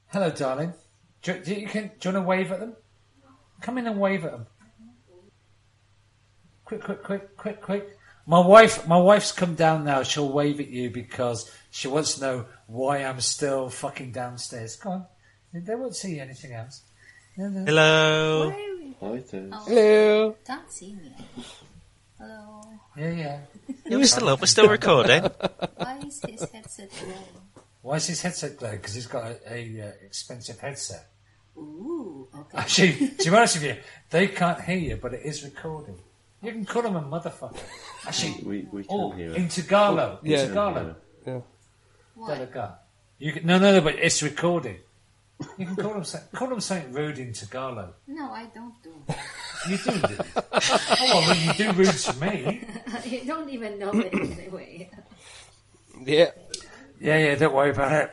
Hello, darling. Do you want to wave at them? Come in and wave at them. Quick. My wife's come down now. She'll wave at you because she wants to know why I'm still fucking downstairs. Come on. They won't see anything else. No. Hello. Hi there. Oh, Hello. Can't see me. Hello. Yeah. We're still up. We're still recording. Why is his headset glowing? Why is his headset glowing? Because he's got a expensive headset. Ooh, okay. Actually, to be honest with you, they can't hear you, but it is recording. You can call him a motherfucker. Actually, We can hear it. in Tagalog. Yeah. In Tagalog. Yeah. What? Talaga. You can, no, but it's recording. You can call him something rude in Tagalog. No, I don't do. You do. Oh, well, you do rude to me. You don't even know it anyway. Yeah. Yeah, don't worry about it.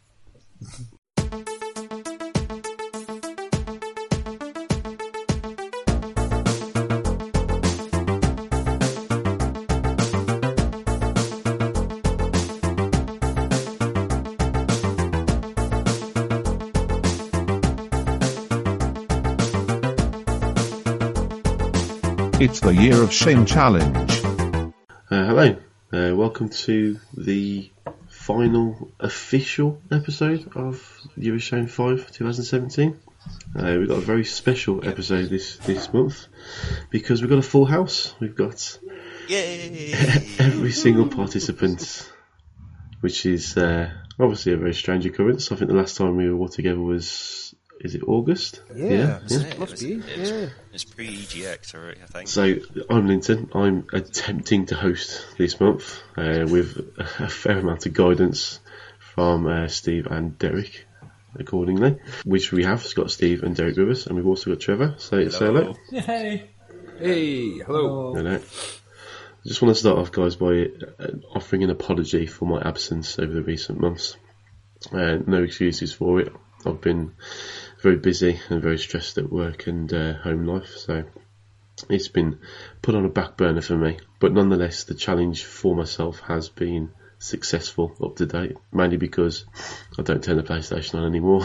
It's the Year of Shame Challenge. Hello. Welcome to the final official episode of Year of Shame 5 2017. We've got a very special episode this month because we've got a full house. We've got Yay! every single participant, which is obviously a very strange occurrence. I think the last time we were all together was, is it August? Yeah. Yeah. It's pre-EGX already, I think. So I'm Linton. I'm attempting to host this month with a fair amount of guidance from Steve and Derek, accordingly. Which we have got Steve and Derek with us, and we've also got Trevor. So say hello. Hey. Hey, hello. Hello. I just want to start off, guys, by offering an apology for my absence over the recent months. No excuses for it. I've been very busy and very stressed at work and home life, so it's been put on a back burner for me. But nonetheless, the challenge for myself has been successful up to date, mainly because I don't turn the PlayStation on anymore.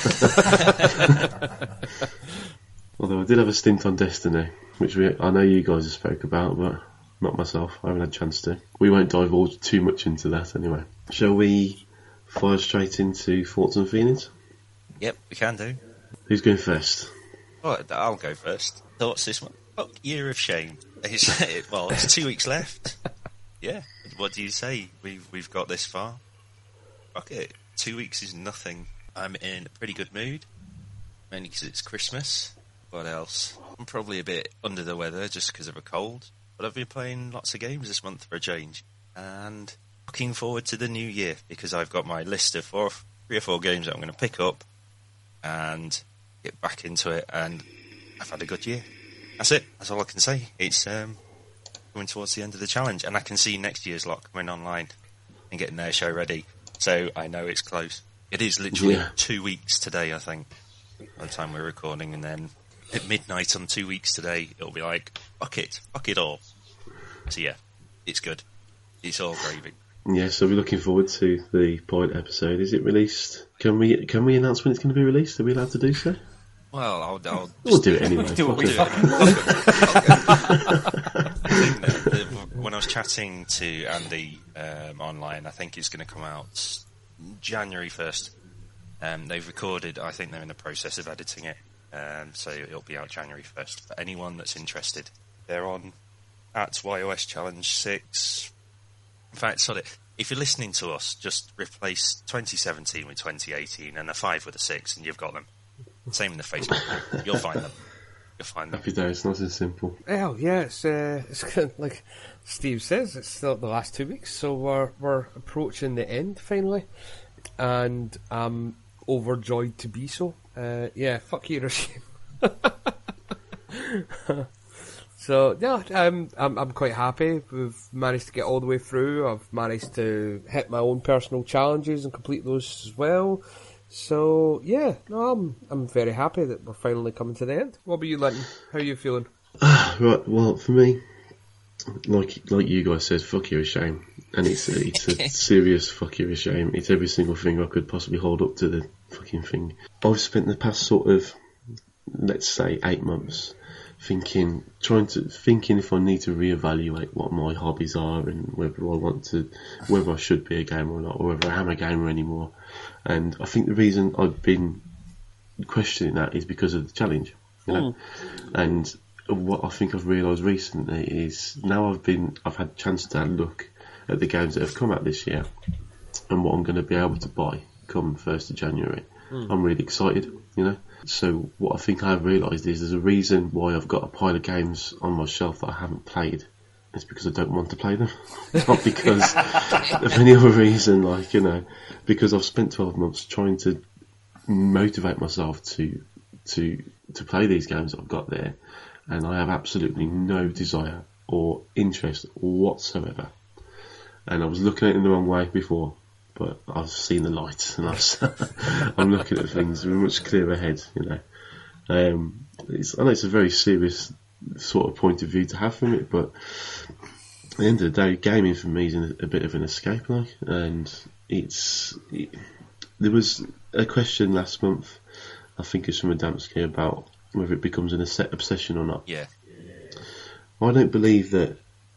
Although I did have a stint on Destiny, which I know you guys have spoke about, but not myself. I haven't had a chance to. We won't divulge too much into that anyway. Shall we fire straight into thoughts and feelings? Yep, we can do. Who's going first? Right, I'll go first. Thoughts this one? Oh, Year of Shame. It's 2 weeks left. Yeah. What do you say? We've got this far. Okay, 2 weeks is nothing. I'm in a pretty good mood, mainly because it's Christmas. What else? I'm probably a bit under the weather just because of a cold, but I've been playing lots of games this month for a change, and looking forward to the new year because I've got my list of 3 or 4 games that I'm going to pick up and get back into it, and I've had a good year. That's it. That's all I can say. It's coming towards the end of the challenge, and I can see next year's lot coming online and getting their show ready, so I know it's close. It is literally 2 weeks today, I think, by the time we're recording, and then at midnight on 2 weeks today, it'll be like, fuck it all. So yeah, it's good. It's all gravy. Yeah, so we're looking forward to the pilot episode. Is it released? Can we announce when it's going to be released? Are we allowed to do so? Well, I'll We'll do it anyway. Do what we Fuck it. When I was chatting to Andy online, I think it's going to come out January 1st. They've recorded, I think they're in the process of editing it, so it'll be out January 1st. For anyone that's interested, they're on at YOS Challenge 6. In fact, if you're listening to us, just replace 2017 with 2018 and a 5 with a 6 and you've got them. Same in the Facebook group. You'll find them. Happy days, nice and simple. Well, yeah, it's kind of like Steve says, it's still the last 2 weeks, so we're approaching the end finally, and I'm overjoyed to be so. Yeah, fuck Year of Shame. So yeah, I'm quite happy. We've managed to get all the way through. I've managed to hit my own personal challenges and complete those as well. So yeah, no, I'm very happy that we're finally coming to the end. What about you, Linton? How are you feeling? Right, well, for me, like you guys said, fuck Year of Shame, and it's a serious fuck Year of Shame. It's every single thing I could possibly hold up to the fucking overarching thing. I've spent the past sort of, let's say, 8 months thinking if I need to reevaluate what my hobbies are and whether I should be a gamer or not, or whether I am a gamer anymore. And I think the reason I've been questioning that is because of the challenge, you know. And what I think I've realised recently is now I've had a chance to have a look at the games that have come out this year and what I'm going to be able to buy come 1st of January. I'm really excited, you know. So what I think I've realised is there's a reason why I've got a pile of games on my shelf that I haven't played. It's because I don't want to play them, not because of any other reason. Like, you know, because I've spent 12 months trying to motivate myself to play these games that I've got there, and I have absolutely no desire or interest whatsoever. And I was looking at it in the wrong way before, but I've seen the light, and I'm looking at things with a much clearer head, you know. I know it's a very serious sort of point of view to have from it, but at the end of the day, gaming for me is a bit of an escape, like. And there was a question last month, I think it's from Adamski, about whether it becomes an obsession or not. Yeah. I don't believe that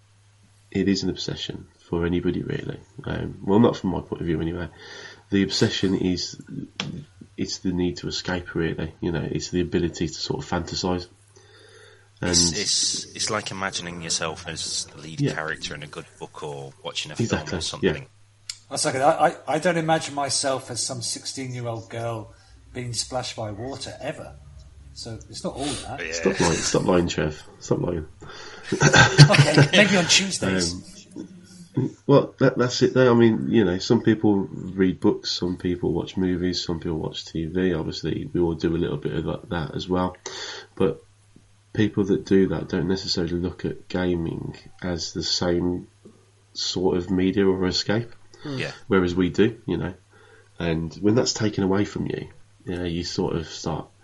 it is an obsession for anybody, really. Well, not from my point of view, anyway. The obsession is it's the need to escape, really. You know, it's the ability to sort of fantasize. And it's like imagining yourself as the lead character in a good book or watching a film or something. Yeah. One second, I don't imagine myself as some 16-year-old girl being splashed by water ever. So it's not all that. Yeah. Stop lying, Trev. Stop lying. Okay, maybe on Tuesdays. Well, that's it though. I mean, you know, some people read books, some people watch movies, some people watch TV. Obviously, we all do a little bit of that as well. But people that do that don't necessarily look at gaming as the same sort of media or escape. Yeah. Whereas we do, you know. And when that's taken away from you, you know, you sort of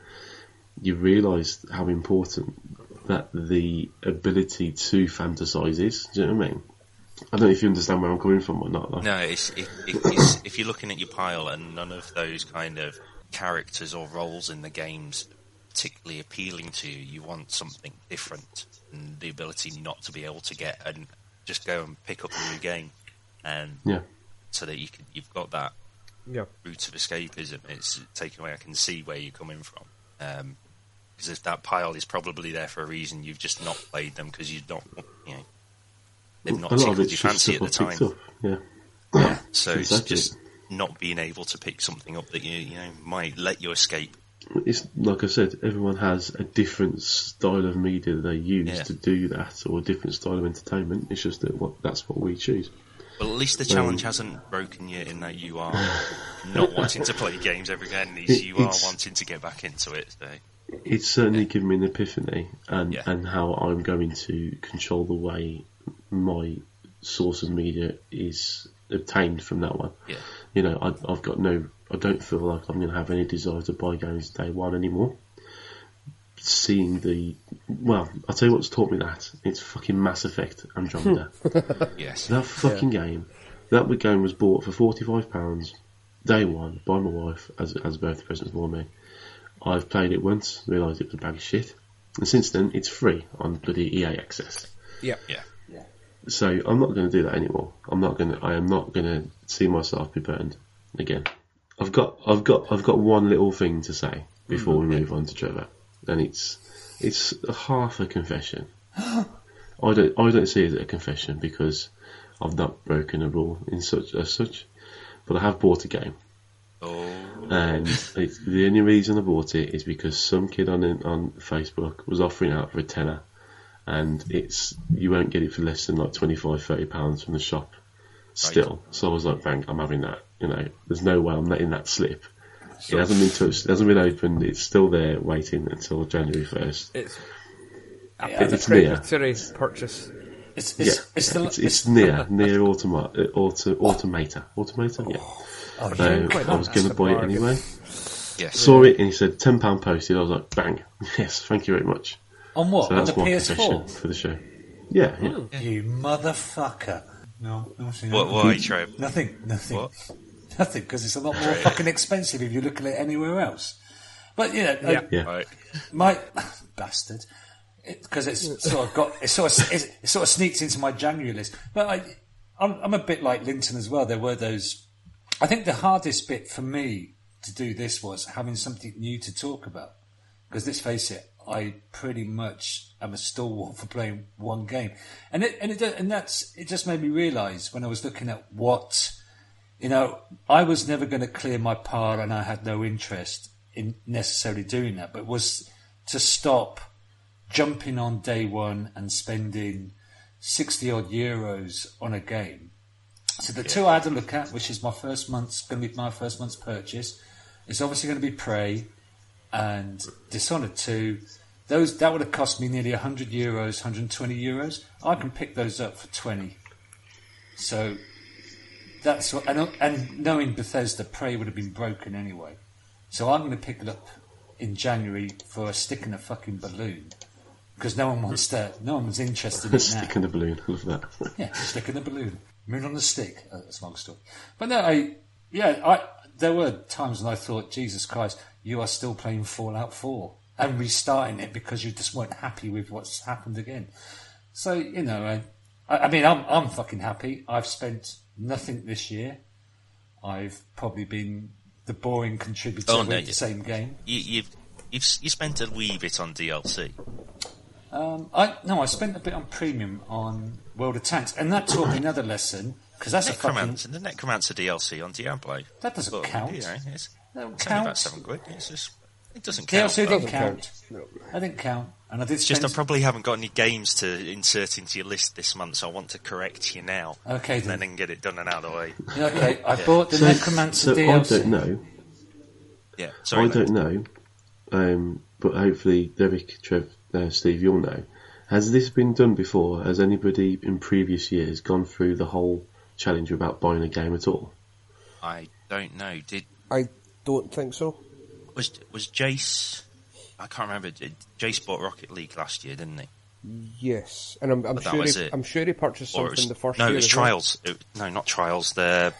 you realise how important that the ability to fantasise is. Do you know what I mean? I don't know if you understand where I'm coming from or not. Like. No, it's if you're looking at your pile and none of those kind of characters or roles in the games particularly appealing to you, you want something different, and the ability not to be able to get and just go and pick up a new game, and so that you've got that route of escapism. It's taken away. I can see where you're coming from, because if that pile is probably there for a reason, you've just not played them because you don't, you know, they've not tickled your fancy at the time. Yeah, so exactly. It's just not being able to pick something up that you know might let you escape. It's like I said, everyone has a different style of media that they use to do that, or a different style of entertainment. It's just that's what we choose. Well, at least the challenge hasn't broken you in that you are not wanting to play games every day, and you are wanting to get back into it. So. It's certainly given me an epiphany, and how I'm going to control the way my source of media is obtained from that one. Yeah. You know, I don't feel like I'm going to have any desire to buy games day one anymore. I'll tell you what's taught me that. It's fucking Mass Effect Andromeda. Yes. That fucking game. That game was bought for £45 day one by my wife as a birthday present for me. I've played it once, realised it was a bag of shit, and since then it's free on bloody EA Access. Yeah. So I'm not going to do that anymore. I am not going to see myself be burned again. I've got one little thing to say before we move on to Trevor, and it's half a confession. I don't see it as a confession because I've not broken a rule as such, but I have bought a game. Oh. And the only reason I bought it is because some kid on Facebook was offering out for a tenner, and you won't get it for less than like £25-30 from the shop still. Right. So I was like, bang, I'm having that. You know, there's no way I'm letting that slip. It hasn't been touched, it hasn't been opened, it's still there waiting until January 1st. It's near. Purchase. It's near Automata. Automata, yeah. I was going to buy it anyway. Yes. Saw it and he said £10 posted. I was like, bang, yes, thank you very much. On what? So that's on the my PS4 confession for the show. Yeah. You motherfucker! No, why, Trev? Nothing. What? Nothing, because it's a lot more fucking expensive if you're looking at it anywhere else. But Yeah. Yeah. Right. my bastard, because it's sort of sneaks into my January list. But I'm a bit like Linton as well. There were those. I think the hardest bit for me to do this was having something new to talk about. Because let's face it, I pretty much am a stalwart for playing one game, and it just made me realise when I was looking at what, I was never going to clear my par, and I had no interest in necessarily doing that, but was to stop jumping on day one and spending 60 odd euros on a game. So the two I had to look at, which is going to be my first month's purchase, is obviously going to be Prey and Dishonored 2. That would have cost me nearly 100 euros, 120 euros. I can pick those up for 20. So that's what, and knowing Bethesda, Prey would have been broken anyway. So I'm going to pick it up in January for a stick in a fucking balloon, because no one wants that. No one's interested in that. Stick in the balloon. I love that. Yeah, stick in the balloon. Moon on the stick. That's a long story. But no, there were times when I thought, Jesus Christ, you are still playing Fallout 4 and restarting it because you just weren't happy with what's happened again. So, I'm fucking happy. I've spent nothing this year. I've probably been the boring contributor with the same game. You spent a wee bit on DLC. I spent a bit on premium on World of Tanks, and that taught me another lesson, because that's the Necromancer DLC on Diablo. That doesn't count. It's That only count. about £7. It doesn't count. DLC didn't count. I didn't count, and I did. It's just I probably haven't got any games to insert into your list this month, so I want to correct you now. Okay, and then get it done and out of the way. Okay, I bought the Necromancer DLC. I don't know. Yeah, sorry. I don't know, but hopefully Derek, Trev, Steve, you'll know. Has this been done before? Has anybody in previous years gone through the whole challenge without buying a game at all? I don't know. I don't think so. Was Jace? I can't remember. Jace bought Rocket League last year, didn't he? Yes, and I'm sure he purchased something the first year. No, it was as well. Trials. No, not Trials. The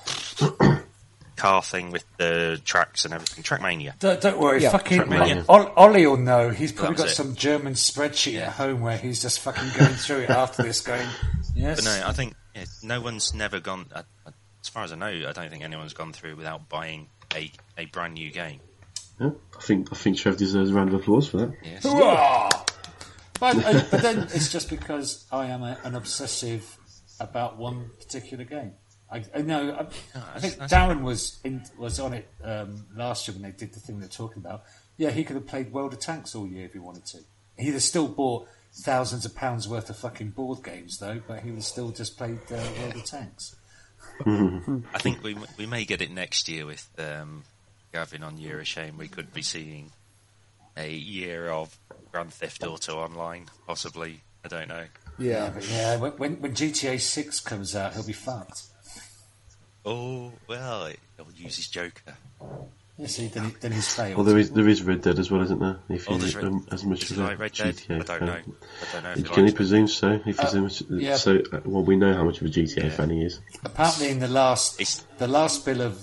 car thing with the tracks and everything. Trackmania. Don't worry, Yeah, fucking Trackmania. Ollie will know. He's probably That got was it. some German spreadsheet at home where he's just fucking going through it after this, going, yes. But no, I think no one's never gone. As far as I know, I don't think anyone's gone through without buying a brand new game. Yeah, I think Trev deserves a round of applause for that. Yes. Hurrah! But then it's just because I am an obsessive about one particular game. I think Darren was on it last year when they did the thing they're talking about. Yeah, he could have played World of Tanks all year if he wanted to. He'd have still bought thousands of pounds worth of fucking board games though, but he would still just played World of Tanks. I think we may get it next year with Gavin on Year of Shame. We could be seeing a year of Grand Theft Auto Online, possibly. I don't know. Yeah, When GTA 6 comes out, he'll be fucked. Oh well, he'll use his Joker. You see, then he's failed. Well, there is Red Dead as well, isn't there? If there's as much is as it a like Red Dead? GTA I don't know. If You he can only likes it. presume so. If he's so much, Yeah. well, we know how much of a GTA fan he is. Apparently, in the last It's- bill of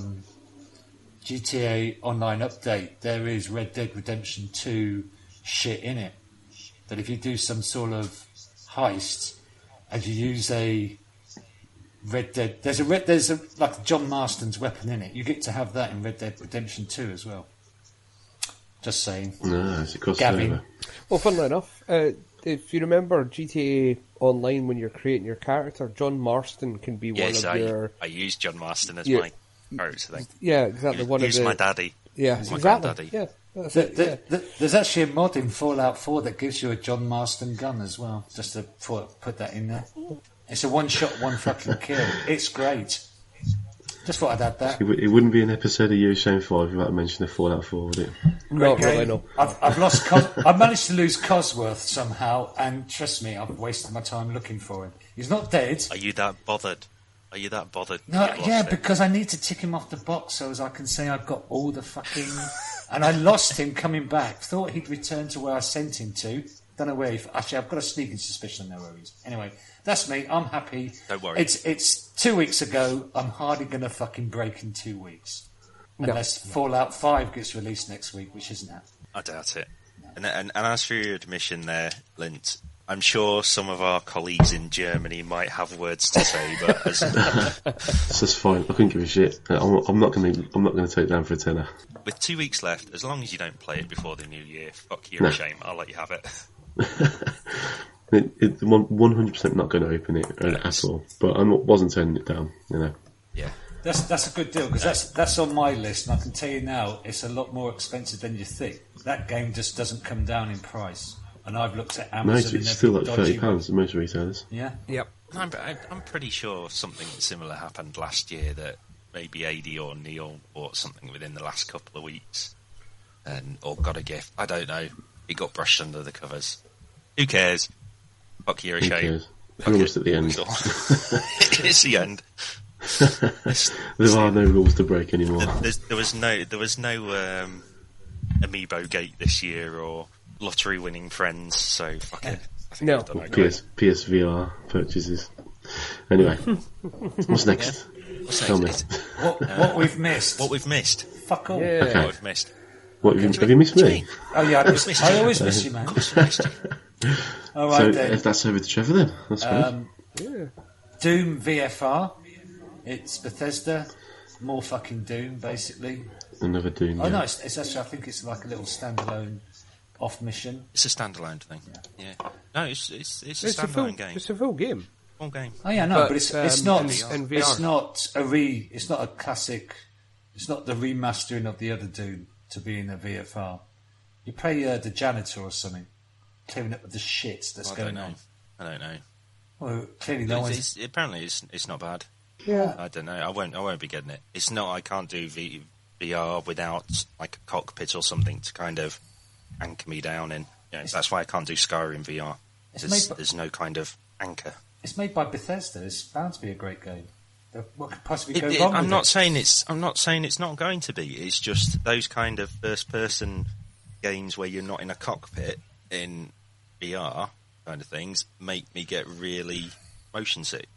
GTA Online update, there is Red Dead Redemption 2 shit in it. That if you do some sort of heist and you use a Red Dead, there's a like John Marston's weapon in it. You get to have that in Red Dead Redemption 2 as well. Just saying. No, it's a crossover. Gavin. Well, funnily enough, if you remember GTA Online, when you're creating your character, John Marston can be Yes, one of your... I used John Marston as Yeah. my character thing. Yeah, exactly. One of He's the... my daddy. Yeah, He's my exactly. granddaddy. Yeah, that's it. Yeah. There's actually a mod in Fallout 4 that gives you a John Marston gun as well. Just to put that in there. It's a one shot, one fucking kill. It's great. Just thought I'd add that. It wouldn't be an episode of Year of Shame 5 without mentioning the Fallout 4, would it? Not Okay. really, no. I've lost. I've managed to lose Cosworth somehow, and trust me, I've wasted my time looking for him. He's not dead. Are you that bothered? No, You lost yeah, it? because I need to tick him off the box so as I can say I've got all the fucking. And I lost him coming back. Thought he'd return to where I sent him to. Don't know where actually, I've got a sneaking suspicion I know where he is. Anyway, that's me. I'm happy. Don't worry. It's 2 weeks ago. I'm hardly going to fucking break in 2 weeks. No. Unless Fallout 5 gets released next week, which isn't happening. I doubt it. And as for your admission there, Lint, I'm sure some of our colleagues in Germany might have words to say, but as, It's just fine. I couldn't give a shit. I'm not going to take it down for a tenner. with 2 weeks left, as long as you don't play it before the new year, fuck you, No. a shame. I'll let you have it. It 100% not going to open it at all. But I wasn't turning it down. You know. Yeah. That's a good deal because that's on my list, and I can tell you now, it's a lot more expensive than you think. That game just doesn't come down in price, and I've looked at No, Amazon. it's and still every like dodgy £30 at most retailers. Yeah, Yep. I'm pretty sure something similar happened last year, that maybe AD or Neil bought something within the last couple of weeks or got a gift. I don't know. It got brushed under the covers. Who cares? Fuck you, a Who shame. cares? Fuck We're it. almost at the end. It's the end. There are no rules to break anymore. There was no Amiibo Gate this year or lottery winning friends, so fuck it. I think No. we've done okay. PSVR purchases. Anyway, what's next? What's Tell me. next? what we've missed. What we've missed. Fuck all. Yeah. What we've missed. What have you missed me? Oh yeah, missed I you. always miss you, man. Of course we missed you. All So right then. if that's over to Trevor then, I suppose. Yeah. Doom VFR. It's Bethesda. More fucking Doom, basically. Another Doom. Oh yeah. no, it's actually, I think it's like a little standalone off mission. It's a standalone thing. Yeah. No, it's a It's a standalone full. game. It's a full game. Full game. Oh yeah, no, But, but it's in not VR. it's not it's not a classic. It's not the remastering of the other Doom to be in a VFR. You play the janitor or something, clearing up the shit that's I going don't know. on. I don't know. Well, clearly no one's. Apparently, it's not bad. Yeah. I don't know. I won't be getting it. It's not. I can't do VR without like a cockpit or something to kind of anchor me down in. You know, that's why I can't do Skyrim VR. There's no kind of anchor. It's made by Bethesda. It's bound to be a great game. What could possibly go wrong? I'm with not it? saying it's not going to be. It's just those kind of first-person games where you're not in a cockpit in VR kind of things make me get really motion sick.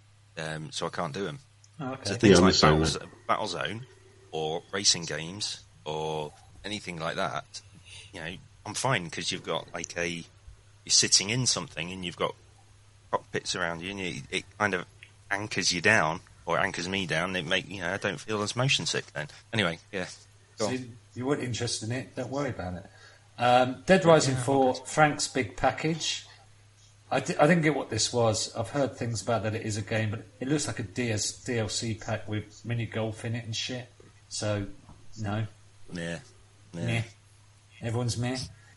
So I can't do them. Oh, okay. So things Yeah, I like understand Battlezone or racing games or anything like that, you know, I'm fine because you've got like you're sitting in something and you've got cockpits around you, and it kind of anchors you down or anchors me down. I don't feel as motion sick then. Anyway, yeah. Go So on. you weren't interested in it. Don't worry about it. Dead Rising 4, Frank's big package. I didn't get what this was. I've heard things about that it is a game, but it looks like a DLC pack with mini golf in it and shit. So, no. Yeah. Meh. Everyone's meh.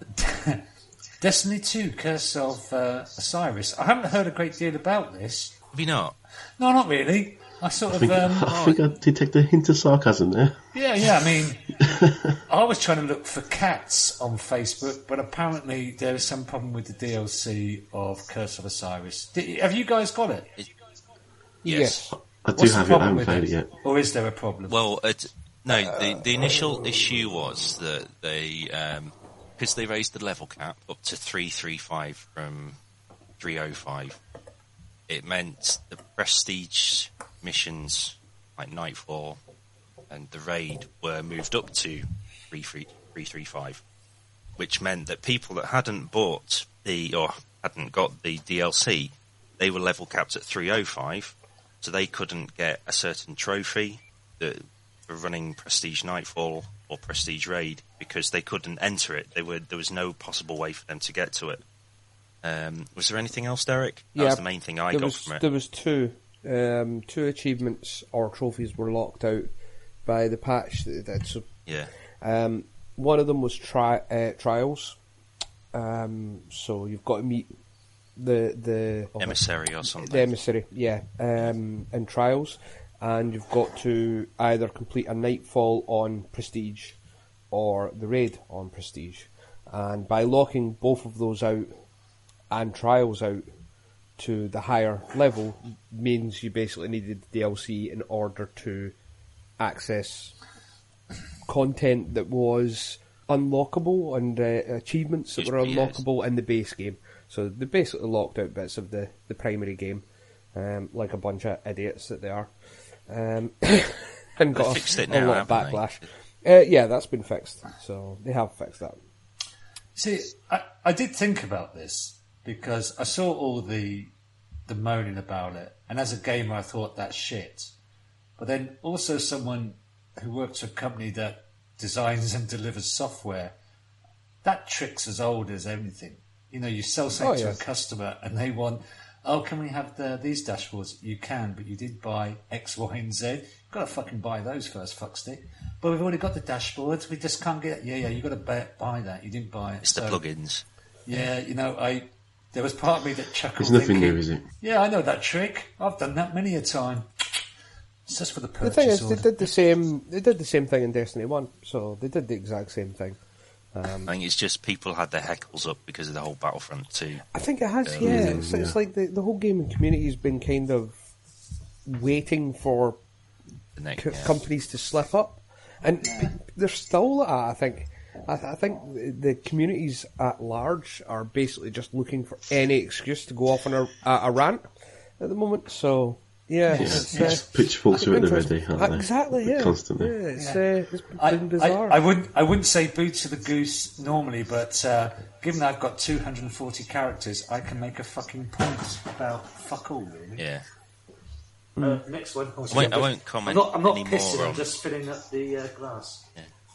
Destiny 2, Curse of Osiris. I haven't heard a great deal about this. Have you not? No, not really. I sort of... I think I detect a hint of sarcasm there. Yeah, I mean, I was trying to look for cats on Facebook, but apparently there is some problem with the DLC of Curse of Osiris. Have you guys got it? Yes. I do What's the have it, I problem haven't with played it yet. Or is there a problem? Well, no. The initial issue was that they, because they raised the level cap up to 335 from 305, it meant the prestige missions like Nightfall and the raid were moved up to 335, which meant that people that hadn't bought or hadn't got the DLC, they were level capped at 305, so they couldn't get a certain trophy for running Prestige Nightfall or Prestige Raid because they couldn't enter it. There was no possible way for them to get to it. Was there anything else, Derek? That was the main thing I got from it. There was two achievements or trophies were locked out by the patch that they did. So, Yeah. one of them was trials. So you've got to meet the Emissary or something. The emissary, yeah, in trials, and you've got to either complete a Nightfall on Prestige or the raid on Prestige, and by locking both of those out and trials out to the higher level means you basically needed the DLC in order to access content that was unlockable and achievements that were Yes. unlockable in the base game. So they basically locked out bits of the primary game, like a bunch of idiots that they are, and got fixed it a now, lot of haven't they? backlash. Yeah, that's been fixed. So they have fixed that. See, I did think about this because I saw all the moaning about it, and as a gamer, I thought that's shit. But then also someone who works for a company that designs and delivers software, that trick's as old as anything. You know, you sell something to yes. a customer and they want, can we have these dashboards? You can, but you did buy X, Y, and Z. You've got to fucking buy those first, fuckstick. But we've already got the dashboards. We just can't get. Yeah, you've got to buy that. You didn't buy it. It's the plugins. Yeah, you know, there was part of me that chuckled. It's nothing thinking, new, is it? Yeah, I know that trick. I've done that many a time. It's just for the The purchase thing is, order. they did the same. They did the same thing in Destiny 1, so they did the exact same thing. I think it's just people had their heckles up because of the whole Battlefront 2. I think it has. Yeah, it's like the whole gaming community has been kind of waiting for The next, companies to slip up, and they're still like that. I think. I think the communities at large are basically just looking for any excuse to go off on a rant at the moment. So yeah, it's, Pitchforks are at the ready, aren't they? exactly. Yeah, Constantly. Yeah, it's been bizarre. I wouldn't say boo to the goose normally, but given I've got 240 characters, I can make a fucking point about fuck all, really. Yeah. Next one. I won't comment I'm not anymore pissing. on- I'm just filling up the glass.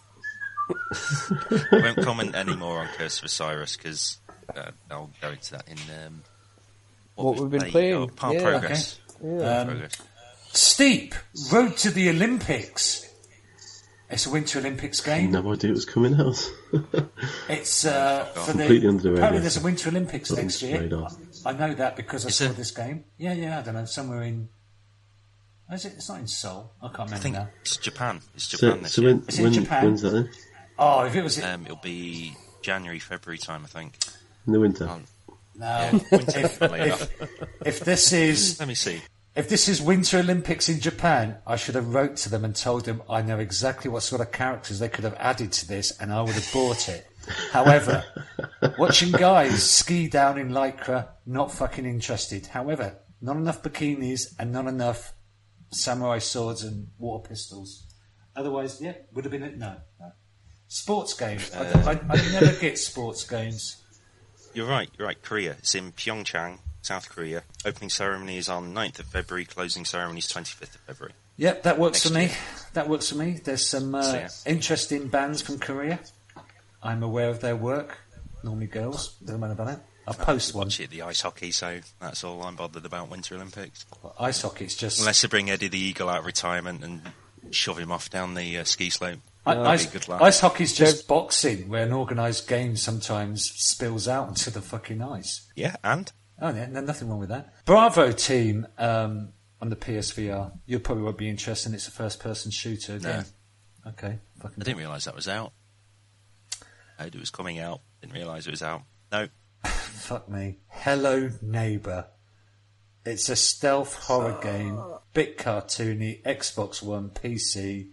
I won't comment any more on Curse of Osiris because I'll go into that in What we've been playing. Oh, Yeah. progress. Yeah. Progress. Steep Road to the Olympics. It's a Winter Olympics game. No idea it was coming out. It's for Completely under the radar. apparently there's a Winter Olympics Not next on year. radar. I know that because I Is saw it? this game. Yeah, I don't know, somewhere in. Is it? It's not in Seoul. I can't I remember think now. it's Japan. It's So, Japan this so year. Is it in Japan? when's that then? Oh, if it was It'll be January, February time, I think. In the winter. no, Winter, if, funnily enough. if this is Let me see. if this is Winter Olympics in Japan, I should have wrote to them and told them I know exactly what sort of characters they could have added to this, and I would have bought it. However, watching guys ski down in lycra, not fucking interested. However, not enough bikinis and not enough samurai swords and water pistols. Otherwise, yeah, would have been it. No. Sports games. I never get sports games. You're right. Korea. It's in Pyeongchang, South Korea. Opening ceremony is on 9th of February. Closing ceremony is 25th of February. Yep, that works for Next me. year. That works for me. There's some yeah. interesting bands from Korea. I'm aware of their work. Normally girls. Doesn't matter about that. I'll post one. Watch it, the ice hockey, so that's all I'm bothered about Winter Olympics. Ice hockey, it's just... Unless they bring Eddie the Eagle out of retirement and shove him off down the ski slope. Good luck. Ice hockey's just boxing, where an organised game sometimes spills out onto the fucking ice. Yeah, and? Oh, yeah, no, nothing wrong with that. Bravo team on the PSVR. You probably won't be interested. It's a first-person shooter again. No. Okay, fucking. I didn't realise that was out. I heard it was coming out. Didn't realise it was out. No. Fuck me. Hello Neighbour. It's a stealth horror game, bit cartoony, Xbox One, PC.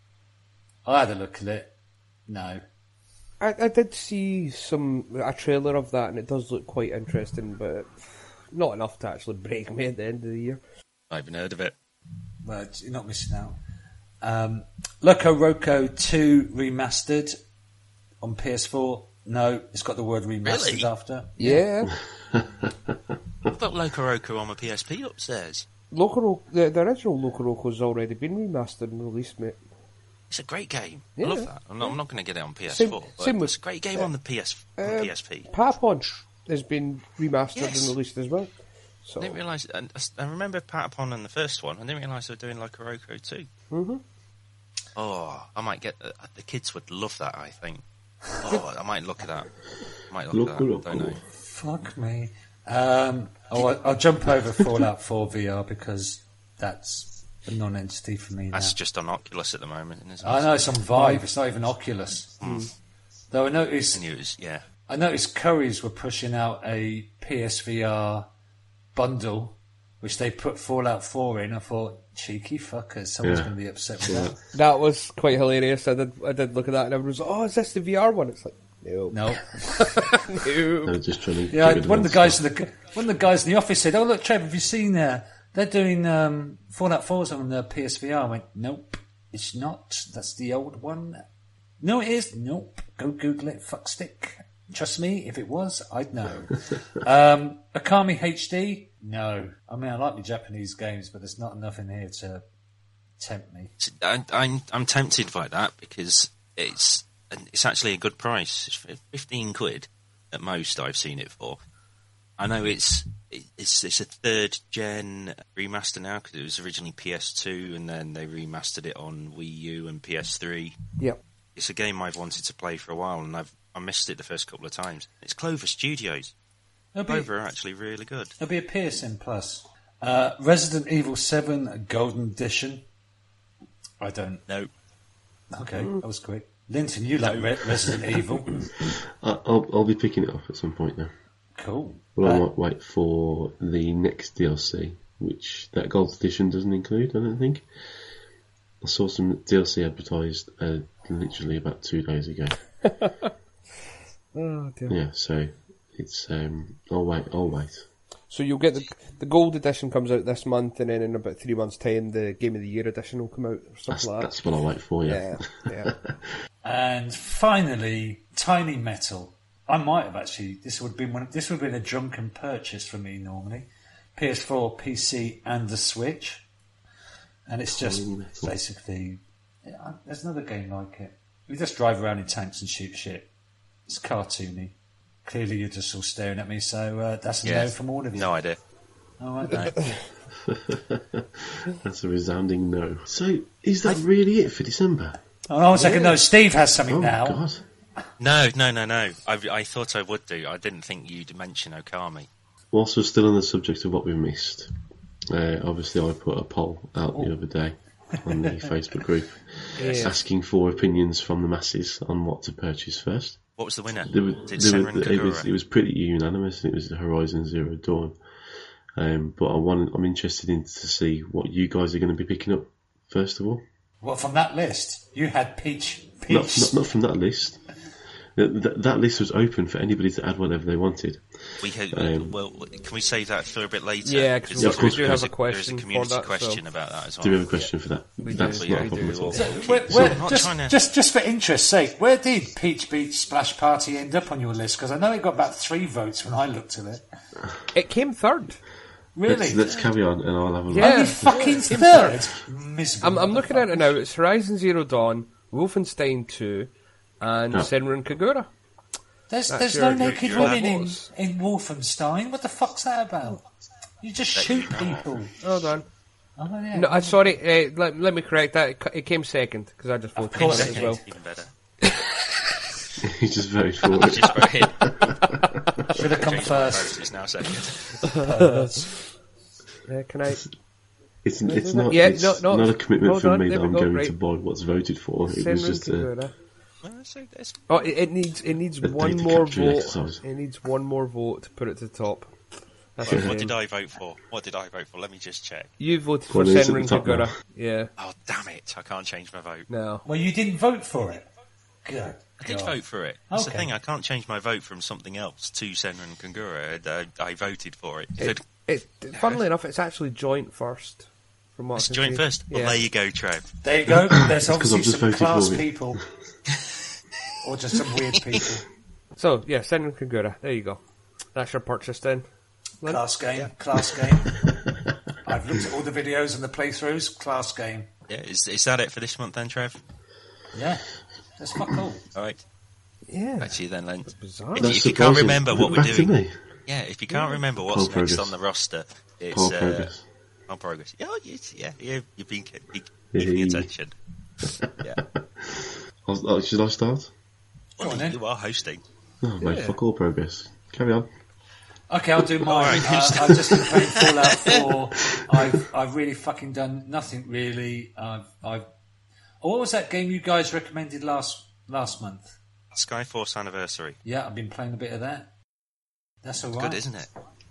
I had a look at it. No. I did see a trailer of that, and it does look quite interesting, but not enough to actually break me at the end of the year. I haven't heard of it. Well, you're not missing out. Loco Roco 2 remastered on PS4. No, it's got the word remastered Really? after. Yeah. I've got Loco Roco on my PSP upstairs. The original Loco Roco's already been remastered and released, mate. It's a great game. Yeah. I love that. I'm not going to get it on PS4, Same but with- it's a great game on the PSP. Patapon has been remastered Yes. and released as well. So I didn't realise. I remember Patapon in the first one. I didn't realise they were doing Loco Roco too. Mm-hmm. Oh, I might get the kids would love that. I think. Oh, I might look at that. Don't know. Fuck me. I'll jump over Fallout 4 VR because that's a non-entity for me now. That's just on Oculus at the moment, isn't it? I know it's on Vive. It's not even Oculus. Though I I noticed knew it was, yeah. Currys were pushing out a PSVR bundle which they put Fallout 4 in. I thought, cheeky fuckers, someone's Yeah. going to be upset with that. That was quite hilarious. I did look at that and everyone was like, oh, is this the VR one? It's like, no. No. No. They're just trying to Yeah, get rid one of the stuff. guys in the office said, "Oh look, Trev, have you seen? They're doing Fallout 4's on the PSVR." I went, "Nope, it's not. That's the old one." No, it is. Nope. Go Google it. Fuckstick. Trust me, if it was, I'd know. Akami HD? No. I mean, I like the Japanese games, but there's not enough in here to tempt me. I'm tempted by that because it's actually a good price. It's 15 quid at most. I've seen it for. I know it's a third gen remaster now because it was originally PS2 and then they remastered it on Wii U and PS3. Yep. It's a game I've wanted to play for a while and I missed it the first couple of times. It's Clover Studios. Clover are actually really good. There'll be a PSN Plus. Resident Evil 7 Golden Edition. I don't. No. Okay, that was quick. Linton, you like Resident Evil. I'll be picking it up at some point now. Cool. Well, I might wait for the next DLC, which that gold edition doesn't include, I don't think. I saw some DLC advertised literally about 2 days ago. Oh, dear. Yeah, so it's I'll wait. So you'll get the gold edition comes out this month, and then in about 3 months' time, the Game of the Year edition will come out, or something like that. That's what I'll wait for. Yeah. Yeah. And finally, Tiny Metal. I might have actually. This would have been a drunken purchase for me normally. PS4, PC, and the Switch. And it's just Tiny Metal. basically. There's another game like it. You just drive around in tanks and shoot shit. It's cartoony. Clearly, you're just all staring at me, so that's a no from all of you. No idea. All right, no. That's a resounding no. So is that really it for December? Oh, 1 second. No, Steve has something Oh now. God! No. I thought I would do. I didn't think you'd mention Okami. Whilst we're still on the subject of what we missed, obviously I put a poll out the other day on the Facebook group asking for opinions from the masses on what to purchase first. What was the winner? It was pretty unanimous, and it was the Horizon Zero Dawn. But I'm interested in to see what you guys are going to be picking up first of all. Well, from that list, you had Peach. Not from that list. That list was open for anybody to add whatever they wanted. Well, can we save that for a bit later? Yeah, because of course we do we have do. a question There is a community for that. question about that as well. Do we have a question for that? We That's do, not yeah, a problem we at do. all. Where, I'm not just, trying to- just for interest's sake, where did Peach Beach Splash Party end up on your list? Because I know it got about 3 votes when I looked at it. It came third. Really? Let's carry on, and I'll have a look. Yeah. Only fucking third? Miserable. I'm looking at it now. It's Horizon Zero Dawn, Wolfenstein 2, and Senran Kagura. There's That's no your- naked your women apples. in Wolfenstein. What the fuck's that about? You just shoot people. Hold on. Oh, yeah. No, I'm sorry. Let me correct that. It came second because I just voted for course it as well. Even better. He just voted for it. Just wrote it. Should have come Changed my first. vote, it's now second. Can I? It's not. Yeah, it's no, not a commitment hold for on, me there that we I'm go, going right. to buy what's voted for. It was Senran just a. Kagura. Well, so it's- Oh, it needs A one data more capturing vote. exercise. It needs one more vote to put it to the top. That's Right, a what shame. did I vote for? Let me just check. You voted for Well, it's at the Senran top now. Kagura. Yeah. Oh, damn it. I can't change my vote. No. Well, you didn't vote for it. Good. I did God. vote for it. That's the Okay. thing. I can't change my vote from something else to Senran Kagura. I voted for it. Funnily enough, it's actually joint first. From what I It's can joint see. first. Well, Yeah. there you go, Trev. There you go. There's 'cause obviously I've just some voted class for it. people. Or just some weird people. So yeah, Senran Kagura. There you go. That's your purchase then. Class game. Class game. I've looked at all the videos and the playthroughs. Class game. Yeah, is that it for this month then, Trev? Yeah. That's quite cool. All right. Yeah. Actually, then, Bizarre. That's if you can't surprising. remember what we're Back to doing, me. yeah, if you can't remember what's Poll next progress. on the roster, it's Poll progress. on progress. You've been keeping Yeah. attention. Yeah, Should I start? Go on then. you are hosting. Oh, mate, Yeah. fuck all progress. Carry on. Okay, I'll do mine. Alright. I've just been playing Fallout 4. I've really fucking done nothing really. What was that game you guys recommended last month? Skyforce Anniversary. Yeah, I've been playing a bit of that. That's all It's right. good, isn't it?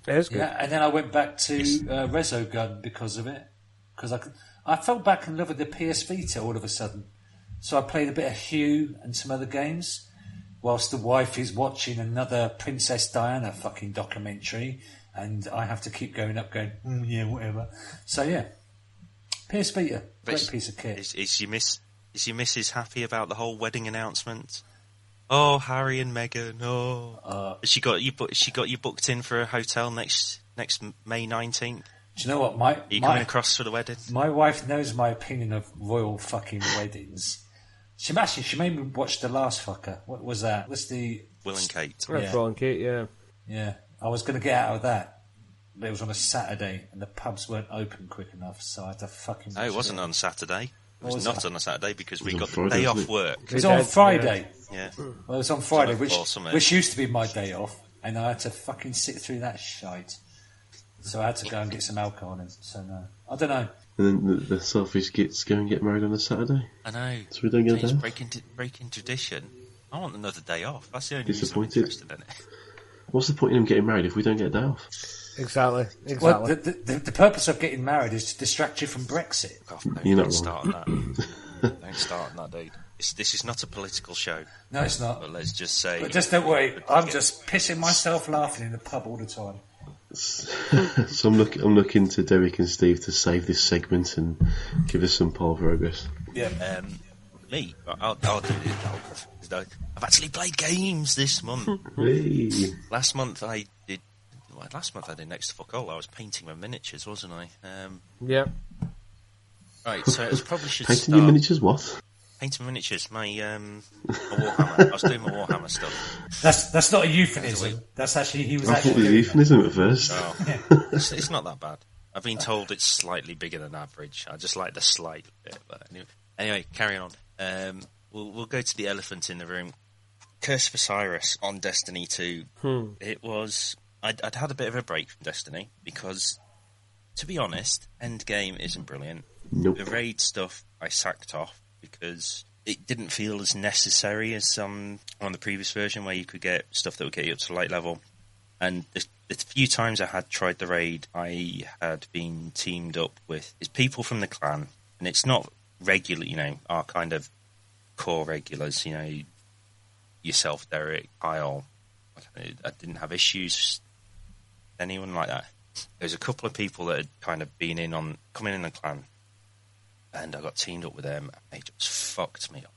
It is good. Yeah, and then I went back to Resogun because of it. Because I fell back in love with the PS Vita all of a sudden. So I played a bit of Hue and some other games, whilst the wife is watching another Princess Diana fucking documentary, and I have to keep going, yeah, whatever. So yeah, PS Vita, great piece of kit. Is your missus happy about the whole wedding announcement? Oh, Harry and Meghan. Oh, has she got you booked in for a hotel next May 19th? Do you know what? Are you coming across for the wedding? My wife knows my opinion of royal fucking weddings. She made me watch The Last Fucker. What was that? What's the... Will and Kate. Yeah. Will and Kate, yeah. Yeah. I was going to get out of that, but it was on a Saturday, and the pubs weren't open quick enough, so I had to fucking... No, it wasn't on Saturday. It was not on a Saturday because we got the Friday, day wasn't off work. It was on Friday. Yeah. Well, it was on Friday, Something. which used to be my day off, and I had to fucking sit through that shite. So I had to go and get some alcohol in. So no, I don't know. And then the selfish gits go and get married on a Saturday. I know. So we don't get a day off? breaking tradition. I want another day off. That's the only Disappointed. reason I'm interested in it. What's the point in them getting married if we don't get a day off? Exactly. Well, the purpose of getting married is to distract you from Brexit. God, You're not don't start on wrong. that. Don't start on that, dude. This is not a political show. No, it's not. But let's just say... But just don't worry. I'm just pissing myself laughing in the pub all the time. So I'm looking to Derek and Steve to save this segment and give us some poll progress. Yeah. Me? I'll do it. I've actually played games this month. Hey. Last month I did next to fuck all. I was painting my miniatures, wasn't I? Yeah. Right, so it probably should Painting start... your miniatures, what? Painting my miniatures, my Warhammer. I was doing my Warhammer stuff. That's not a euphemism. That's actually he was I thought actually it was a doing euphemism at first. Oh, it's not that bad. I've been told it's slightly bigger than average. I just like the slight bit. But anyway, carry on. We'll go to the elephant in the room. Curse of Osiris on Destiny 2. It was... I'd had a bit of a break from Destiny because, to be honest, Endgame isn't brilliant. Nope. The raid stuff I sacked off because it didn't feel as necessary as on the previous version where you could get stuff that would get you up to light level. And the few times I had tried the raid, I had been teamed up with people from the clan, and it's not regular, our kind of core regulars, yourself, Derek, Kyle. I didn't have issues with anyone like that. There's a couple of people that had kind of coming in the clan, and I got teamed up with them, and they just fucked me up.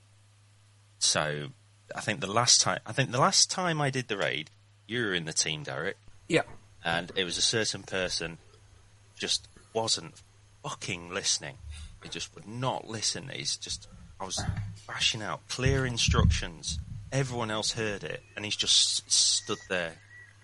So I think the last time I did the raid, you were in the team, Derek. Yeah. And it was a certain person just wasn't fucking listening. He just would not listen. I was bashing out clear instructions. Everyone else heard it, and he's just stood there,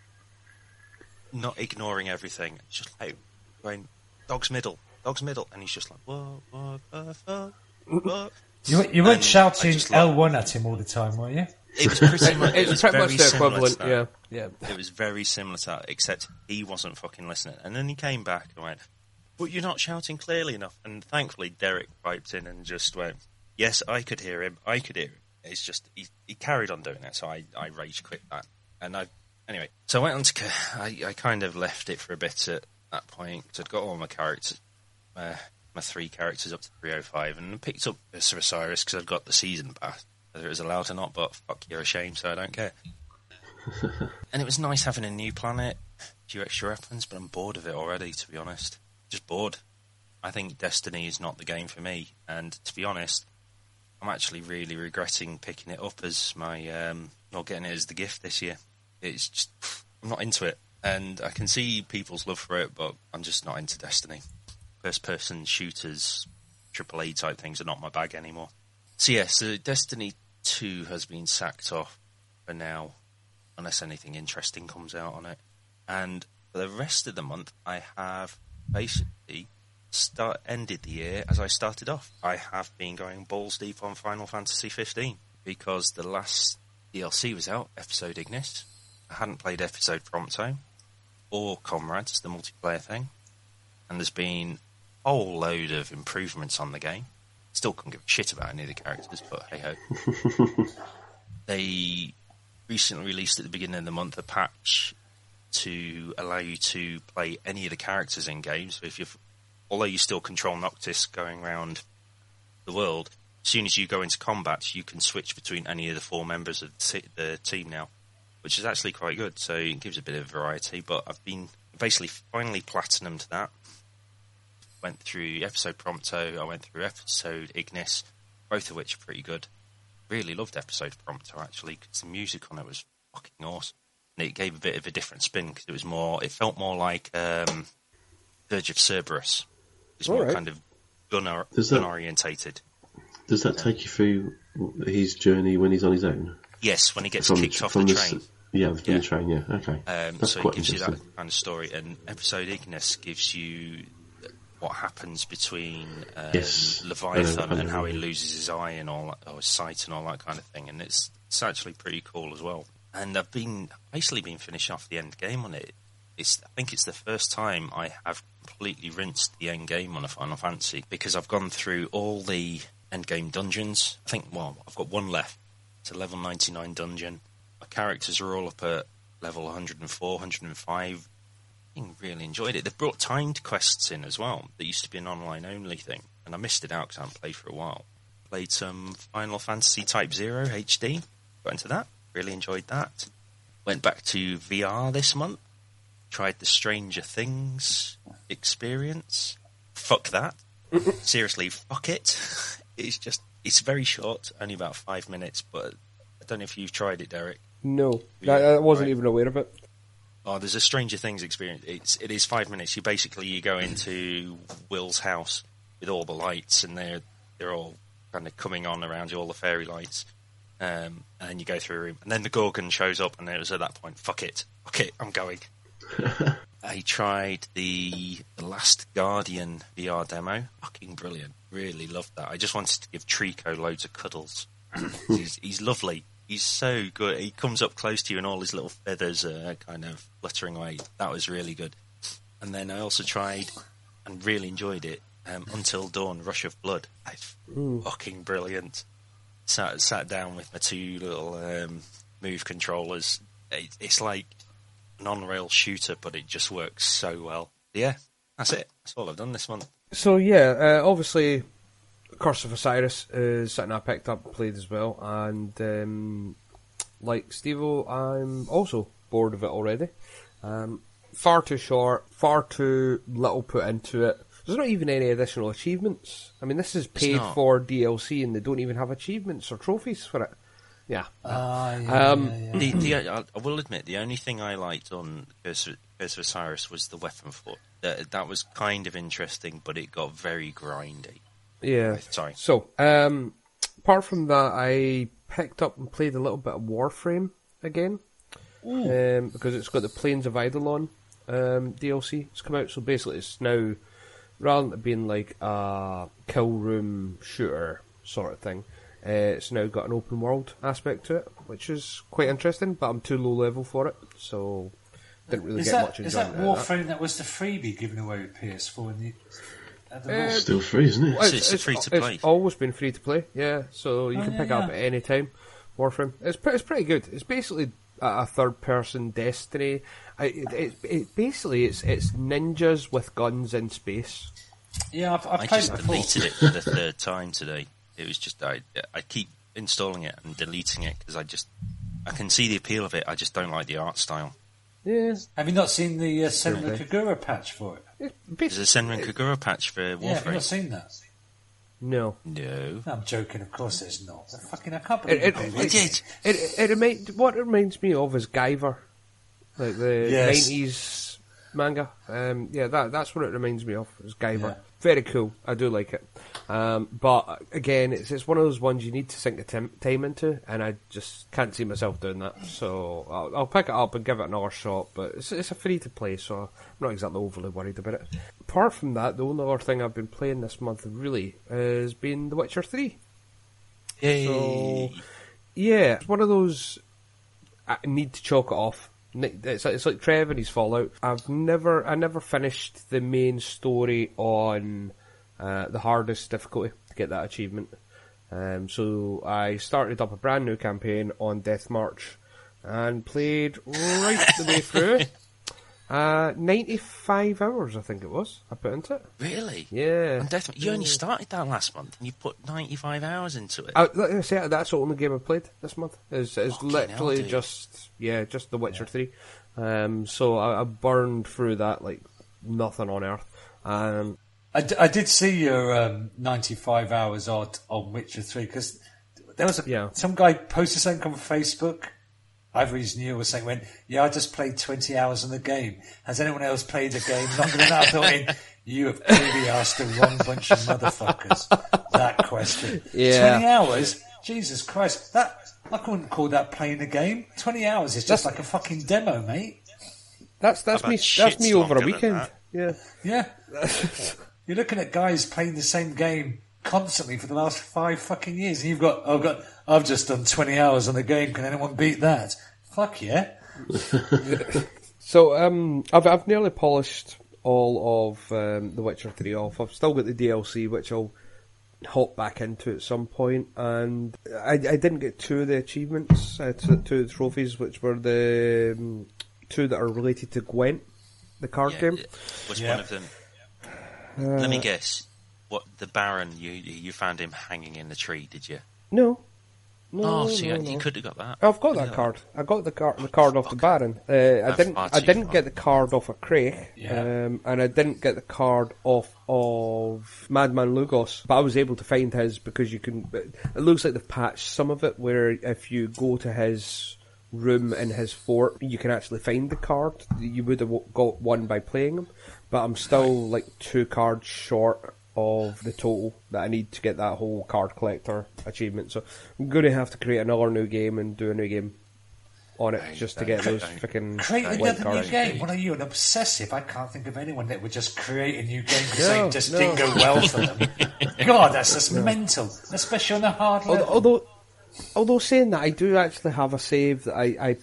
not ignoring everything. Just like going, dog's middle, and he's just like, what the fuck? What? You weren't shouting L1 at him all the time, were you? It was pretty much. It was pretty much the equivalent. Yeah. It was very similar to that, except he wasn't fucking listening. And then he came back and went, "But you're not shouting clearly enough." And thankfully, Derek piped in and just went, "Yes, I could hear him. I could hear him." It's just he carried on doing it, so I rage quit that. And anyway, so I went on to I kind of left it for a bit at that point because I'd got all my characters, my 3 characters up to 305, and picked up Sir Osiris because I've got the season pass, whether it was allowed or not. But fuck, you're a shame, so I don't care. And it was nice having a new planet, a few extra weapons, but I'm bored of it already. To be honest, just bored. I think Destiny is not the game for me, and to be honest, I'm actually really regretting picking it up as my not getting it as the gift this year. It's just, I'm not into it, and I can see people's love for it, but I'm just not into Destiny. First-person shooters, AAA type things are not my bag anymore. So Destiny 2 has been sacked off for now, unless anything interesting comes out on it. And for the rest of the month, I have basically ended the year as I started off. I have been going balls deep on Final Fantasy 15 because the last DLC was out, Episode Ignis. I hadn't played Episode Prompto or Comrades, the multiplayer thing, and there's been a whole load of improvements on the game. Still couldn't give a shit about any of the characters, but hey ho. They recently released at the beginning of the month a patch to allow you to play any of the characters in games. So although you still control Noctis going around the world, as soon as you go into combat, you can switch between any of the 4 members of the team now, which is actually quite good. So it gives a bit of variety. But I've been basically finally platinumed that. Went through episode Prompto, I went through episode Ignis, both of which are pretty good. Really loved episode Prompto actually, because the music on it was fucking awesome. And it gave a bit of a different spin, because it felt more like Dirge of Cerberus. It's more kind of gun orientated. Does that take you through his journey when he's on his own? Yes, when he gets kicked off the train. From the train, yeah, okay. That's so quite it gives you that interesting. kind of story. And episode Ignis gives you what happens between Leviathan and how he loses his eye and all that, or his sight and all that kind of thing. And it's actually pretty cool as well. And I've basically been finishing off the end game on it. I think it's the first time I have completely rinsed the end game on a Final Fantasy, because I've gone through all the end game dungeons. I've got one left. It's a level 99 dungeon. My characters are all up at level 104, 105. I really enjoyed it. They've brought timed quests in as well. There used to be an online only thing, and I missed it out because I haven't played for a while. Played some Final Fantasy Type 0 HD. Got into that. Really enjoyed that. Went back to VR this month. Tried the Stranger Things experience. Fuck that. Seriously, fuck it. It's very short, only about 5 minutes, but I don't know if you've tried it, Derek. No, I wasn't even aware of it. Oh, there's a Stranger Things experience. It is 5 minutes. You go into Will's house with all the lights, and they're all kind of coming on around you, all the fairy lights, and you go through a room, and then the Gorgon shows up, and it was at that point, fuck it, I'm going. I tried the Last Guardian VR demo. Fucking brilliant. Really loved that. I just wanted to give Trico loads of cuddles. He's lovely. He's so good. He comes up close to you and all his little feathers are kind of fluttering away. That was really good. And then I also tried and really enjoyed it, Until Dawn, Rush of Blood. It's fucking brilliant. Sat down with my 2 little Move controllers. It's like an on-rail shooter, but it just works so well. Yeah, that's it. That's all I've done this month. So yeah, obviously, Curse of Osiris is something I picked up and played as well, and like Steve-O, I'm also bored of it already. Far too short, far too little put into it. There's not even any additional achievements. I mean, this is paid for DLC, and they don't even have achievements or trophies for it. Yeah. I will admit, the only thing I liked on Curse of Osiris was the weapon fort. That was kind of interesting, but it got very grindy. Yeah. Sorry. So, apart from that, I picked up and played a little bit of Warframe again, because it's got the Plains of Eidolon DLC. It's come out, so basically it's now, rather than being like a kill room shooter sort of thing, it's now got an open world aspect to it, which is quite interesting, but I'm too low level for it, so didn't really get much enjoyment out of that. Is that Warframe that was the freebie given away with PS4 It's still free, isn't it? It's free to play. It's always been free to play, yeah, so you can pick it up at any time. Warframe. It's pretty good. It's basically a third-person Destiny. Basically it's ninjas with guns in space. Yeah, I've I played just it before. deleted it for the 3rd time today. It was just I keep installing it and deleting it because I can see the appeal of it. I just don't like the art style. Yeah. Have you not seen the Senran Kagura patch for it? There's a Senran Kagura patch for Yeah, have you not Warframe. seen that? No. No. No, I'm joking, of course there's not. I can't believe What it reminds me of is Guyver, like the Yes. 90s manga. That's what it reminds me of, is Guyver. Yeah. Very cool. I do like it. But again, it's one of those ones you need to sink the time into, and I just can't see myself doing that. So I'll pick it up and give it another shot, but it's a free to play, so I'm not exactly overly worried about it. Apart from that, the only other thing I've been playing this month really has been The Witcher 3. Yay. So, yeah, it's one of those, I need to chalk it off. It's like Trev and his Fallout. I never finished the main story on the hardest difficulty to get that achievement. So I started up a brand new campaign on Death March and played right the way through. Yeah. 95 hours, I think it was, I put into it. Really? Yeah. And definitely, you only started that last month, and you put 95 hours into it. Like I say, that's the only game I played this month. Is literally hell, dude. just The Witcher 3. So I burned through that like nothing on earth. I did see your 95 hours odd on Witcher 3 because there was some guy posted something on Facebook. Either he's new or something. I just played 20 hours in the game. Has anyone else played the game longer than that? I thought, you have clearly asked the wrong bunch of motherfuckers that question. Yeah. 20 hours? Jesus Christ. I couldn't call that playing the game. 20 hours is just like a fucking demo, mate. That's me over a weekend. Yeah. Yeah. You're looking at guys playing the same game constantly for the last 5 fucking years, and you've got, I've just done 20 hours on the game. Can anyone beat that? Fuck yeah. So I've nearly polished all of The Witcher 3 off. I've still got the DLC, which I'll hop back into at some point, and I didn't get 2 of the achievements, 2 of the trophies, which were the 2 that are related to Gwent, the card game. Was one of them? Let me guess. What, the Baron? You found him hanging in the tree? Did you? No. You could have got that. I've got that card. I got the card off the Baron. I didn't get the card off of Craig, and I didn't get the card off of Madman Lugos. But I was able to find his because you can. It looks like they've patched some of it, where if you go to his room in his fort, you can actually find the card. You would have got one by playing him, but I'm still like 2 cards short of the total that I need to get that whole card collector achievement. So I'm going to have to create another new game and do a new game on it just to get those freaking create Gwent another new cards. game. What are you, an obsessive? I can't think of anyone that would just create a new game because they just didn't go well for them. God, that's just mental, especially on a hard level. Although saying that, I do actually have a save that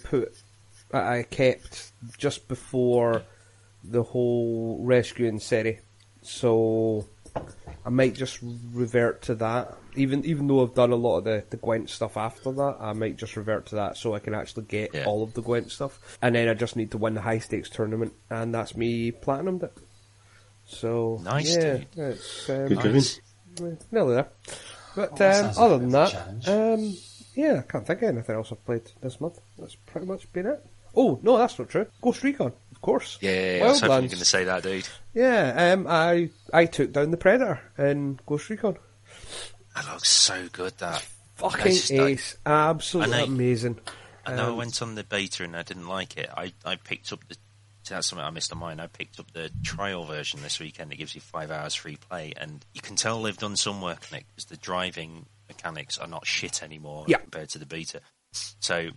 I kept just before the whole rescuing Ciri, so I might just revert to that. Even though I've done a lot of the Gwent stuff after that, I might just revert to that so I can actually get all of the Gwent stuff, and then I just need to win the high stakes tournament, and that's me platinumed it. So nice, dude. It's Good going. nearly there. But sounds other like than a that, challenge. I can't think of anything else I've played this month. That's pretty much been it. Oh, no, that's not true. Ghost Recon, of course. Yeah, I was hoping you were Wildlands. going to say that, dude. Yeah, I took down the Predator in Ghost Recon. That looks so good, that. Fucking ace. Absolutely amazing. I know I went on the beta and I didn't like it. I picked up that's something I missed on mine. I picked up the trial version this weekend. It gives you 5 hours free play, and you can tell they've done some work on it because the driving mechanics are not shit anymore compared to the beta. So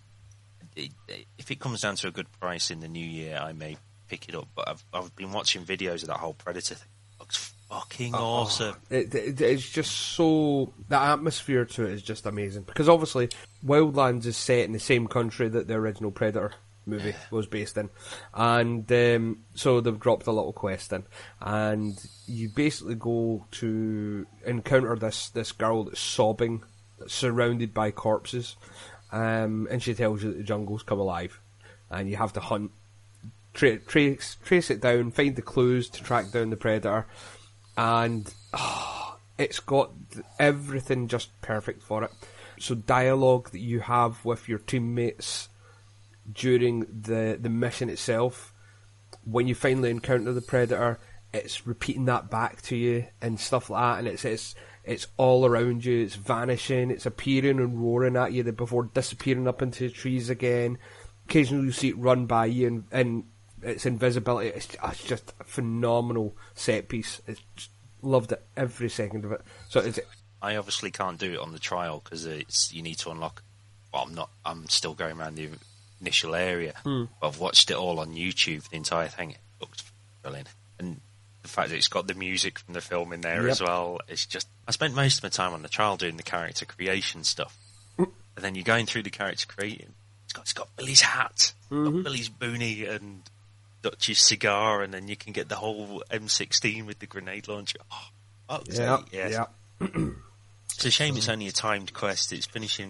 if it comes down to a good price in the new year, I may pick it up. But I've been watching videos of that whole Predator thing. It looks fucking awesome. It's just so... The atmosphere to it is just amazing. Because obviously, Wildlands is set in the same country that the original Predator movie was based in. And so they've dropped a little quest in. And you basically go to encounter this girl that's sobbing, surrounded by corpses. And she tells you that the jungle's come alive. And you have to hunt, trace it down, find the clues to track down the Predator. And it's got everything just perfect for it. So dialogue that you have with your teammates during the mission itself, when you finally encounter the Predator, it's repeating that back to you and stuff like that, and it's all around you, it's vanishing, it's appearing and roaring at you before disappearing up into the trees again. Occasionally you see it run by you and its invisibility. It's just a phenomenal set piece. Loved it, every second of it. So I obviously can't do it on the trial because you need to unlock. Well, I'm still going around the initial area. But I've watched it all on YouTube, the entire thing. It looks brilliant, and the fact that it's got the music from the film in there as well. It's just, I spent most of my time on the trial doing the character creation stuff, and then you're going through the character creating. It's got Billy's hat, got Billy's boonie, and Dutch's cigar, and then you can get the whole M16 with the grenade launcher. It's a shame it's only a timed quest. It's finishing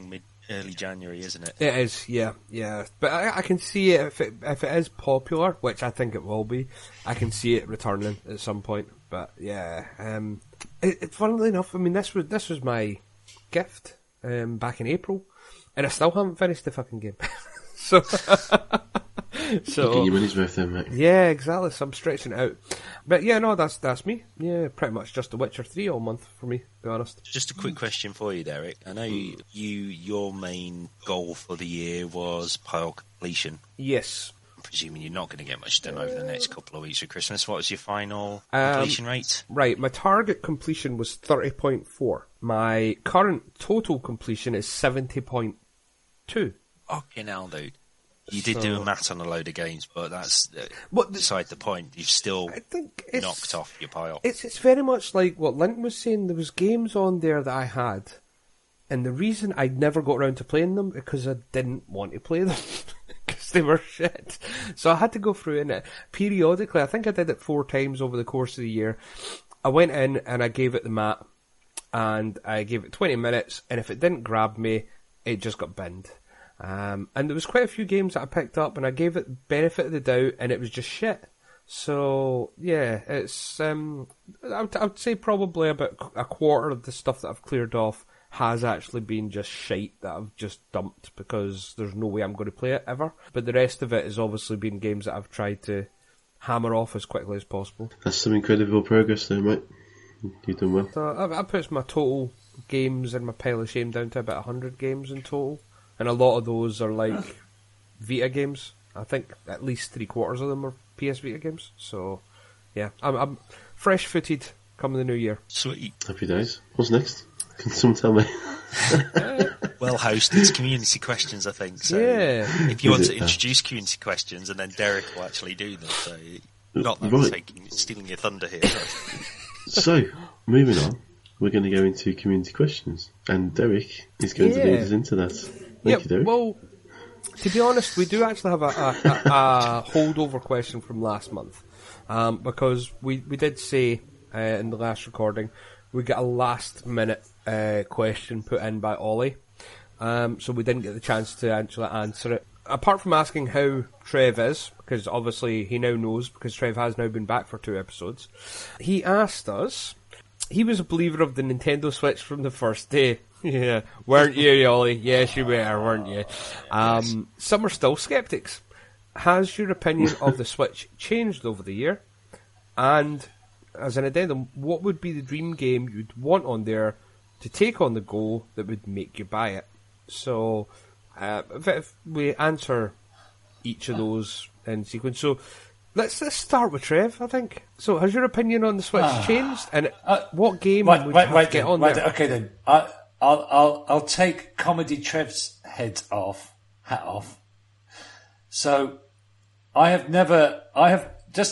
early January, isn't it? It is, yeah. But I can see it if it is popular, which I think it will be. I can see it returning at some point. But yeah, funnily enough, I mean, this was my gift back in April, and I still haven't finished the fucking game. So. Getting your money's worth then, mate. Yeah, exactly. So I'm stretching it out. But yeah, no, that's me. Yeah, pretty much just The Witcher 3 all month for me, to be honest. Just a quick question for you, Derek. I know your main goal for the year was pile completion. Yes. I'm presuming you're not going to get much done over the next couple of weeks of Christmas. What was your final completion rate? Right, my target completion was 30.4. My current total completion is 70.2. Fucking hell, dude. You did do a math on a load of games, but that's beside the point. You've still knocked off your pile. It's very much like what Linton was saying. There was games on there that I had, and the reason I never got around to playing them because I didn't want to play them because they were shit. So I had to go through in it periodically. I think I did it 4 times over the course of the year. I went in and I gave it the mat, and I gave it 20 minutes, and if it didn't grab me, it just got binned. And there was quite a few games that I picked up and I gave it benefit of the doubt and it was just shit. So, yeah, it's, I would say probably about a quarter of the stuff that I've cleared off has actually been just shite that I've just dumped because there's no way I'm going to play it ever. But the rest of it has obviously been games that I've tried to hammer off as quickly as possible. That's some incredible progress there, mate. You've done well. So I put my total games in my pile of shame down to about 100 games in total. And a lot of those are like Vita games. I think at least 3/4 of them are PS Vita games. So, yeah, I'm fresh-footed coming the new year. Sweet. Happy days. What's next? Can someone tell me? Well hosted. It's community questions, I think. So yeah. If you want to introduce community questions, and then Derek will actually do them. So not that I'm stealing your thunder here. So, moving on, we're going to go into community questions, and Derek is going to lead us into that. Thank you, Derek. Well, to be honest, we do actually have a holdover question from last month, because we did say in the last recording we got a last minute question put in by Ollie, so we didn't get the chance to actually answer it. Apart from asking how Trev is, because obviously he now knows because Trev has now been back for 2 episodes, he asked us. He was a believer of the Nintendo Switch from the first day. Yeah, weren't you, Ollie? Yes, you were, weren't you? Some are still sceptics. Has your opinion of the Switch changed over the year? And, as an addendum, what would be the dream game you'd want on there to take on the go that would make you buy it? So, if we answer each of those in sequence. So, let's start with Trev, I think. So, has your opinion on the Switch changed? And what game would you have to get on there? Okay, then. I'll take Comedy Trev's hat off. So, I am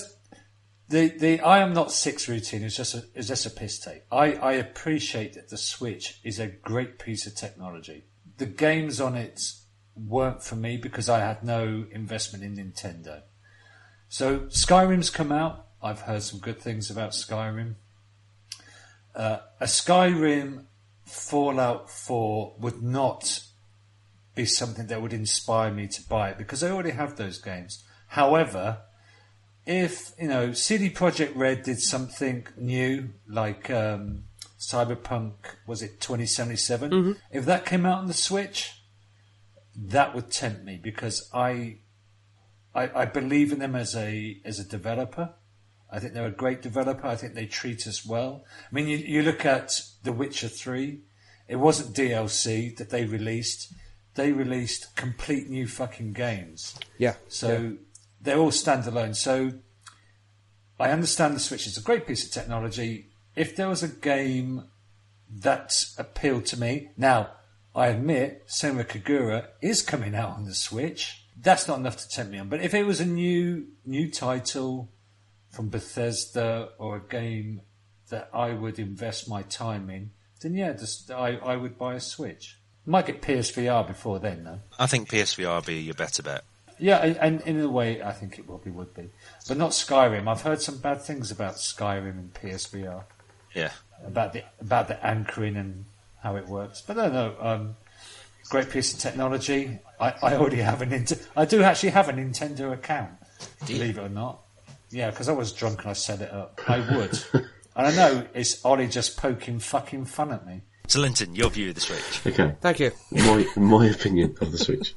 not 6 routine is just a piss take. I appreciate that the Switch is a great piece of technology. The games on it weren't for me because I had no investment in Nintendo. So Skyrim's come out. I've heard some good things about Skyrim. A Skyrim Fallout 4 would not be something that would inspire me to buy it because I already have those games. However, if CD Projekt Red did something new like Cyberpunk, was it 2077? Mm-hmm. If that came out on the Switch, that would tempt me because I believe in them as a developer. I think they're a great developer. I think they treat us well. I mean, you look at The Witcher 3. It wasn't DLC that they released. They released complete new fucking games. Yeah. So they're all standalone. So I understand the Switch is a great piece of technology. If there was a game that appealed to me, now I admit Senua Kagura is coming out on the Switch. That's not enough to tempt me on. But if it was a new title from Bethesda or a game that I would invest my time in, then I would buy a Switch. Might get PSVR before then, though. I think PSVR would be your better bet. Yeah, and in a way, I think it probably would be. But not Skyrim. I've heard some bad things about Skyrim and PSVR. Yeah. About the anchoring and how it works. But I don't know. great piece of technology. I already have I do actually have a Nintendo account, believe it or not. Yeah, because I was drunk and I set it up. I would. And I know it's Ollie just poking fucking fun at me. So, Linton, your view of the Switch. Okay. Thank you. My opinion of the Switch.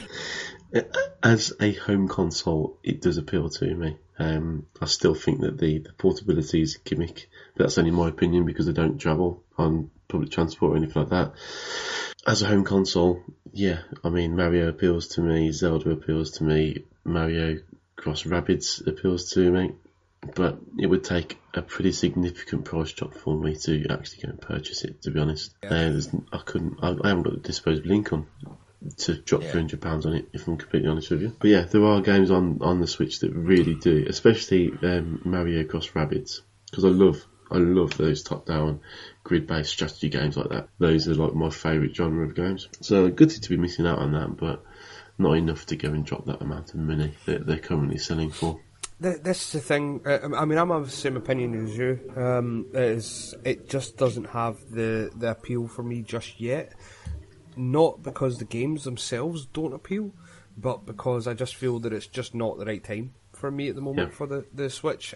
As a home console, it does appeal to me. I still think that the portability is a gimmick. But that's only my opinion because I don't travel on public transport or anything like that. As a home console, yeah, I mean, Mario appeals to me, Zelda appeals to me, Mario Cross Rabbids appeals to me. But it would take a pretty significant price drop for me to actually go and purchase it, to be honest. Yeah. I haven't got the disposable income to drop £300 on it, if I'm completely honest with you. But yeah, there are games on the Switch that really do, especially Mario Cross Rabbids, because I love those top-down grid-based strategy games like that. Those are like my favourite genre of games. So gutted to be missing out on that, but not enough to go and drop that amount of money that they're currently selling for. This is the thing. I mean, I'm of the same opinion as you. It just doesn't have the appeal for me just yet. Not because the games themselves don't appeal, but because I just feel that it's just not the right time for me at the moment for the Switch.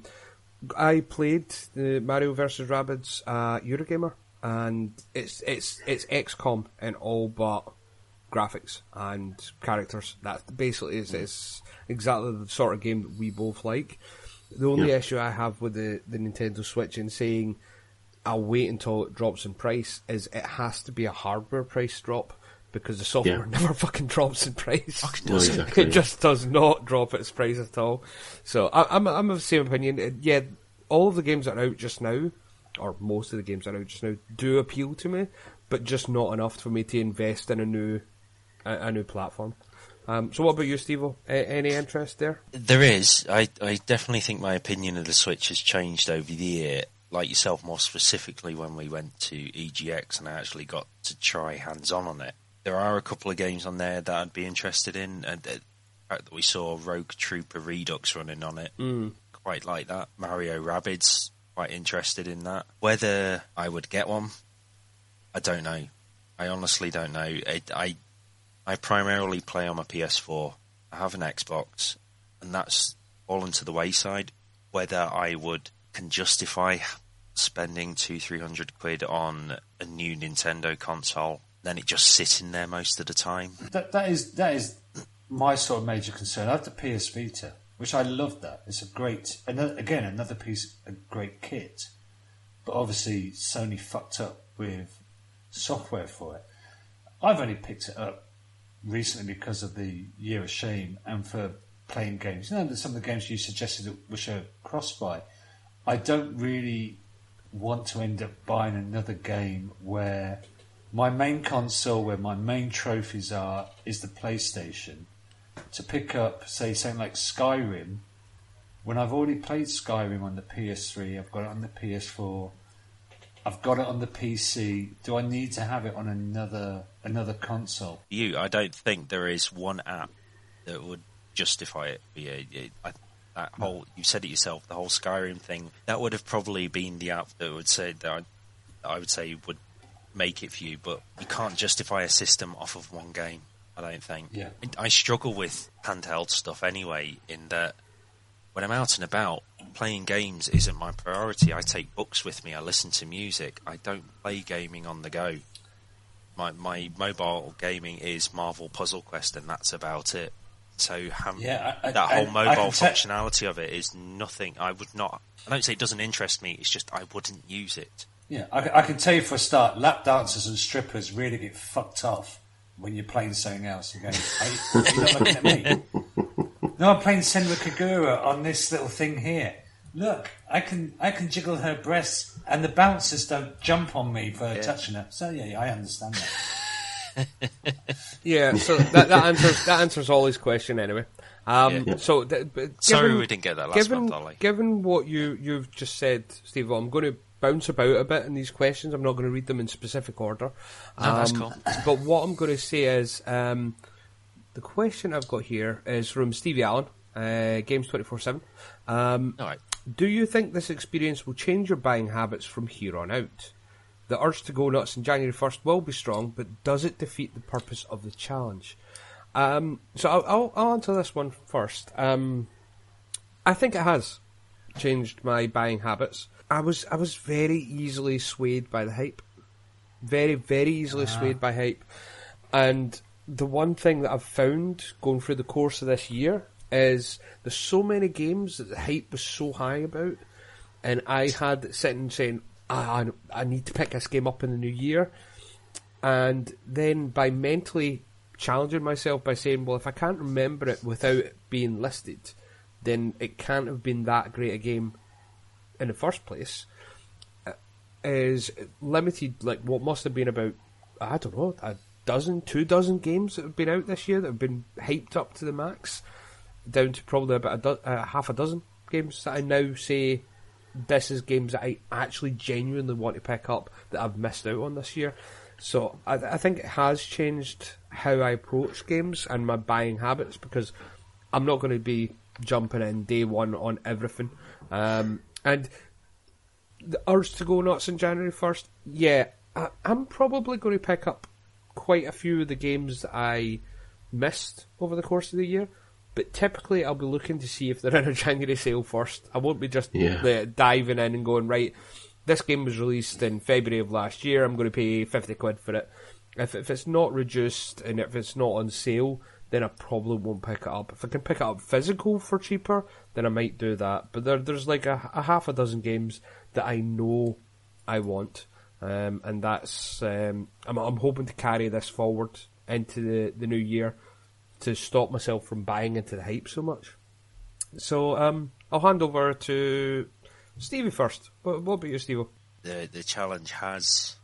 I played the Mario vs Rabbids Eurogamer, and it's XCOM in all but graphics and characters. That basically is exactly the sort of game that we both like. The only issue I have with the Nintendo Switch in saying I'll wait until it drops in price is it has to be a hardware price drop, because the software never fucking drops in price. Exactly, it just does not drop its price at all. So I'm of the same opinion. Yeah, all of the games that are out just now, or most of the games that are out just now, do appeal to me, but just not enough for me to invest in a new platform. So what about you, Steve-O? Any interest there? There is. I definitely think my opinion of the Switch has changed over the year. Like yourself, more specifically when we went to EGX and I actually got to try hands-on on it. There are a couple of games on there that I'd be interested in. And the fact that we saw Rogue Trooper Redux running on it, quite like that. Mario Rabbids, quite interested in that. Whether I would get one, I don't know. I honestly don't know. I primarily play on my PS4. I have an Xbox, and that's fallen to the wayside. Whether I can justify spending £200-300 on a new Nintendo console, then it just sitting there most of the time. That is my sort of major concern. I have the PS Vita, which I love. That it's another piece of great kit, but obviously Sony fucked up with software for it. I've only picked it up recently because of the Year of Shame and for playing games. You know, some of the games you suggested which are cross-buy. I don't really want to end up buying another game where my main console, where my main trophies are, is the PlayStation. To pick up, say, something like Skyrim, when I've already played Skyrim on the PS3, I've got it on the PS4, I've got it on the PC. Do I need to have it on another console? I don't think there is one app that would justify it. You said it yourself, the whole Skyrim thing, that would have probably been the app that would say that I would say would make it for you, but you can't justify a system off of one game, I don't think. Yeah. I struggle with handheld stuff anyway, in that when I'm out and about, playing games isn't my priority. I take books with me, I listen to music, I don't play gaming on the go. My mobile gaming is Marvel Puzzle Quest, and that's about it. So that whole mobile functionality of it is nothing. I don't say it doesn't interest me, it's just I wouldn't use it. Yeah, I can tell you for a start, lap dancers and strippers really get fucked off when you're playing something else. You're going, you're not looking at me. No, I'm playing Senra Kagura on this little thing here. Look, I can jiggle her breasts, and the bouncers don't jump on me for touching her. So yeah, I understand that. Yeah, so that answers Ollie's question anyway. So, sorry we didn't get that last month, Ollie. Given what you've just said, Steve, I'm going to bounce about a bit in these questions. I'm not going to read them in specific order. No, that's cool. But what I'm going to say is, the question I've got here is from Stevie Allen, Games 24/7. All right. Do you think this experience will change your buying habits from here on out? The urge to go nuts on January 1st will be strong, but does it defeat the purpose of the challenge? So I'll answer this one first. I think it has changed my buying habits. I was very easily swayed by the hype. Very, very easily swayed by hype. And the one thing that I've found going through the course of this year is there's so many games that the hype was so high about, and I had sitting saying, I need to pick this game up in the new year. And then by mentally challenging myself by saying, well, if I can't remember it without it being listed, then it can't have been that great a game in the first place, is limited, like what must have been about, I don't know, 2 dozen games that have been out this year that have been hyped up to the max, down to probably about half a dozen games that I now say this is games that I actually genuinely want to pick up that I've missed out on this year. So I think it has changed how I approach games and my buying habits, because I'm not going to be jumping in day one on everything. And the urge to go nuts on January 1st, yeah, I'm probably going to pick up quite a few of the games that I missed over the course of the year, but typically I'll be looking to see if they're in a January sale first. I won't be just diving in and going, right, this game was released in February of last year, I'm going to pay 50 quid for it. If it's not reduced and if it's not on sale, then I probably won't pick it up. If I can pick it up physical for cheaper, then I might do that. But there's like a half a dozen games that I know I want. And that's I'm hoping to carry this forward into the new year to stop myself from buying into the hype so much. So I'll hand over to Stevie first. What about you, Stevie? The challenge has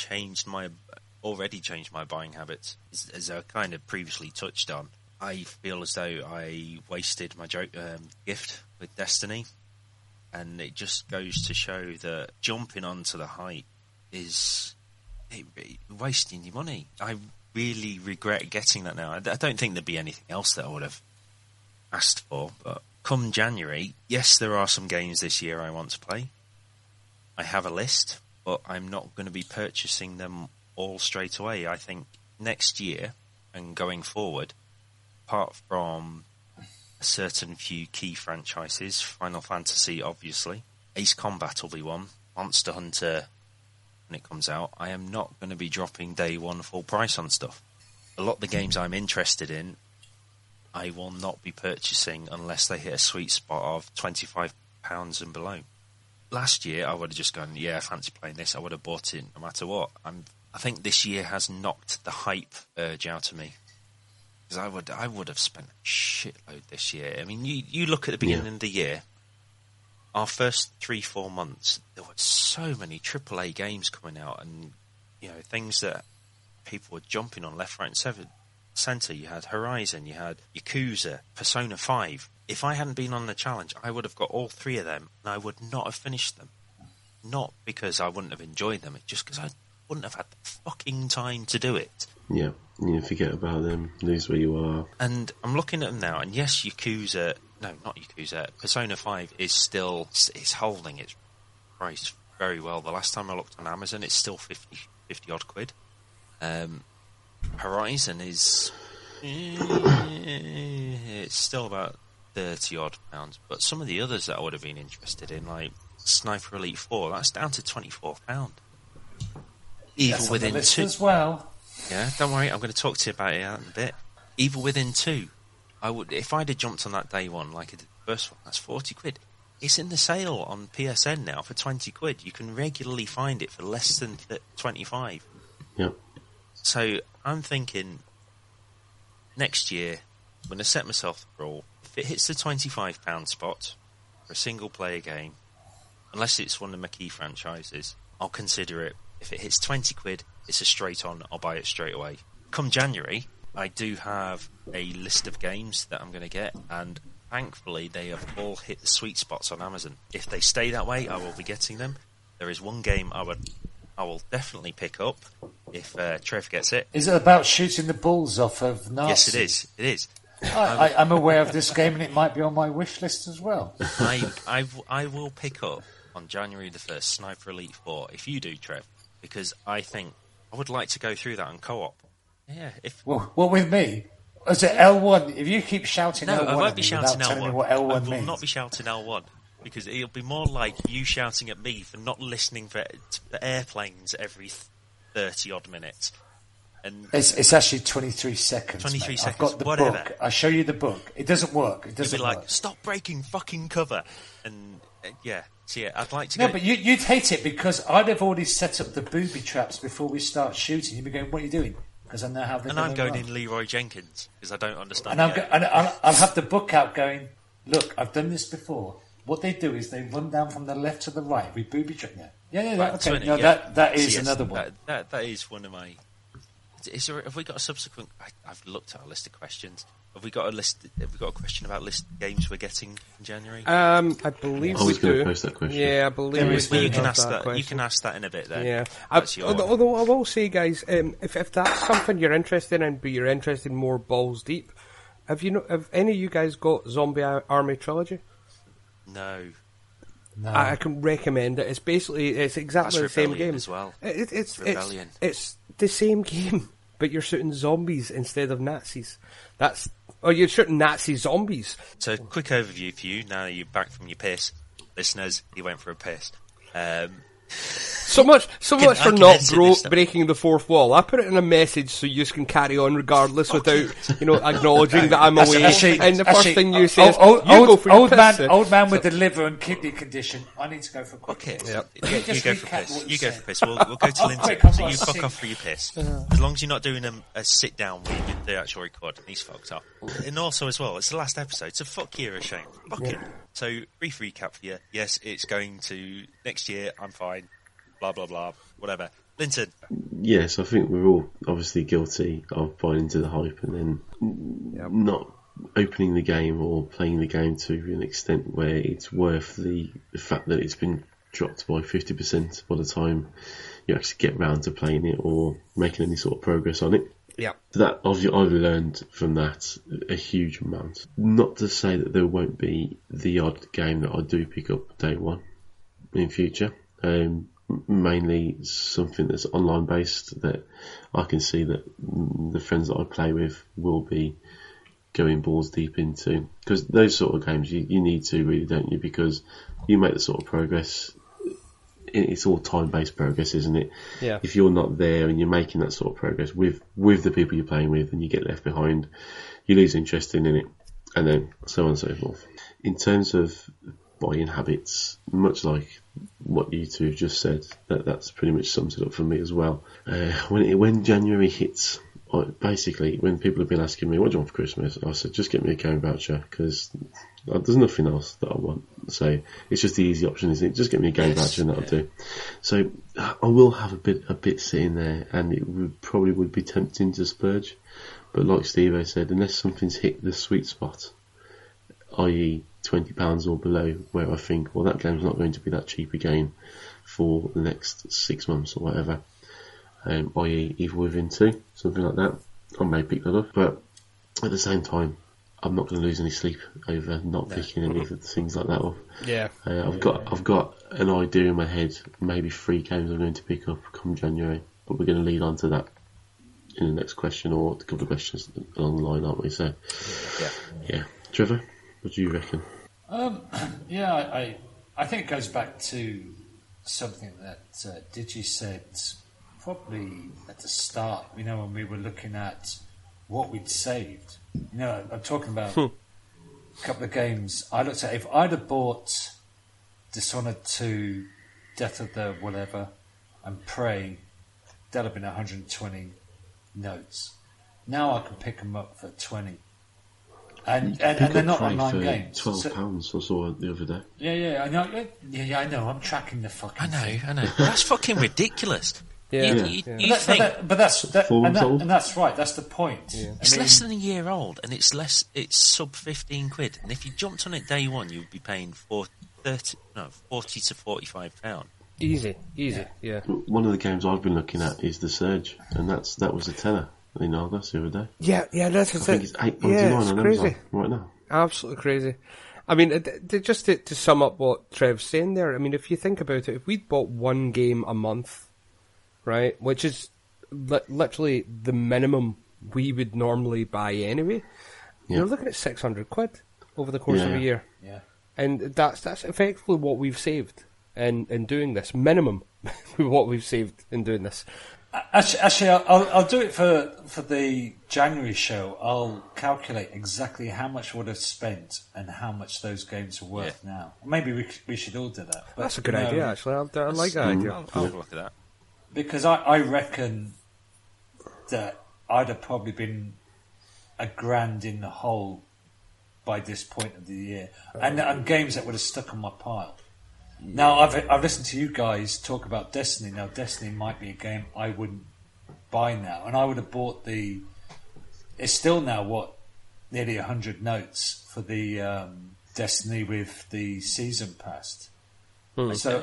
already changed my buying habits, as I kind of previously touched on. I feel as though I wasted my gift with Destiny, and it just goes to show that jumping onto the hype is wasting your money. I really regret getting that now. I don't think there'd be anything else that I would have asked for, but come January, yes, there are some games this year I want to play. I have a list, but I'm not going to be purchasing them all straight away. I think next year and going forward, apart from a certain few key franchises, Final Fantasy obviously, Ace Combat will be one, Monster Hunter when it comes out, I am not going to be dropping day one full price on stuff. A lot of the games I'm interested in, I will not be purchasing unless they hit a sweet spot of £25 and below. Last year I would have just gone, yeah, I fancy playing this, I would have bought it no matter what. I think this year has knocked the hype urge out of me, because I would have spent a shitload this year. I mean, you look at the beginning of the year, our first 3-4 months, there were so many AAA games coming out, and things that people were jumping on left, right, and centre. You had Horizon, you had Yakuza, Persona 5. If I hadn't been on the challenge, I would have got all 3 of them, and I would not have finished them. Not because I wouldn't have enjoyed them, it's just because I wouldn't have had the fucking time to do it. Yeah, you forget about them, lose where you are. And I'm looking at them now, and yes, Persona 5 is holding its price very well. The last time I looked on Amazon, it's still 50 odd quid. Horizon is it's still about 30 odd pounds, but some of the others that I would have been interested in, like Sniper Elite 4, that's down to £24. Evil Within 2 as well. Yeah, don't worry, I'm going to talk to you about it in a bit. Evil Within 2, if I'd have jumped on that day one like I did the first one, that's 40 quid. It's in the sale on PSN now for 20 quid. You can regularly find it for less than 25. Yep. So I'm thinking next year, I'm going to set myself the rule. If it hits the £25 spot for a single player game, unless it's one of my key franchises, I'll consider it. If it hits 20 quid, it's a straight on, I'll buy it straight away. Come January, I do have a list of games that I'm going to get, and thankfully they have all hit the sweet spots on Amazon. If they stay that way, I will be getting them. There is one game I will definitely pick up if Trev gets it. Is it about shooting the balls off of Nazis? Yes, it is. I'm aware of this game, and it might be on my wish list as well. I will pick up on January the 1st Sniper Elite 4, if you do, Trev, because I think I would like to go through that on co-op. Yeah, if Well, with me, is it L1? If you keep shouting no, L1 I at won't me be without shouting telling me L1. what I L1 will means. not be shouting L1 because it'll be more like you shouting at me for not listening for airplanes every 30 odd minutes. And It's actually 23 seconds. 23 mate. seconds, I've got the whatever. book. I show you the book. It doesn't work. It you'll doesn't be like, work. stop breaking fucking cover. And so I'd like to No, go. but you'd hate it because I'd have already set up the booby traps before we start shooting. You'd be going, "What are you doing?" Because I know how they're and I'm going run. in Leroy Jenkins because I don't understand. And I'll have the book out going, "Look, I've done this before. What they do is they run down from the left to the right. We booby trap now. Yeah, Right, okay. 20, No, yeah. that is Yes, another one. That is one of my. Have we got a subsequent? I've looked at our list of questions. Have we got a list? Have we got a question about list games we're getting in January? I believe I was we going do. to post that question. Yeah, I believe There we is- do. Well, you can have ask that. You question. can ask that in a bit. Then. Yeah. That's your. Although I will say, guys, if that's something you're interested in, but you're interested in more balls deep, have any of you guys got Zombie Army Trilogy? No. No. I can recommend it. It's exactly That's the same Rebellion game as well. It's Rebellion. It's the same game, but you're shooting zombies instead of Nazis. You're shooting Nazi zombies. So, quick overview for you. Now you're back from your piss, listeners. You went for a piss. So much for I can not edit this stuff. breaking the fourth wall. I put it in a message so you can carry on regardless without, acknowledging that I'm away. And the first thing you say is, you go for your piss. old man with the liver and kidney condition. I need to go for a quick Okay, piss. Yep. yeah, you Just go for recap piss. what You go said. for piss. We'll go to Lindsay. quick, I've So got you to fuck sing. off for your piss. As long as you're not doing a sit down with the actual record. He's fucked up. And also as well, it's the last episode, so fuck Year of Shame. Fuck it. So brief recap for you. Yes, it's going to next year. I'm fine. Blah blah blah. Whatever. Linton. Yes, I think we're all obviously guilty of buying into the hype and then not opening the game or playing the game to an extent where it's worth the fact that it's been dropped by 50% by the time you actually get round to playing it or making any sort of progress on it. Yeah. So that obviously I've learned from that a huge amount. Not to say that there won't be the odd game that I do pick up day one in future. Mainly something that's online based that I can see that the friends that I play with will be going balls deep into, because those sort of games you need to really, don't you, because you make the sort of progress, it's all time based progress, isn't it? Yeah. If you're not there and you're making that sort of progress with the people you're playing with and you get left behind, you lose interest in it, and then so on and so forth. In terms of buying habits, much like what you two have just said, that's pretty much sums it up for me as well. When January hits, basically when people have been asking me what do you want for Christmas, I said just get me a game voucher because there's nothing else that I want. So it's just the easy option, isn't it? Just get me a game voucher and that'll do. So I will have a bit sitting there, and it probably would be tempting to splurge, but like Steve said, unless something's hit the sweet spot, i.e. £20 or below, where I think, well, that game's not going to be that cheap again for the next 6 months or whatever, i.e. Evil Within 2, something like that, I may pick that up. But at the same time, I'm not going to lose any sleep over not picking any of the things like that up. Yeah. I've got an idea in my head, maybe 3 games I'm going to pick up come January, but we're going to lead on to that in the next question or a couple of questions along the line, aren't we? So, yeah. Trevor, what do you reckon? I think it goes back to something that Digi said probably at the start, when we were looking at what we'd saved. I'm talking about a couple of games. I looked at, if I'd have bought Dishonored 2, Death of the whatever, and Prey, that'd have been 120 notes. Now I can pick them up for 20. And they're not online games. £12 I saw the other day. Yeah, I know. Yeah, I know. I'm tracking the fucking. I know. That's fucking ridiculous. Yeah. You think But that's 4 months old? and that's right. That's the point. Yeah. it's less than a year old, and it's sub 15 quid. And if you jumped on it day one, you'd be paying 40 to £45. Easy, yeah. One of the games I've been looking at is The Surge, and that was a tenner in August the other day. Yeah, that's I think it's £8.99 yeah, it's on crazy. Amazon right now. Absolutely crazy. I mean, just to sum up what Trev's saying there, I mean, if you think about it, if we'd bought one game a month right? Which is literally the minimum we would normally buy anyway. Yeah. You're looking at £600 over the course of a year. Yeah. And that's effectively what we've saved in doing this. Minimum what we've saved in doing this. Actually, I'll do it for the January show. I'll calculate exactly how much I would have spent and how much those games are worth now. Maybe we should all do that. But, That's a good idea, actually. I like that idea. I'll have a look at that. Because I reckon that I'd have probably been £1,000 in the hole by this point of the year, and games that would have stuck on my pile. Now I've listened to you guys talk about Destiny. Now Destiny might be a game I wouldn't buy now, and I would have bought the. It's still now nearly 100 notes for the Destiny with the season pass. So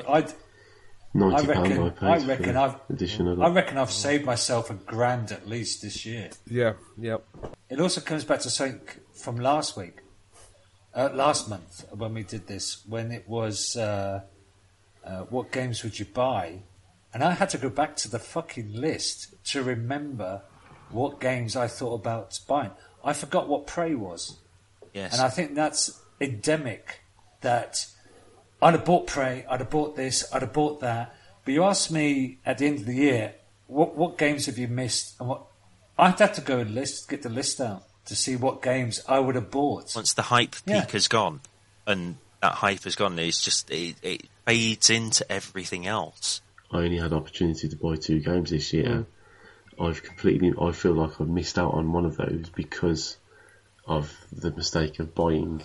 £90 I paid for edition of that. I reckon I've saved myself £1,000 at least this year. Yeah, yep. It also comes back to something from last month when we did this, when it was what games would you buy, and I had to go back to the fucking list to remember what games I thought about buying. I forgot what Prey was. Yes. And I think that's endemic, that I'd have bought Prey, I'd have bought this, I'd have bought that, but you ask me at the end of the year, what games have you missed? And I'd have to go and get the list out to see what games I would have bought. Once the hype peak has gone, and that hype has gone, it's just it fades into everything else. I only had opportunity to buy 2 games this year. I feel like I've missed out on one of those because of the mistake of buying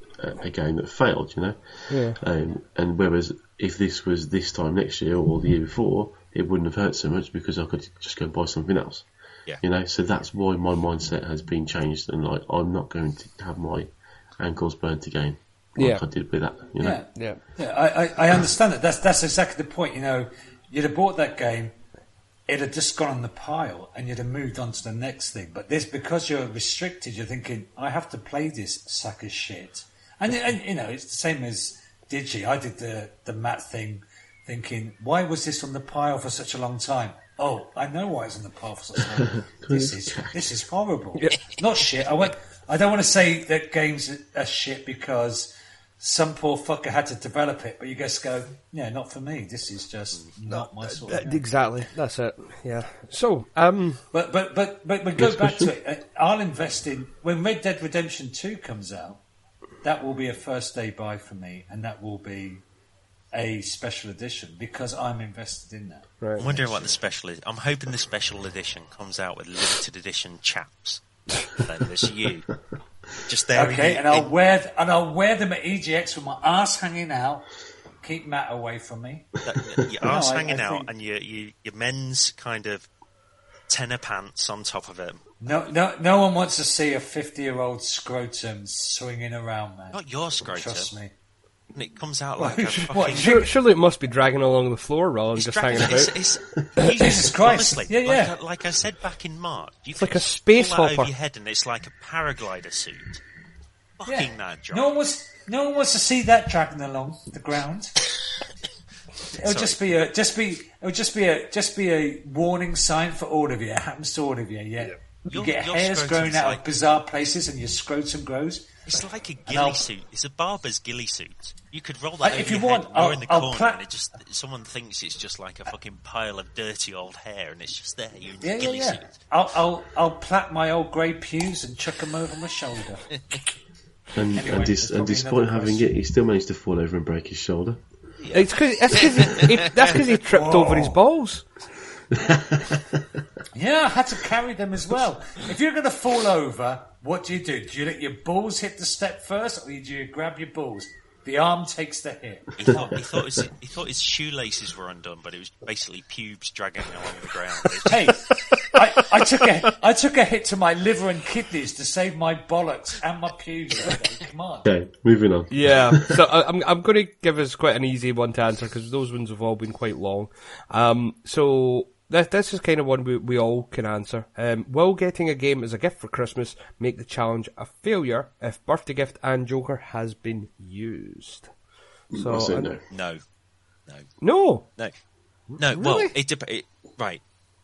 a game that failed, you know? Yeah. And whereas if this was this time next year or the year before, it wouldn't have hurt so much because I could just go and buy something else. Yeah. You know, so that's why my mindset has been changed, and like I'm not going to have my ankles burnt again like I did with that. You know? Yeah. I understand that. That's exactly the point. You know, you'd have bought that game, it'd have just gone on the pile, and you'd have moved on to the next thing. But this, because you're restricted, you're thinking, I have to play this sack of shit. And you know, it's the same as Digi. I did the Matt thing, thinking, why was this on the pile for such a long time? Oh, I know why it's on the pile for such a long time. This is horrible. Yeah. Not shit. I don't want to say that games are shit because some poor fucker had to develop it, but you just go, yeah, not for me. This is just not my sort of game. Exactly. That's it. Yeah. So, But we go back to it. I'll invest in when Red Dead Redemption 2 comes out. That will be a first day buy for me, and that will be a special edition because I'm invested in that. right. I'm wondering what the special is. I'm hoping the special edition comes out with limited edition chaps. Then there's you, just there. Okay, and I'll wear them at EGX with my ass hanging out. Keep Matt away from me. Your ass hanging I out, think- and your men's kind of tenor pants on top of it. No one wants to see a 50-year-old scrotum swinging around, man. Not your scrotum. Trust me. And it comes out like a What, fucking... Surely it must be dragging along the floor rather than It's just hanging dragging- about. it's- Jesus Christ. Honestly, Yeah. like I said back in March, you like could a space pull that hopper. over your head and it's like a paraglider suit. Fucking that job. No one wants to see that dragging along the ground. It'll just be a warning sign for all of you. It happens to all of you. Yeah. You get Your hairs scrotum's growing out like- of bizarre places, and your scrotum grows. It's like a And ghillie suit. It's a barber's ghillie suit. You could roll that over if you your want, head. You're in the I'll corner, and someone thinks it's just like a fucking pile of dirty old hair, and it's just there. You're in the ghillie suit. I'll plait my old grey pews and chuck them over my shoulder. And, Anyway, there's probably despite another having question. it, he still managed to fall over and break his shoulder. It's that's because he tripped over his balls. Yeah, I had to carry them as well. If you're going to fall over, what do? Do you let your balls hit the step first, or do you grab your balls? The arm takes the hit. He thought his shoelaces were undone, but it was basically pubes dragging along the ground. Hey, I took a hit to my liver and kidneys to save my bollocks and my pubes. Come on. Okay, moving on. Yeah, so I'm going to give us quite an easy one to answer because those ones have all been quite long. So this is kind of one we all can answer. Will getting a game as a gift for Christmas make the challenge a failure if birthday gift and Joker has been used? I said no. No. No. No. Really? Well, Right.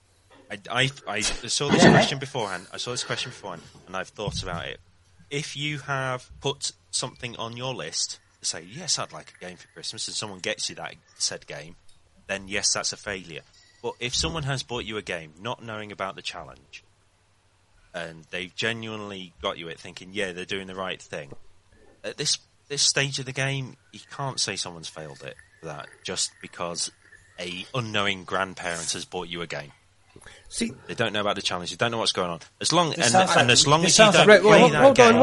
I saw this question beforehand. And I've thought about it. If you have put something on your list to say, yes, I'd like a game for Christmas, and someone gets you that said game, then yes, that's a failure. But if someone has bought you a game not knowing about the challenge, and they've genuinely got you it thinking, yeah, they're doing the right thing, at this stage of the game, you can't say someone's failed it for that just because a unknowing grandparent has bought you a game. See, they don't know about the challenge. They don't know what's going on. As long as sounds you don't like- play that game,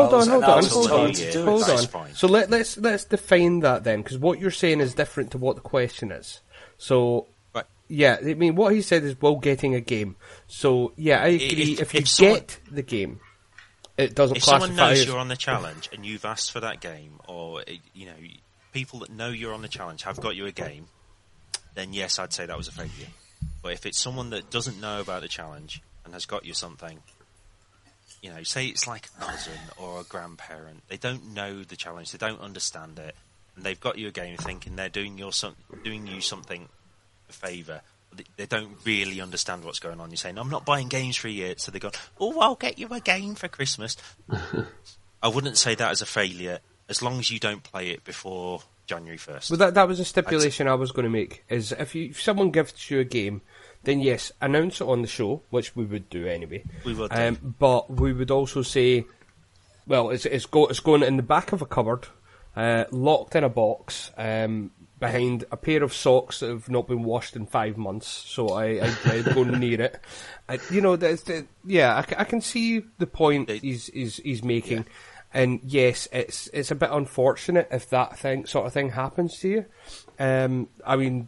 hold on. that's fine. So let's define that then, because what you're saying is different to what the question is. So, Right. yeah, I mean, what he said is, well, getting a game. So, yeah, I agree. If you get the game, it doesn't If classify someone knows as... you're on the challenge and you've asked for that game, or people that know you're on the challenge have got you a game, then yes, I'd say that was a failure. But if it's someone that doesn't know about the challenge and has got you something, say it's like a cousin or a grandparent, they don't know the challenge, they don't understand it, and they've got you a game thinking they're doing you something a favour. They don't really understand what's going on. You're saying, I'm not buying games for a year, so they go, oh, I'll get you a game for Christmas. I wouldn't say that as a failure, as long as you don't play it before January 1st. Well, that was a stipulation I was going to make, is if someone gifts you a game, then yes, announce it on the show, which we would do anyway. We would do. But we would also say, well, it's going in the back of a cupboard, locked in a box, behind a pair of socks that have not been washed in 5 months, so I go near it. I can see the point he's making. Yeah. And yes, it's a bit unfortunate if that sort of thing happens to you. I mean,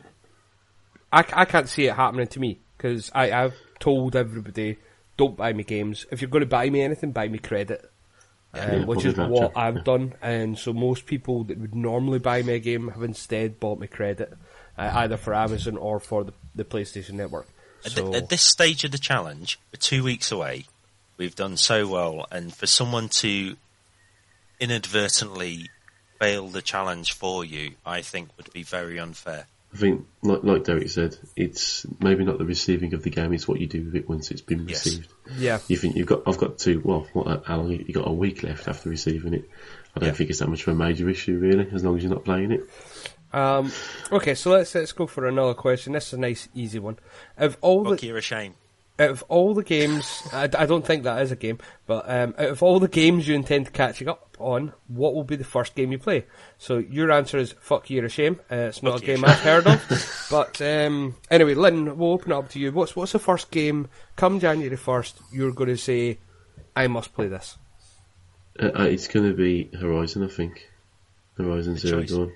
I can't see it happening to me, because I've told everybody, don't buy me games. If you're going to buy me anything, buy me credit. Which is what I've done. And so most people that would normally buy me a game have instead bought me credit, either for Amazon or for the PlayStation Network. At this stage of the challenge, we're 2 weeks away. We've done so well, and for someone to inadvertently fail the challenge for you, I think would be very unfair. I think, like Derek said, it's maybe not the receiving of the game; it's what you do with it once it's been received. Yeah. You think I've got how long? You got a week left after receiving it. I don't think it's that much of a major issue, really, as long as you're not playing it. Okay, so let's go for another question. This is a nice, easy one. You're a shame. Out of all the games, I don't think that is a game, but out of all the games you intend to catching up on, what will be the first game you play? So your answer is fuck You're a Shame. It's not a game I've heard of. But anyway, Lynn, we'll open it up to you. What's the first game, come January 1st, you're going to say, I must play this? It's going to be Horizon, I think. Horizon Zero Dawn.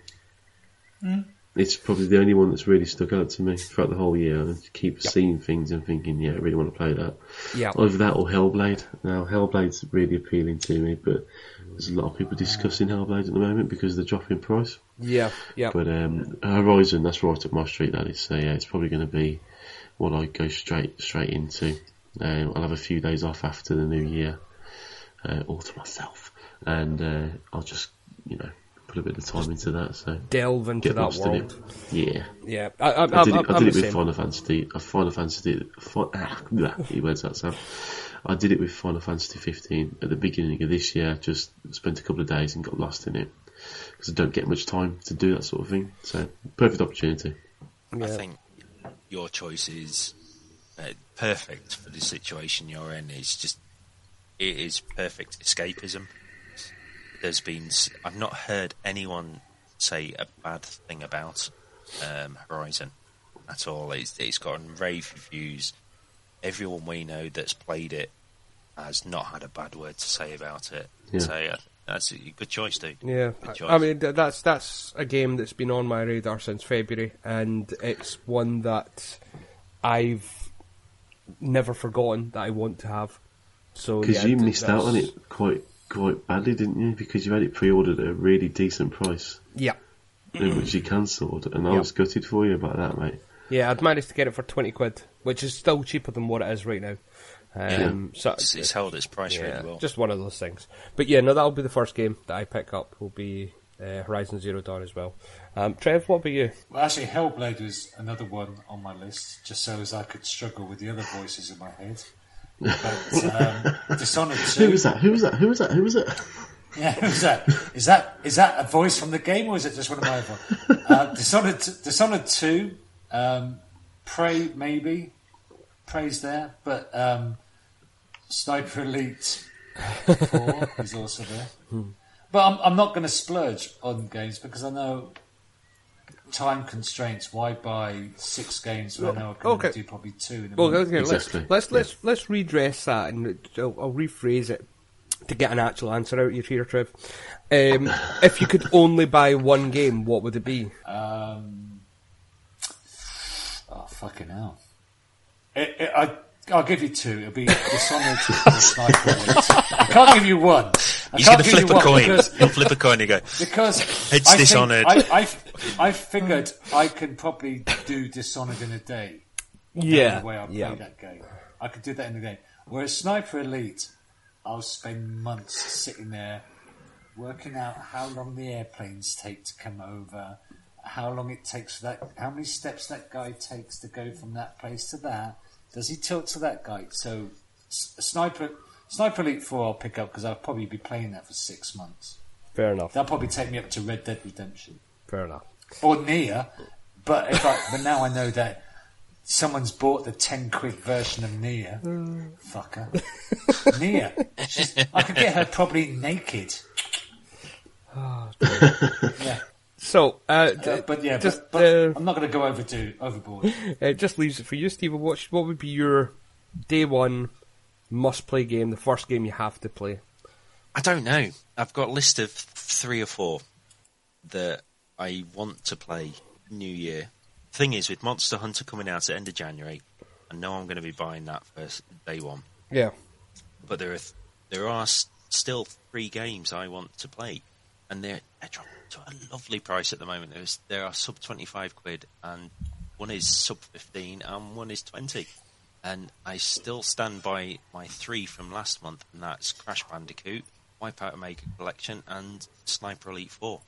It's probably the only one that's really stuck out to me throughout the whole year. I keep seeing things and thinking, yeah, I really want to play that. Yeah. Either that or Hellblade. Now, Hellblade's really appealing to me, but there's a lot of people discussing Hellblade at the moment because of the drop in price. Yeah, yeah. But Horizon, that's right up my street, that is. So yeah, it's probably going to be what I go straight into. I'll have a few days off after the new year, all to myself, and I'll just, put a bit of time into that. So delve into that world. Yeah. Yeah. I did it with Final Fantasy. I did it with Final Fantasy 15 at the beginning of this year. Just spent a couple of days and got lost in it because I don't get much time to do that sort of thing. So perfect opportunity. Yeah. I think your choice is perfect for the situation you're in. It is perfect escapism. I've not heard anyone say a bad thing about Horizon at all. It's gotten rave reviews. Everyone we know that's played it has not had a bad word to say about it. Yeah. So that's a good choice, dude. Yeah, good choice. I mean that's a game that's been on my radar since February, and it's one that I've never forgotten that I want to have. So because you missed out on it quite badly, didn't you? Because you had it pre-ordered at a really decent price. Yeah. Which you cancelled, and I was gutted for you about that, mate. Yeah, I'd managed to get it for £20, which is still cheaper than what it is right now. So it's held its price really well. Just one of those things. But yeah, no, that'll be the first game that I pick up. Will be Horizon Zero Dawn as well. Trev, what about you? Well, actually, Hellblade was another one on my list, just so as I could struggle with the other voices in my head. But Dishonored 2... Who was that? Yeah, who's that? Is that a voice from the game, or is it just one of my other? Dishonored 2, Prey maybe, Prey's there, but Sniper Elite 4 is also there. But I'm not going to splurge on games because I know time constraints. Why buy 6 games when I know I can only do probably 2 in a month? Okay, Exactly. let's redress that, and I'll rephrase it to get an actual answer out of you here, Trev. If you could only buy one game, what would it be? Oh, fucking hell. I'll give you 2. It'll be Dishonored and Sniper Elite. I can't give you one. He's going to flip a coin. He'll flip a coin and go, Because it's Dishonored. I figured I can probably do Dishonored in a day. Yeah, The way I play that game. I could do that in a day. Whereas Sniper Elite, I'll spend months sitting there working out how long the airplanes take to come over, how long it takes for that, how many steps that guy takes to go from that place to that. Does he tilt to that guy? So Sniper Elite 4 I'll pick up because I'll probably be playing that for 6 months. Fair enough. That'll probably take me up to Red Dead Redemption. Fair enough. Or Nier, but now I know that someone's bought the 10 quid version of Nier. Fucker. Nier. I could get her probably naked. Yeah. So, I'm not going to go overboard. it just leaves it for you, Steve. What would be your day one must-play game, the first game you have to play? I don't know. I've got a list of 3 or 4 that I want to play New Year. Thing is, with Monster Hunter coming out at the end of January, I know I'm going to be buying that first day one. Yeah. But there are still 3 games I want to play, and they're dropping to a lovely price at the moment. There are sub 25 quid, and one is sub 15, and one is 20. And I still stand by my 3 from last month, and that's Crash Bandicoot, Wipeout Omega Collection, and Sniper Elite 4.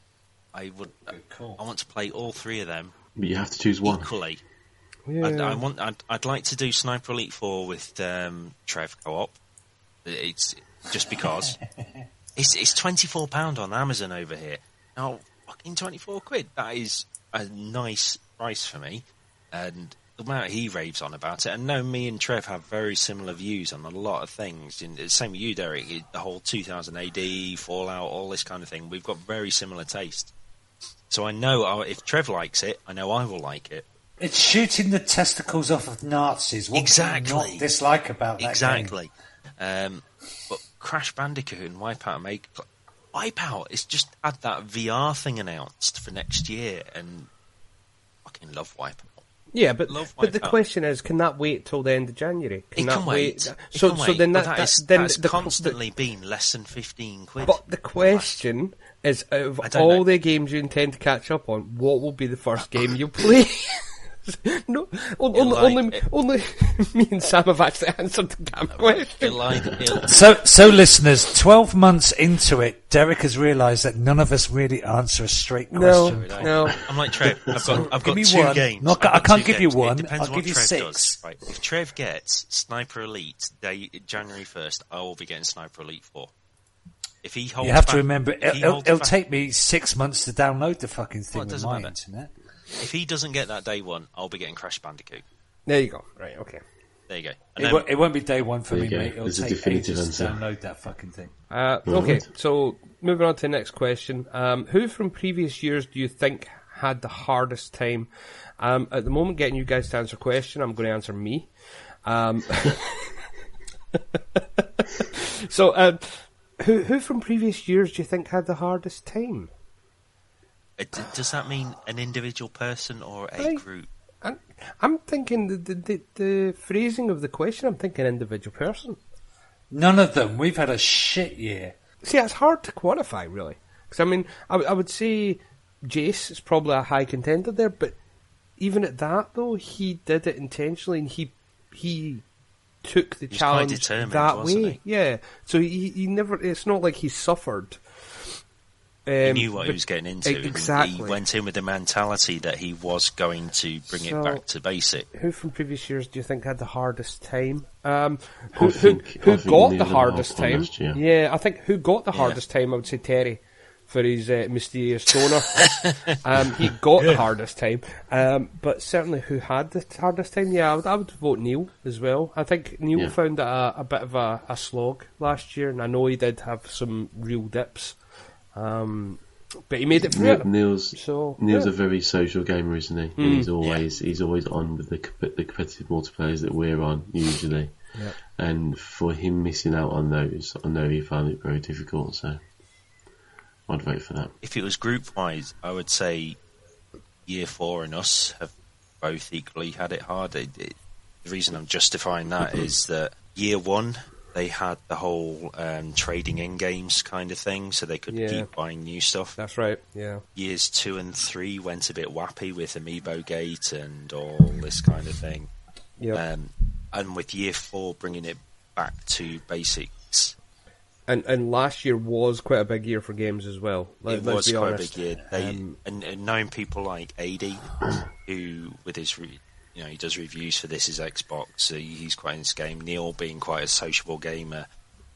I want to play all 3 of them. But you have to choose one. Equally. Yeah. I'd like to do Sniper Elite 4 with Trev co-op. It's just because it's £24 on Amazon over here. Now, fucking 24 quid. That is a nice price for me. And the amount he raves on about it. And no, me and Trev have very similar views on a lot of things. Same with you, Derek. The whole 2000 AD, Fallout, all this kind of thing. We've got very similar taste. So I know if Trev likes it, I know I will like it. It's shooting the testicles off of Nazis. What Exactly. can you not dislike about that Exactly. game? But Crash Bandicoot and Wipeout make Wipeout. It's just had that VR thing announced for next year, and I fucking love Wipeout. Yeah, but Love the Wipeout. question is, can that wait till the end of January? It can wait. So then that's the constantly been less than 15 quid. But the question is, out of I don't all know. the games you intend to catch up on, what will be the first game you play? No, only me and Sam have actually answered the damn question. So listeners, 12 months into it, Derek has realised that none of us really answer a straight question. No. I'm like Trev. I've got me 2 one. games. No, I I've got can't 2 give you games. one. It depends I'll what give you Trev 6. does. Right. If Trev gets Sniper Elite January 1st, I will be getting Sniper Elite 4. If he holds You have back, to remember, if he it'll holds back- take me 6 months to download the fucking thing Well, it with doesn't my matter. internet. If he doesn't get that day one, I'll be getting Crash Bandicoot. There you go. Right, okay. There you go. And It won't be day one for There me, you go. mate. It'll There's a take definitive ages to answer. download that fucking thing. Okay, so moving on to the next question. Who from previous years do you think had the hardest time? At the moment, getting you guys to answer a question, I'm going to answer me. So, who from previous years do you think had the hardest time? Does that mean an individual person or a Right. group? I'm thinking the phrasing of the question, I'm thinking individual person. None of them. We've had a shit year. See, it's hard to quantify, really. Because, I mean, I would say Jace is probably a high contender there, but even at that, though, he did it intentionally, and he took the He was quite challenge determined, that wasn't way. he? Yeah. So he never, it's not like he suffered He knew what he was getting into. Exactly. He went in with the mentality that he was going to bring it back to basic. Who from previous years do you think had the hardest time? Who I think got Neil the and hardest Mark time? last year. Yeah, I think who got the hardest time, I would say Terry, for his mysterious toner. He got the hardest time. But certainly who had the hardest time? Yeah, I would vote Neil as well. I think Neil found it a bit of a slog last year, and I know he did have some real dips. But he made it through it. Neil's yeah. a very social gamer, isn't he? And he's always on with the competitive multiplayers that we're on usually. Yeah. And for him missing out on those, I know he found it very difficult. So I'd vote for that. If it was group wise, I would say year 4 and us have both equally had it hard. The reason I'm justifying that is that year 1 they had the whole trading in games kind of thing, so they could keep buying new stuff. That's right, yeah. Years 2 and 3 went a bit wappy with Amiibo Gate and all this kind of thing. Yeah. And with year 4 bringing it back to basics. And last year was quite a big year for games as well. It let's was be quite honest. a big year. And knowing people like AD, who with his he does reviews for This Is Xbox, so he's quite in this game. Neil being quite a sociable gamer,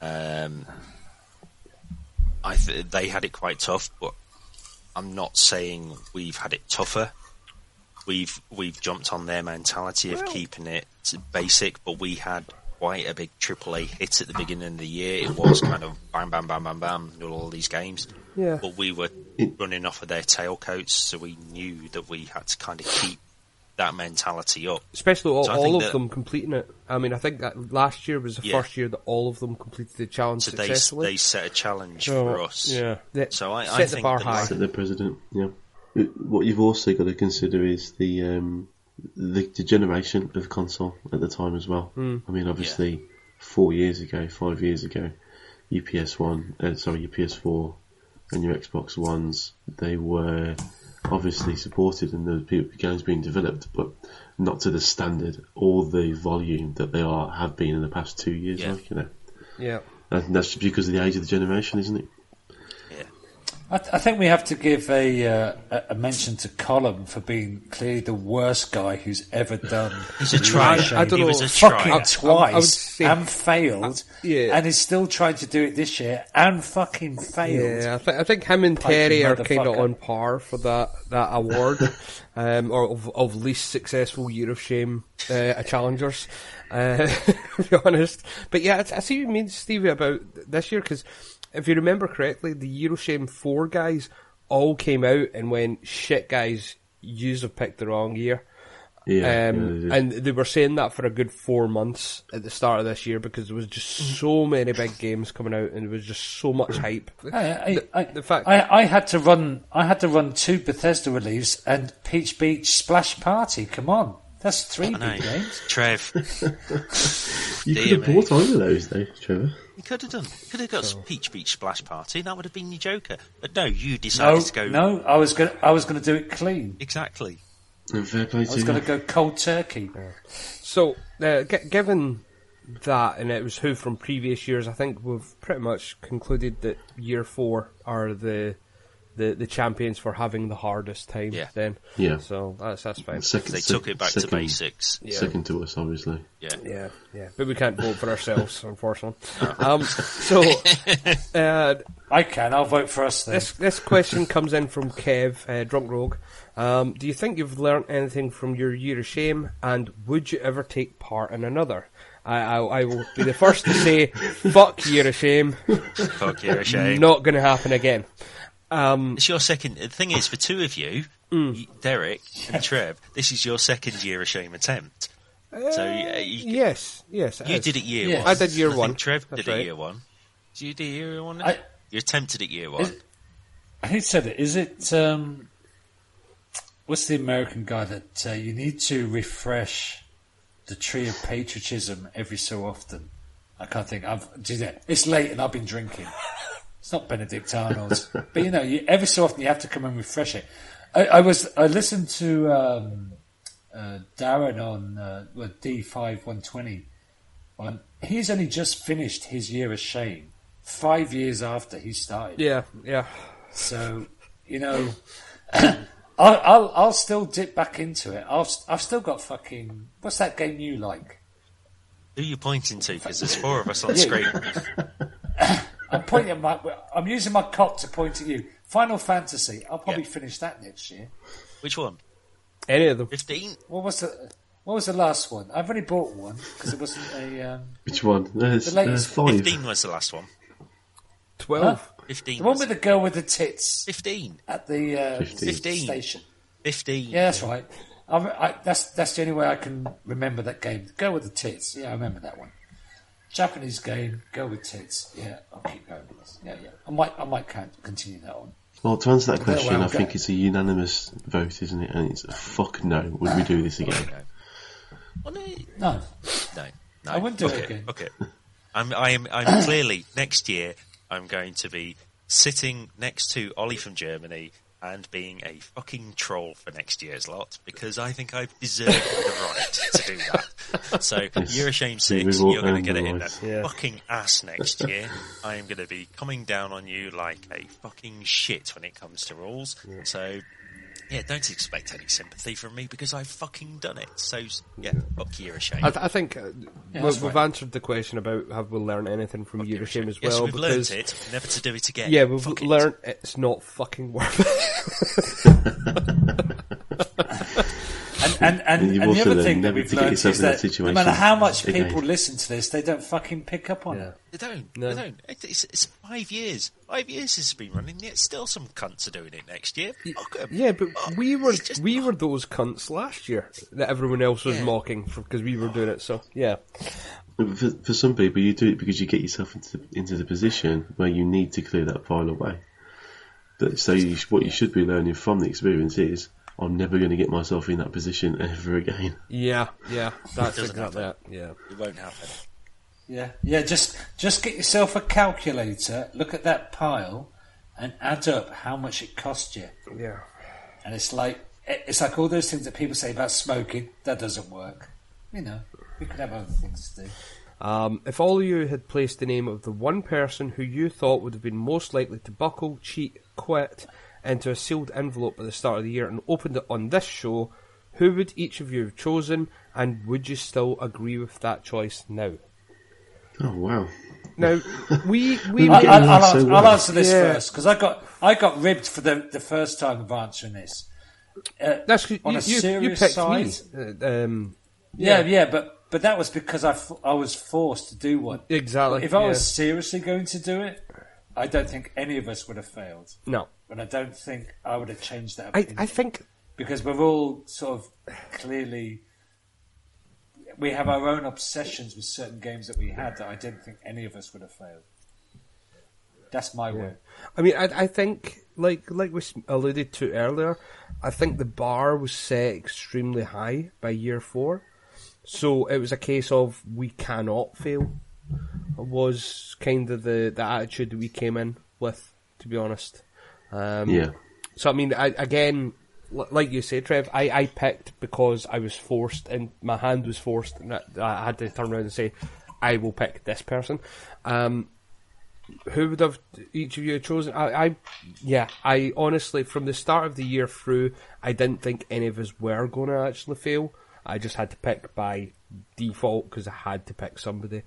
they had it quite tough. But I'm not saying we've had it tougher. We've jumped on their mentality of keeping it basic, but we had quite a big AAA hit at the beginning of the year. It was kind of bam, bam, bam, bam, bam, all these games. Yeah. But we were running off of their tailcoats, so we knew that we had to kind of keep that mentality up. Especially all of them completing it. I mean, I think that last year was the first year that all of them completed the challenge successfully. They set a challenge for us. Yeah. So I set the think bar high. Set the precedent, yeah. What you've also got to consider is the generation of console at the time as well. I mean, obviously, 5 years ago, your PS4 and your Xbox Ones, they were obviously supported and the games being developed, but not to the standard or the volume that they have been in the past 2 years. Yeah. And that's just because of the age of the generation, isn't it? I think we have to give a mention to Colin for being clearly the worst guy who's ever done. He's a try. I don't know. He was a fucking try. twice and failed, and is still trying to do it this year and fucking failed. Yeah, I think him and Terry are kind of motherfucker. on par for that award, or of least successful Year of Shame challengers. To be honest, but yeah, I see what you mean, Stevie, about this year, because if you remember correctly, the Year of Shame 4 guys all came out and went, shit guys, yous have picked the wrong year. And they were saying that for a good 4 months at the start of this year, because there was just so many big games coming out and there was just so much hype. I had to run 2 Bethesda releases and Peach Beach Splash Party. Come on. That's 3 big games. Trev. You could have bought either of those, though, Trevor. You could have done. Could have got some Peach Beach Splash Party. That would have been your Joker. But no, you decided to go. No, I was going to do it clean. Exactly. And fair play to I was going to go cold turkey. So, given that, and it was who from previous years, I think we've pretty much concluded that Year 4 are the champions for having the hardest time. Then, so that's fine. They took it back to basics. Second to us, obviously. Yeah. But we can't vote for ourselves, unfortunately. I can. I'll vote for us then. This question comes in from Kev, Drunk Rogue. Do you think you've learnt anything from your Year of Shame, and would you ever take part in another? I will be the first to say, fuck Year of Shame. Fuck Year of Shame. Not going to happen again. It's your second. The thing is, for two of you, Derek and Trev, this is your second Year of Shame attempt. So yes, you did it year 1. I did year 1. Trev That's did it right. year 1. Did you do year 1? You attempted it year 1. Who said it? Is it? What's the American guy that you need to refresh the tree of patriotism every so often? I can't think. It's late and I've been drinking. It's not Benedict Arnold, but every so often you have to come and refresh it. I listened to Darren on D5 120. He's only just finished his Year of Shame 5 years after he started. Yeah. So, you know, I'll still dip back into it. I've still got fucking... What's that game you like? Who are you pointing to? Because there's 4 of us on screen. I'm using my cock to point at you. Final Fantasy. I'll probably finish that next year. Which one? Any of them. 15? What was the last one? I've already bought one because it wasn't a. Which one? There's, latest 5. 15 was the last one. 12. Huh? 15. The one with the girl with the tits 15. at the 15. station. 15. Yeah, that's right. That's the only way I can remember that game. The girl with the tits. Yeah, I remember that one. Japanese game, girl with tits. Yeah, I'll keep going with this. Yeah. I might continue that on. Well, to answer that Yeah, question, well, I think it's a unanimous vote, isn't it? And it's a fuck no. Would we do this again? Well, No, no. I wouldn't do it again. Okay. I'm clearly next year. I'm going to be sitting next to Ollie from Germany and being a fucking troll for next year's lot because I think I've deserved the right to do that. So Year of Shame 6, you're going to get it in the fucking ass next year. I am going to be coming down on you like a fucking shit when it comes to rules. Yeah. So, yeah, don't expect any sympathy from me because I've fucking done it. So, yeah, fuck Year of Shame. I think we've answered the question about have we learned anything from Year of Shame as well. Yes, we've because learned it, never to do it again. Yeah, we've learned it's not fucking worth it. And you've the also other thing that never we've to get learned yourself is in that that no situation matter how much again. people listen to this, they don't fucking pick up on it. They don't. No. They don't. It's 5 years. 5 years this has been running, yet still some cunts are doing it next year. Fuck 'em. Yeah, but we were just- those cunts last year that everyone else was mocking because we were doing it. So yeah, For some people, you do it because you get yourself into the position where you need to clear that file away. But so what you should be learning from the experience is, I'm never going to get myself in that position ever again. yeah, that's Doesn't exactly happen. that. Yeah. It won't happen. Yeah. Just get yourself a calculator, look at that pile, and add up how much it cost you. Yeah. And it's like all those things that people say about smoking. That doesn't work. You know, we could have other things to do. If all of you had placed the name of the one person who you thought would have been most likely to buckle, cheat, quit into a sealed envelope at the start of the year and opened it on this show, who would each of you have chosen, and would you still agree with that choice now? Oh wow! Now we I'll answer this first because I got ribbed for the first time of answering this. That's 'cause on a you serious picked side. me. But that was because I was forced to do one. Exactly. If I was seriously going to do it, I don't think any of us would have failed. No. And I don't think I would have changed that I opinion. think Because we're all sort of clearly... We have our own obsessions with certain games that we had that I didn't think any of us would have failed. That's my way. I mean, I think, like we alluded to earlier, I think the bar was set extremely high by year 4. So it was a case of we cannot fail. It was kind of the attitude that we came in with, to be honest. Yeah. So, I mean, again, like you say, Trev, I picked because I was forced, and my hand was forced, and I had to turn around and say, I will pick this person. Who would have each of you chosen? I honestly, from the start of the year through, I didn't think any of us were going to actually fail. I just had to pick by default because I had to pick somebody.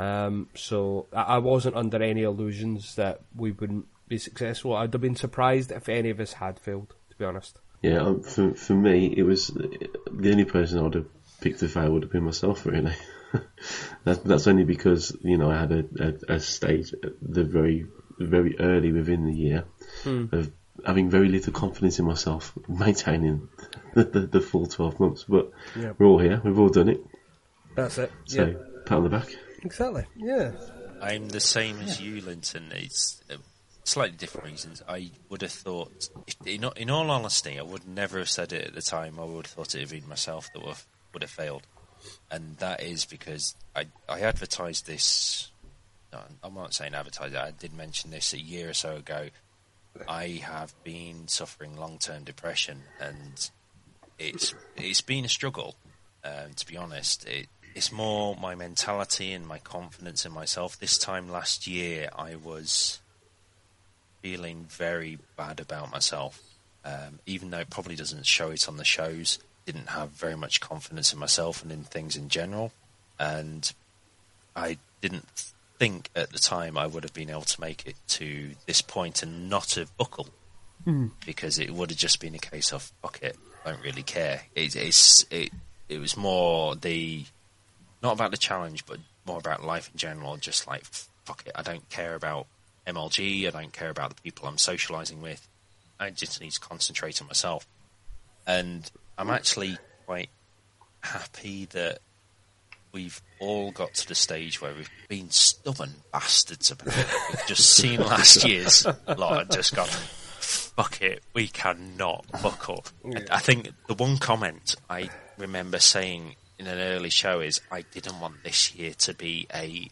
So I wasn't under any illusions that we wouldn't be successful. I'd have been surprised if any of us had failed, to be honest. Yeah, for me, it was the only person I would have picked to fail would have been myself, really. That's only because, you know, I had a stage at the very, very early within the year of having very little confidence in myself, maintaining the full 12 months. But we're all here, we've all done it. That's it. So, pat on the back. Exactly, yeah. I'm the same as you, Linton. It's slightly different reasons. I would have thought, in all honesty, I would never have said it at the time. I would have thought it would have been myself that would have failed. And that is because I advertised this. No, I'm not saying advertised. I did mention this a year or so ago. I have been suffering long-term depression, and it's been a struggle. To be honest, it's more my mentality and my confidence in myself. This time last year, I was feeling very bad about myself, even though it probably doesn't show it on the shows. Didn't have very much confidence in myself and in things in general, and I didn't think at the time I would have been able to make it to this point and not have buckled, because it would have just been a case of fuck it, I don't really care. It was more not about the challenge, but more about life in general. Just like fuck it, I don't care about MLG, I don't care about the people I'm socialising with. I just need to concentrate on myself, and I'm actually quite happy that we've all got to the stage where we've been stubborn bastards about it. We've just seen last year's lot and just gone, fuck it, we cannot buckle. Yeah. I think the one comment I remember saying in an early show is I didn't want this year to be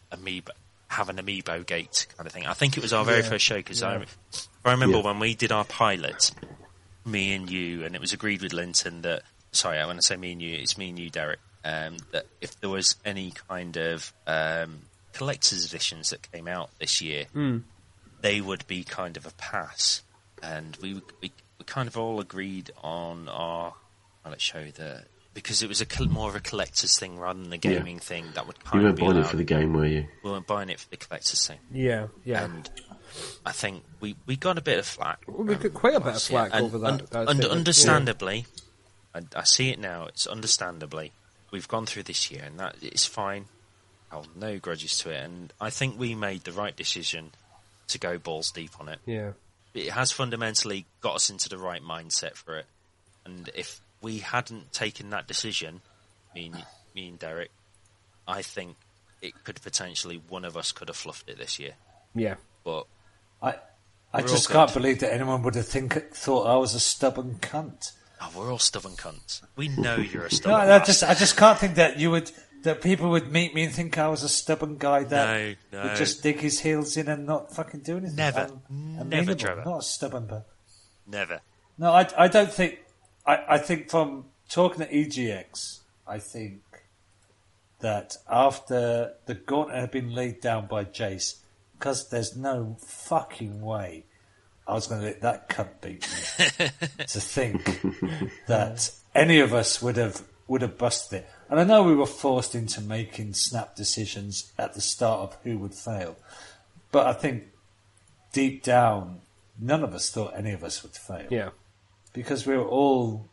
have an amiibo gate kind of thing. I think it was our very first show, because I remember when we did our pilot, me and you, and it was agreed with Linton that, sorry, when I say me and you, it's me and you, Derek, that if there was any kind of collector's editions that came out this year, they would be kind of a pass. And we kind of all agreed on our pilot show that, because it was more of a collector's thing rather than a gaming thing, that would kind You of weren't be buying allowed. it for the game, were you? We weren't buying it for the collector's thing. Yeah. And I think we got a bit of flack. We got quite a bit of last year. flack And over that. understandably, I see it now, it's understandably. We've gone through this year, and that it's fine. I'll no grudges to it, and I think we made the right decision to go balls deep on it. Yeah. It has fundamentally got us into the right mindset for it, and if we hadn't taken that decision, me and Derek, I think it could potentially, one of us could have fluffed it this year. Yeah. But I We're just all can't good. believe that anyone would have thought I was a stubborn cunt. we're all stubborn cunts. We know you're a No, stubborn I bastard. just can't think that people would meet me and think I was a stubborn guy that No. would just dig his heels in and not fucking do anything. Never. I'm Never, amenable, Trevor. not a stubborn person. Never. No, I don't think. I think from talking to EGX, I think that after the gauntlet had been laid down by Jace, because there's no fucking way I was going to let that cunt beat me, to think that any of us would have busted it. And I know we were forced into making snap decisions at the start of who would fail, but I think deep down, none of us thought any of us would fail. Yeah. Because we all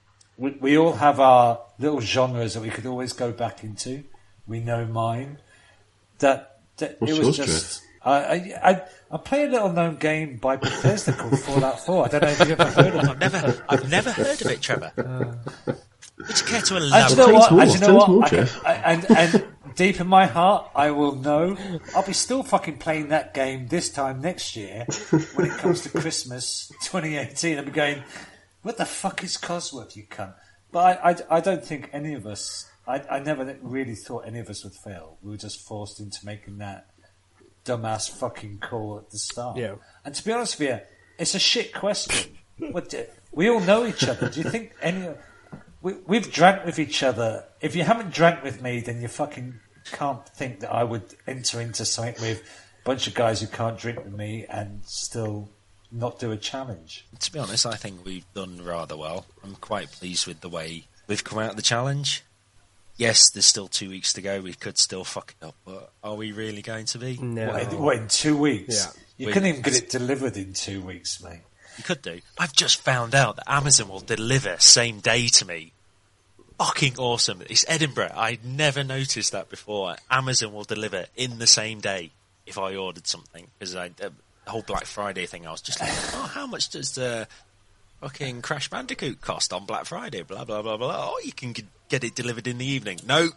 have our little genres that we could always go back into. We know mine. That What's it was yours, just. I play a little known game by Bethesda called Fallout 4. I don't know if you've ever heard of it. I've never heard of it, Trevor. Would you care to And elaborate? do you know what? Tell us And you know more, what? Jeff. And deep in my heart, I will know. I'll be still fucking playing that game this time next year when it comes to Christmas 2018. I'll be going, what the fuck is Cosworth, you cunt? But I don't think any of us. I never really thought any of us would fail. We were just forced into making that dumbass fucking call at the start. Yeah. And to be honest with you, it's a shit question. We all know each other. Do you think we've drank with each other? If you haven't drank with me, then you fucking can't think that I would enter into something with a bunch of guys who can't drink with me and still not do a challenge. To be honest, I think we've done rather well. I'm quite pleased with the way we've come out of the challenge. Yes, there's still 2 weeks to go. We could still fuck it up, but are we really going to be? No. What, in 2 weeks? Yeah. You couldn't even get it delivered in 2 weeks, mate. You could do. I've just found out that Amazon will deliver same day to me. Fucking awesome. It's Edinburgh. I'd never noticed that before. Amazon will deliver in the same day if I ordered something. Because the whole Black Friday thing, I was just like, how much does the fucking Crash Bandicoot cost on Black Friday? Blah, blah, blah, blah. Oh, you can get it delivered in the evening. No.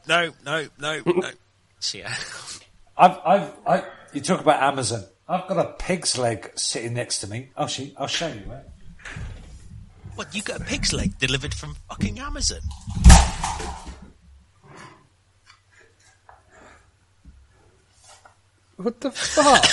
So, yeah. You talk about Amazon. I've got a pig's leg sitting next to me. I'll show you, right? What, you got a pig's leg delivered from fucking Amazon? What the fuck?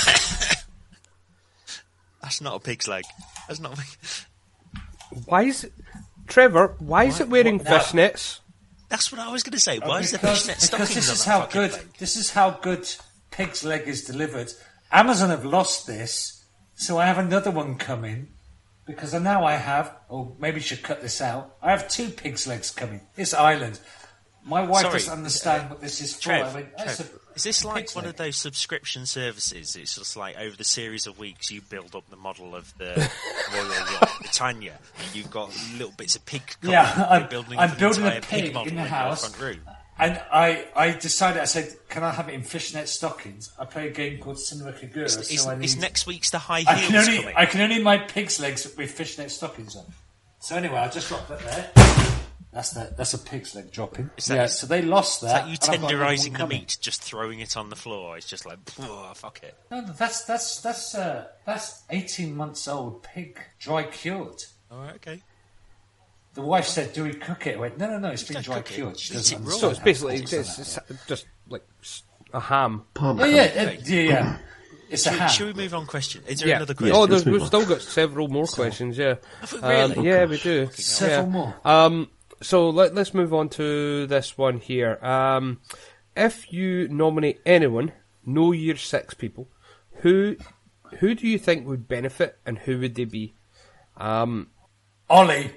That's not a pig's leg. That's not. Why is it... Trevor, why is it wearing fishnets? That's what I was going to say. Why is the fishnet Because stockings this on is that how fucking good. thing? This is how good pig's leg is delivered. Amazon have lost this So I have another one coming because now I have, or maybe you should cut this out. I have 2 pig's legs coming. It's Ireland. My wife Sorry, doesn't understand what this is for. Trev, I went, "That's Trev, a is this like pig's one leg." of those subscription services? It's just like over the series of weeks you build up the model of the Royal Yacht Britannia. You've got little bits of pig. Yeah, You're building I'm an building a entire pig model in the your house. front room. And I decided, I said, can I have it in fishnet stockings? I play a game called Cinema Kagura, Is next week's the high I heels can only coming? I can only make pig's legs with fishnet stockings on. So anyway, I just dropped that there. That's a pig's leg dropping. Is that- Yeah, so they lost Is that. that you and I've got another one tenderising the coming. meat, just throwing it on the floor? It's just like, fuck it. No, that's 18 months old pig, dry cured. All right, okay. The wife said, "Do we cook it?" I went, "No, it's been don't dry cook it. cured." She Just doesn't eat it raw. So understand it's how basically it tastes like that. just like a ham. Palm Yeah. It's a ham. Should we move on? Question. Is there Yeah. another question? Oh, Let's move we've on. still got several more questions. Yeah. Really? Yeah, we do. Several Yeah. more. So let's move on to this one here. If you nominate anyone, no year 6 people, who do you think would benefit and who would they be? Ollie.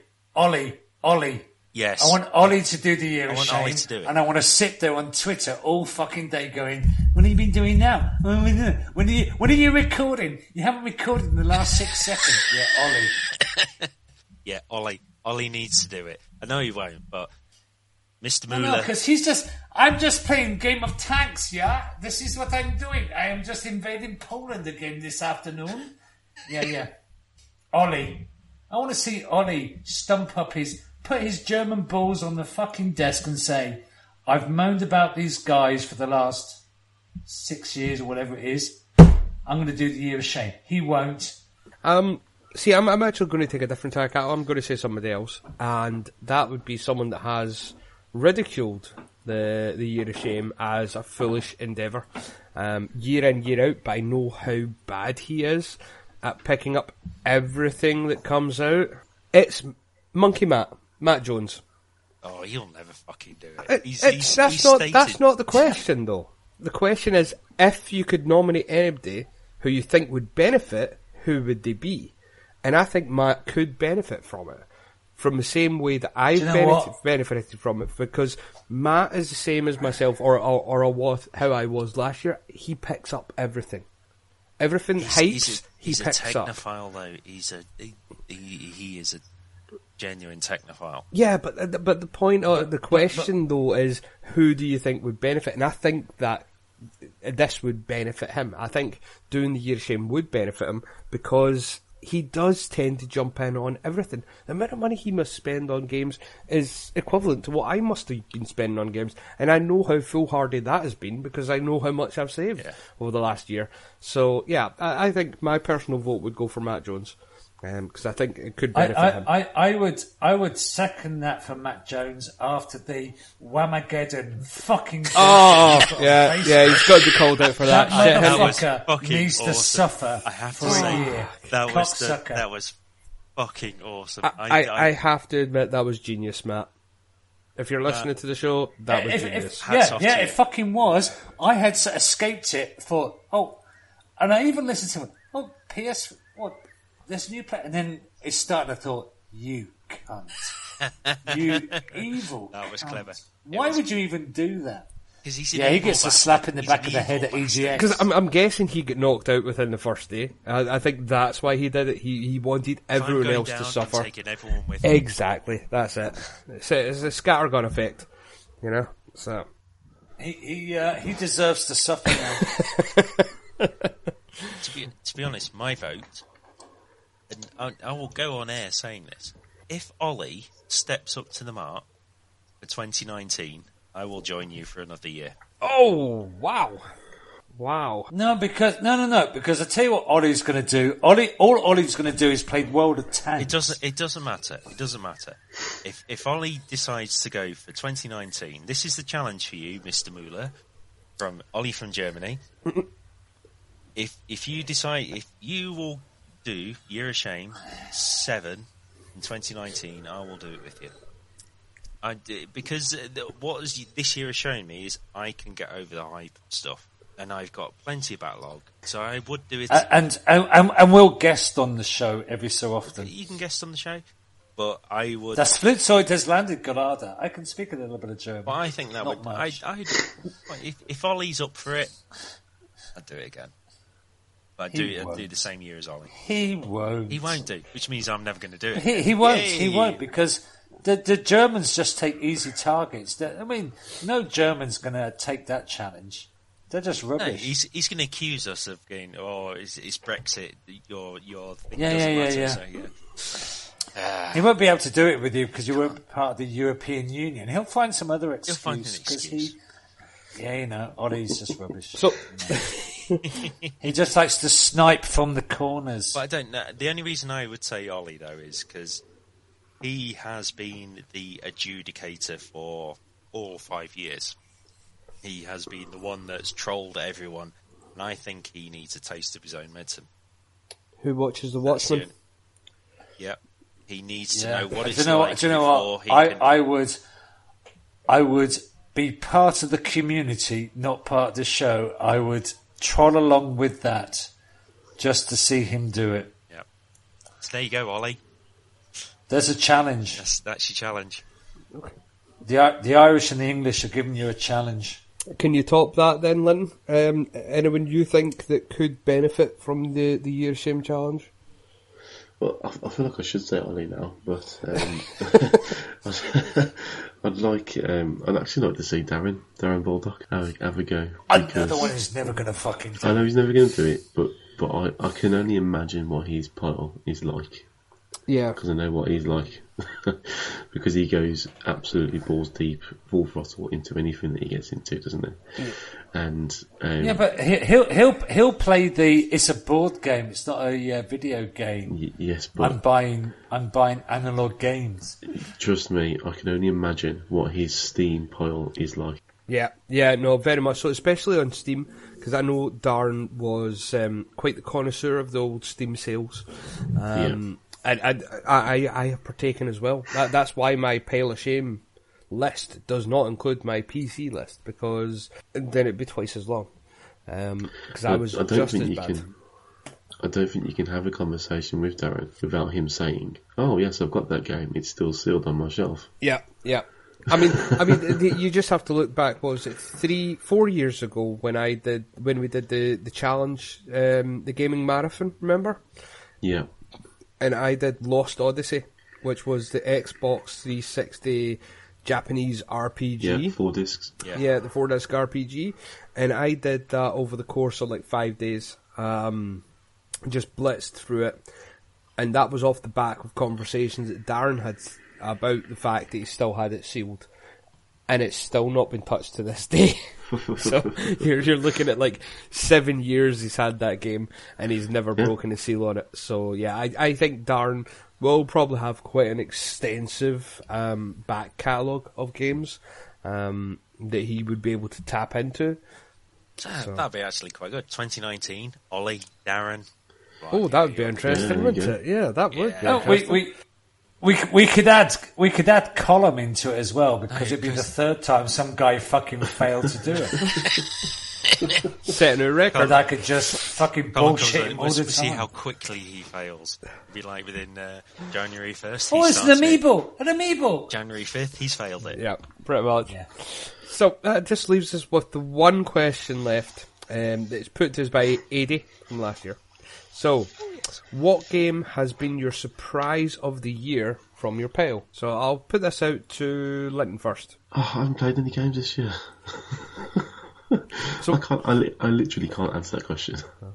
Yes. I want Ollie to do the year of want shame, Ollie to do it. and I want to sit there on Twitter all fucking day going, "What have you been doing now? When are you recording? You haven't recorded in the last 6 seconds." Yeah, Ollie. Yeah, Ollie needs to do it. I know he won't, but Mr. No, Mueller. because I'm just playing Game of Tanks. Yeah, this is what I'm doing. I am just invading Poland again this afternoon. Yeah. Ollie. I want to see Ollie put his German balls on the fucking desk and say, "I've moaned about these guys for the last 6 years or whatever it is. I'm going to do the year of shame." He won't. See, I'm actually going to take a different tack. I'm going to say somebody else, and that would be someone that has ridiculed the year of shame as a foolish endeavour, year in year out. But I know how bad he is at picking up everything that comes out. It's Monkey Matt Jones. Oh, he'll never fucking do it. That's not the question, though. The question is, if you could nominate anybody who you think would benefit, who would they be? And I think Matt could benefit from it, from the same way that I've you know benefited from it, because Matt is the same as myself, or how I was last year. He picks up everything. Everything hypes, he picks He's a up. technophile, though. He is a genuine technophile. Yeah, but the point of the question though is, who do you think would benefit? And I think that this would benefit him. I think doing the year of shame would benefit him because he does tend to jump in on everything. The amount of money he must spend on games is equivalent to what I must have been spending on games, and I know how foolhardy that has been because I know how much I've saved over the last year. So yeah, I think my personal vote would go for Matt Jones. Because I think it could benefit him. I would second that for Matt Jones after the Whamageddon fucking. Oh, yeah, he's got to be called out for that. That Shit, him. was motherfucker fucking needs to awesome. suffer I have for to a say, year. that Cocksucker. was fucking awesome. I have to admit that was genius, Matt. If you're listening to the show, that was genius. Hats off to it you. fucking was. I had escaped it for and I even listened to it. PS what? This new play, and then it started. I thought, you cunt, you evil. That was cunt. clever. Why would you even do that? 'Cause he's Yeah, an he evil gets a bastard. slap in the He's back an of the head at evil bastard. EGX. Because I'm guessing he got knocked out within the first day. I think that's why he did it. He wanted If I'm everyone going else down, to I'm suffer. taking everyone with me. Exactly, that's it. It's a scattergun effect, you know. So He deserves to suffer now. To be honest, my vote, and I will go on air saying this, if Ollie steps up to the mark for 2019, I will join you for another year. oh wow. No, because I tell you what Ollie's going to do. All Ollie's going to do is play World of Tanks. It doesn't matter. It doesn't matter. If Ollie decides to go for 2019, this is the challenge for you, Mr. Mueller, from Ollie from Germany. If you will do Year of Shame 7 in 2019, I will do it with you. Because what this year has shown me is I can get over the hype stuff. and I've got plenty of backlog, so I would do it. And we'll guest on the show every so often. You can guest on the show, but I would. Das Flugzeug has landed, gerade. I can speak a little bit of German. But I think that Not would. much. If Ollie's up for it, I'd do it again. But I'd He do won't. the same year as Ollie. He won't. He won't do, which means I'm never going to do it. He won't. Yay! He won't because the Germans just take easy targets. I mean, no German's going to take that challenge. They're just No, rubbish. he's going to accuse us of going, it's Brexit. Your thing Yeah, doesn't yeah, matter. yeah. So, yeah. He won't be able to do it with you because you weren't part of the European Union. He'll find some other He'll find an excuse excuse. Ollie's just rubbish. So, He just likes to snipe from the corners. But I don't know. The only reason I would say Ollie, though, is because he has been the adjudicator for all 5 years. He has been the one that's trolled everyone, and I think he needs a taste of his own medicine. who watches The Watchmen? Yep. He needs to Yeah. know what Do it's you know like what? Do you know before what? he can... I would be part of the community, not part of the show. I would troll along with that just to see him do it. Yep. So there you go, Ollie. There's a challenge. That's your challenge. The Irish and the English are giving you a challenge. Can you top that then, Lynn? Anyone you think that could benefit from the Year of Shame challenge? Well, I feel like I should say Ollie now, but I'd actually like to see Darren Baldock have a go. Another one who's never going to fucking do I it. know he's never going to do it, but I can only imagine what his pile is like, Yeah. because I know what he's like, because he goes absolutely balls deep, full throttle into anything that he gets into, doesn't he? And Yeah, but he'll play it's a board game. It's not a video game. yes, but I'm buying analog games. trust me, I can only imagine what his Steam pile is like. Yeah, no, very much so, especially on Steam, because I know Darren was quite the connoisseur of the old Steam sales. And I have partaken as well. That's why my pile of shame list does not include my PC list, because then it'd be twice as long. Because I was just as bad. I don't think you can have a conversation with Darren without him saying, "Oh yes, I've got that game. It's still sealed on my shelf." Yeah. I mean, you just have to look back. What was it, 3-4 years ago when we did the challenge, the gaming marathon? Remember? Yeah. And I did Lost Odyssey, which was the Xbox 360 Japanese RPG. Yeah, 4 discs. Yeah, the 4-disc RPG. And I did that over the course of like 5 days. Just blitzed through it. And that was off the back of conversations that Darren had about the fact that he still had it sealed. And it's still not been touched to this day. So you're looking at like 7 years he's had that game and he's never broken a seal on it. So yeah, I think Darren will probably have quite an extensive back catalogue of games that he would be able to tap into. That'd be actually quite good. 2019, Ollie, Darren. Oh, that would be interesting, wouldn't it? Yeah, that would be interesting. We could add Column into it as well, because it'd be the third time some guy fucking failed to do it. Setting a record. And I could just fucking bullshit him all We'll the see time. how quickly he fails. It'd be like within January 1st. Oh, it's an amiibo! January 5th, he's failed it. Yeah, pretty much. Yeah. So that just leaves us with the one question left that's put to us by Adi from last year. So, what game has been your surprise of the year from your pile? So I'll put this out to Linton first. Oh, I haven't played any games this year. So I literally can't answer that question.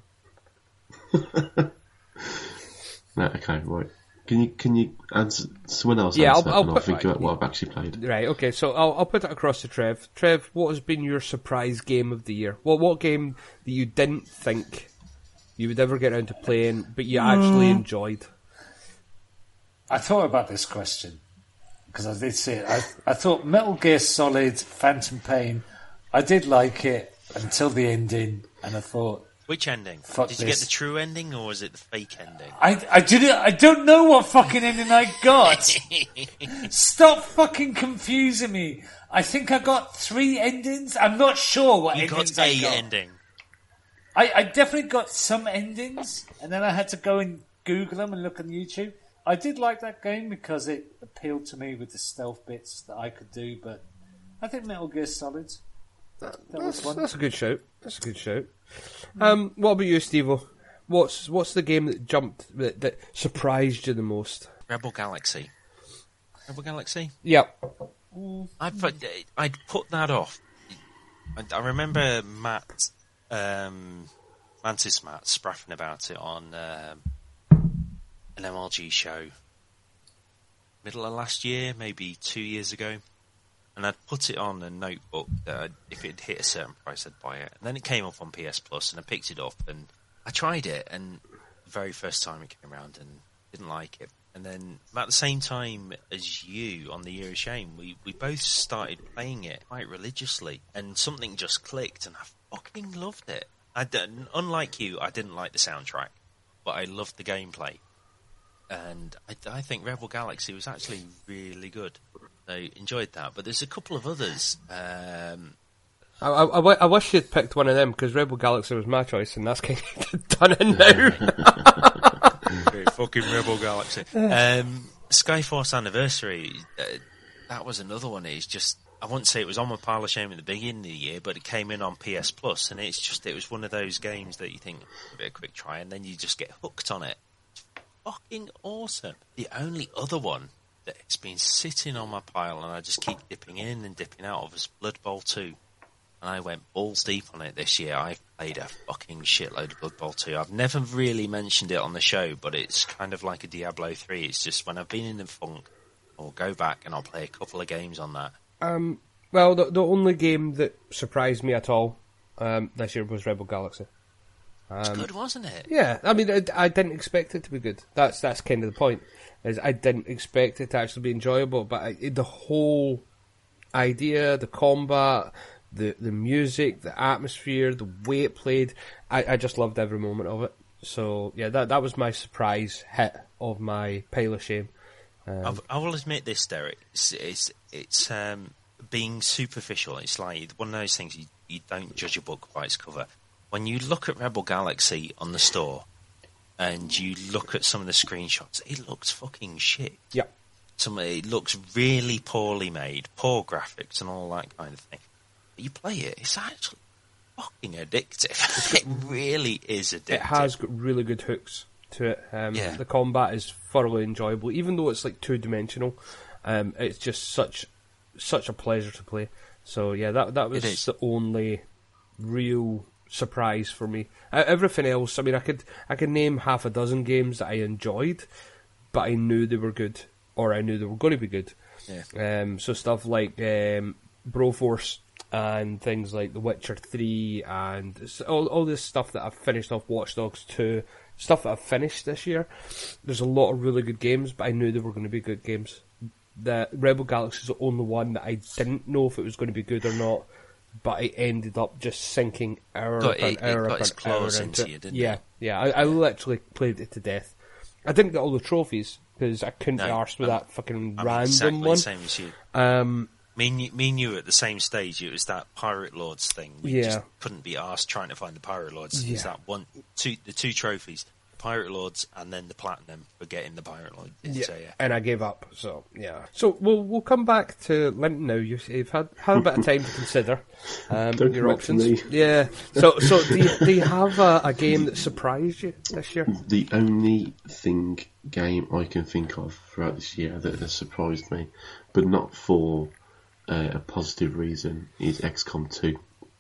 No, okay, right. Can you answer? Someone else Yeah, answer that, I'll and I'll put figure mine. out what I've actually played. right, okay. So I'll put it across to Trev. Trev, what has been your surprise game of the year? What game that you didn't think you would ever get around to playing, but you actually enjoyed? I thought about this question, because I did see it. I thought Metal Gear Solid Phantom Pain, I did like it until the ending, and I thought, Which ending? Fuck Did you get this. the true ending, or was it the fake ending? I don't know what fucking ending I got. Stop fucking confusing me. I think I got 3 endings. I'm not sure what You endings got I a got. ending. I definitely got some endings, and then I had to go and Google them and look on YouTube. I did like that game because it appealed to me with the stealth bits that I could do, but I think Metal Gear Solid. That was one. That's a good shout. That's a good shout. What about you, Steve-O? What's the game that surprised you the most? Rebel Galaxy. Rebel Galaxy? Yep. I'd put that off. I remember Mantis Matt spraffing about it on an MLG show middle of last year, maybe 2 years ago. And I'd put it on a notebook that if it hit a certain price, I'd buy it. And then it came up on PS Plus, and I picked it up, and I tried it, and the very first time it came around, and didn't like it. And then about the same time as you on the Year of Shame, we both started playing it quite religiously, and something just clicked, and I fucking loved it. Unlike you, I didn't like the soundtrack, but I loved the gameplay. And I think Rebel Galaxy was actually really good. I enjoyed that, but there's a couple of others. I wish you'd picked one of them, because Rebel Galaxy was my choice, and that's kind of done in now. Fucking Rebel Galaxy. Skyforce Anniversary, that was another one. It's just, I wouldn't say it was on my pile of shame at the beginning of the year, but it came in on PS Plus, and it was one of those games that you think, give it a quick try, and then you just get hooked on it. It's fucking awesome. The only other one that it's been sitting on my pile, and I just keep dipping in and dipping out of, is Blood Bowl 2. And I went balls deep on it this year. I've played a fucking shitload of Blood Bowl 2. I've never really mentioned it on the show, but it's kind of like a Diablo 3. It's just when I've been in the funk, I'll go back and I'll play a couple of games on that. Well, the only game that surprised me at all this year was Rebel Galaxy. It's good, wasn't it? Yeah, I mean, I didn't expect it to be good. That's kind of the point. Is I didn't expect it to actually be enjoyable, but the whole idea, the combat, the music, the atmosphere, the way it played, I just loved every moment of it. So yeah, that was my surprise hit of my pile of shame. I will admit this, Derek. It's being superficial. It's like one of those things you don't judge a book by its cover. When you look at Rebel Galaxy on the store, and you look at some of the screenshots, it looks fucking shit. Yep. It looks really poorly made, poor graphics and all that kind of thing. But you play it, it's actually fucking addictive. It really is addictive. It has got really good hooks to it. Yeah. The combat is thoroughly enjoyable, even though it's like two-dimensional. It's just such a pleasure to play. So yeah, that was the only real surprise for me. Everything else, I mean, I could name half a dozen games that I enjoyed, but I knew they were good, or I knew they were going to be good. Yeah. So stuff like Broforce and things like The Witcher 3 and all this stuff that I've finished off, Watch Dogs 2, stuff that I've finished this year. There's a lot of really good games, but I knew they were going to be good games. The Rebel Galaxy is the only one that I didn't know if it was going to be good or not, but it ended up just sinking hour upon hour into it. Yeah. I literally played it to death. I didn't get all the trophies because I couldn't be arsed with that fucking random exactly one. The same as you. Me and you were at the same stage. It was that Pirate Lords thing. We just couldn't be arsed trying to find the Pirate Lords. It was that the two trophies. Pirate Lords and then the Platinum for getting the Pirate Lords. Yeah. So, and I gave up. So yeah. So we'll come back to Linton now. You've had a bit of time to consider your options. Yeah. So do you have a game that surprised you this year? The only game I can think of throughout this year that has surprised me, but not for a positive reason, is XCOM 2.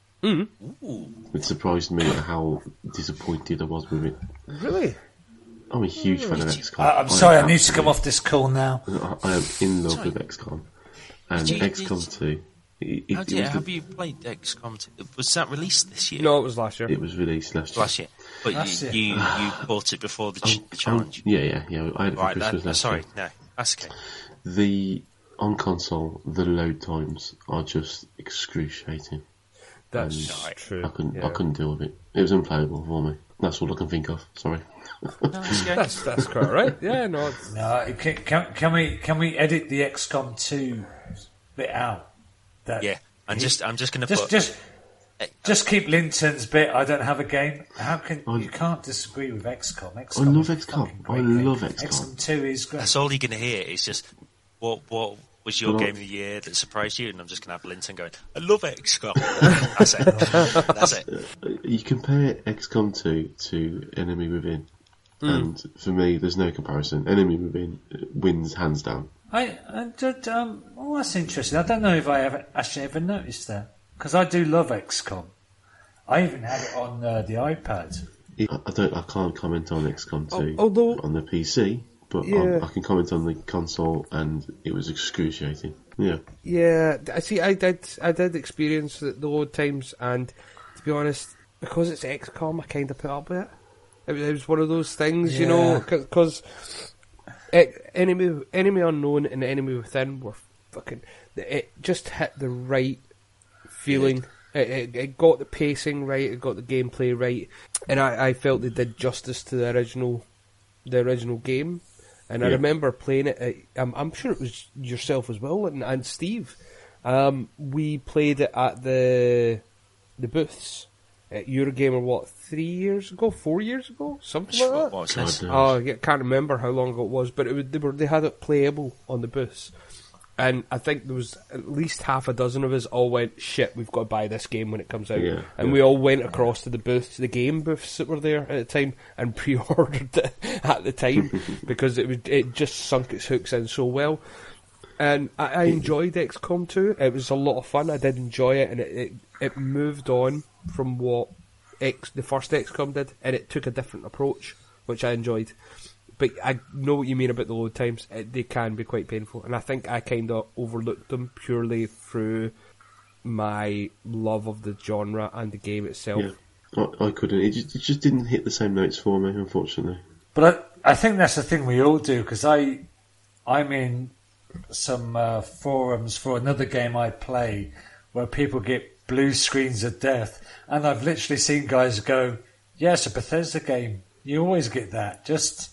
It surprised me at how disappointed I was with it. Really? I'm a huge fan of XCOM. I'm sorry, I need to come off this call now. I am in love with XCOM. And XCOM 2... Have you played XCOM 2? Was that released this year? No, it was last year. It was released last year. But you bought it before the challenge? Yeah. I had it for Christmas last year. No, that's okay. On console, the load times are just excruciating. That's true. I couldn't deal with it. It was unplayable for me. That's all I can think of. Sorry. No, that's that's quite right. Yeah, no. Can we edit the XCOM 2 bit out? I'm just going to put. Just keep Linton's bit. I don't have a game. How can you can't disagree with XCOM? XCOM I love is a XCOM. fucking great I game. love XCOM. XCOM 2 is great. That's all you're going to hear. Is just what was your Well, game of the year that surprised you? And I'm just going to have Linton going, I love XCOM. That's it. That's it. You compare XCOM 2 to Enemy Within, and for me, there's no comparison. Enemy Within wins hands down. Well, that's interesting. I don't know if I ever noticed that, because I do love XCOM. I even had it on the iPad. I can't comment on XCOM 2 although- on the PC, but Yeah. I can comment on the console, and it was excruciating. Yeah. Yeah, I see. I did experience the load times, and to be honest, because it's XCOM, I kind of put up with it. It was one of those things, you know, because Enemy Unknown and Enemy Within were fucking. It just hit the right feeling. It got the pacing right. It got the gameplay right, and I felt they did justice to the original game. And I remember playing it. I'm sure it was yourself as well, and Steve. We played it at the booths at Eurogamer. 4 years ago, something like that. What was this? Oh, I can't remember how long ago it was, but they had it playable on the booths, and I think there was at least half a dozen of us all went, shit, we've got to buy this game when it comes out, and we all went across to the booths, the game booths that were there at the time, and pre-ordered it at the time because it just sunk its hooks in so well. And I enjoyed XCOM 2. It was a lot of fun. I did enjoy it, and it moved on from what the first XCOM did, and it took a different approach, which I enjoyed. But I know what you mean about the load times. They can be quite painful, and I think I kind of overlooked them purely through my love of the genre and the game itself. Yeah. I couldn't. It just didn't hit the same notes for me, unfortunately. But I think that's the thing we all do, because I'm in some forums for another game I play where people get blue screens of death, and I've literally seen guys go, yeah, it's a Bethesda game. You always get that. Just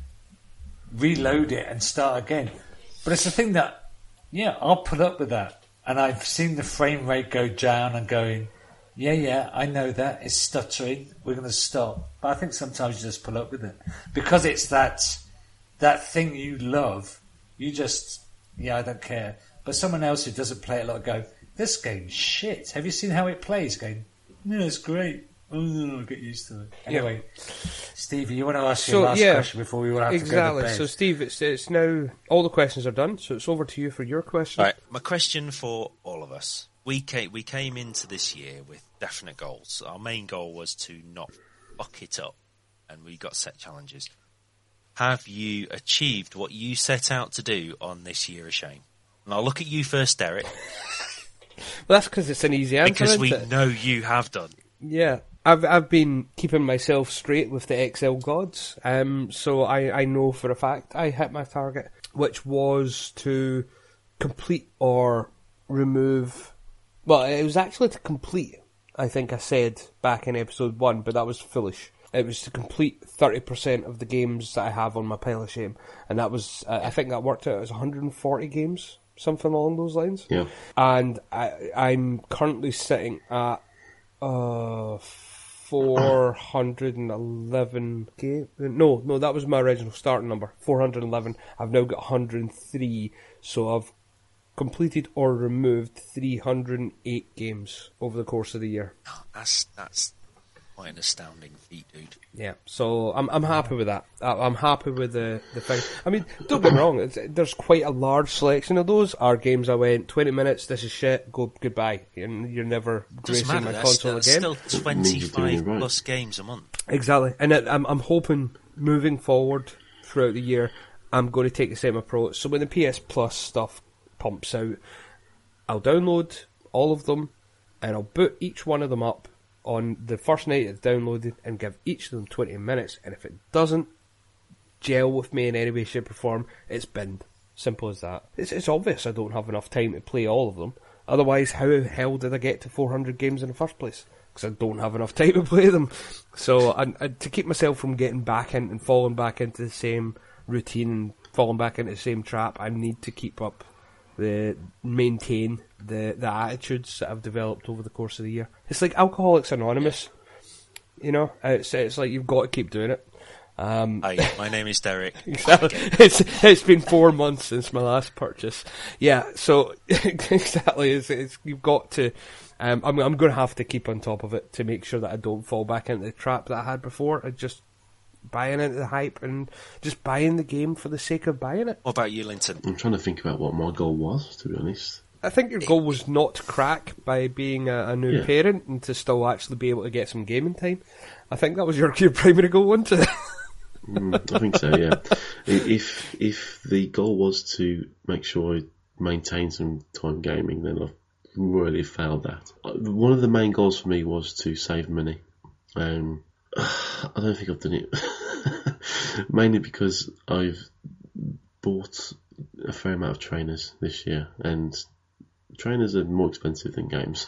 reload it and start again. But it's the thing that, yeah, I'll put up with that. And I've seen the frame rate go down and going, yeah, I know that. It's stuttering. We're going to stop. But I think sometimes you just put up with it. Because it's that thing you love, you just, I don't care. But someone else who doesn't play it a lot go, this game's shit. Have you seen how it plays? Going, no, it's great. Oh, no, I'll get used to it. Anyway, Stevie, you want to ask your last question before we will have to go to bed? So, Steve, it's now all the questions are done, so it's over to you for your question. All right, my question for all of us. We came into this year with definite goals. Our main goal was to not fuck it up, and we got set challenges. Have you achieved what you set out to do on this year of shame? And I'll look at you first, Derek. Well, that's because it's an easy answer, because we isn't it? know you have done. Yeah, I've been keeping myself straight with the Excel gods, so I know for a fact I hit my target, which was to complete or remove. Well, it was actually to complete. I think I said back in episode 1, but that was foolish. It was to complete 30% of the games that I have on my pile of shame, and that was I think that worked out as 140 games, something along those lines. Yeah, and I'm currently sitting at 411 games. No, that was my original starting number. 411. I've now got 103, so I've completed or removed 308 games over the course of the year. That's quite an astounding feat, dude. Yeah, so I'm happy with that. I'm happy with the thing. I mean, don't get me wrong, there's quite a large selection of those. Are games I went, 20 minutes, this is shit, goodbye. You're never gracing my console that's again. Still 25 plus games a month. Exactly, and I'm hoping moving forward throughout the year, I'm going to take the same approach. So when the PS Plus stuff pumps out, I'll download all of them, and I'll boot each one of them up on the first night it's downloaded and give each of them 20 minutes, and if it doesn't gel with me in any way, shape or form, it's binned. Simple as that. It's obvious I don't have enough time to play all of them. Otherwise, how the hell did I get to 400 games in the first place? Because I don't have enough time to play them. So to keep myself from getting back in and falling back into the same routine and falling back into the same trap, I need to keep up maintain the attitudes that I've developed over the course of the year. It's like Alcoholics Anonymous, you know. It's like you've got to keep doing it. Hi, my name is Derek. It's been 4 months since my last purchase. Yeah, so exactly. It's you've got to. I'm going to have to keep on top of it to make sure that I don't fall back into the trap that I had before. I just buying into the hype and just buying the game for the sake of buying it. What about you, Linton? I'm trying to think about what my goal was, to be honest. I think your goal was not to crack by being a new parent and to still actually be able to get some gaming time. I think that was your primary goal, wasn't it? I think so, yeah. If the goal was to make sure I maintain some time gaming, then I've really failed that. One of the main goals for me was to save money. I don't think I've done it. Mainly because I've bought a fair amount of trainers this year, and trainers are more expensive than games.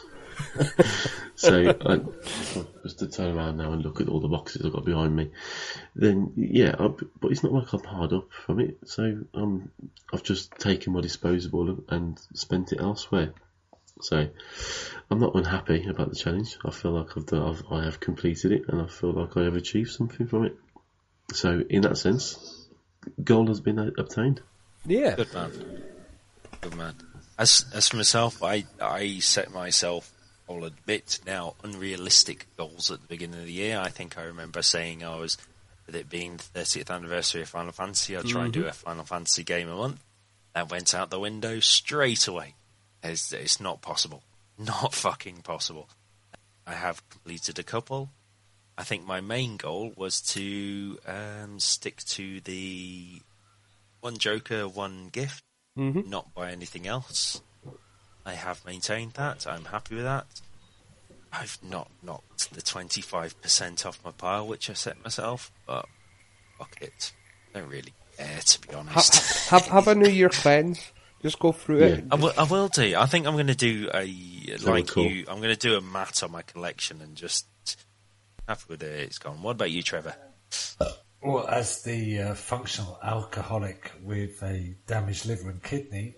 So if I was to turn around now and look at all the boxes I've got behind me, then yeah, but it's not like I'm hard up from it. So I've just taken my disposable and spent it elsewhere. So I'm not unhappy about the challenge. I feel like I have completed it, and I feel like I have achieved something from it. So in that sense, goal has been obtained. Yeah, Good man. As for myself, I set myself, I'll admit now, unrealistic goals at the beginning of the year. I think I remember saying with it being the 30th anniversary of Final Fantasy, I'd try and do a Final Fantasy game a month. That went out the window straight away. It's not possible. Not fucking possible. I have completed a couple. I think my main goal was to stick to the one Joker, one gift, not buy anything else. I have maintained that. I'm happy with that. I've not knocked the 25% off my pile, which I set myself, but fuck it. I don't really care, to be honest. Have a New Year cleanse. Just go through it. I will do. I think I'm going to do I'm going to do a mat on my collection and just happy with it. It's gone. What about you, Trevor? Well, as the functional alcoholic with a damaged liver and kidney,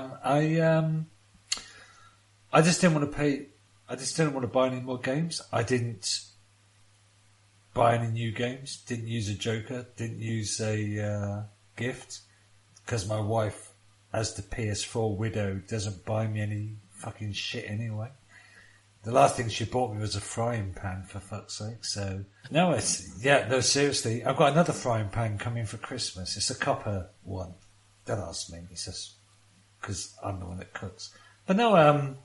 I just didn't want to pay. I just didn't want to buy any more games. I didn't buy any new games. Didn't use a Joker. Didn't use a gift because my wife, as the PS4 widow, doesn't buy me any fucking shit anyway. The last thing she bought me was a frying pan, for fuck's sake. So no, seriously, I've got another frying pan coming for Christmas. It's a copper one. Don't ask me. It's just because I'm the one that cooks. But no,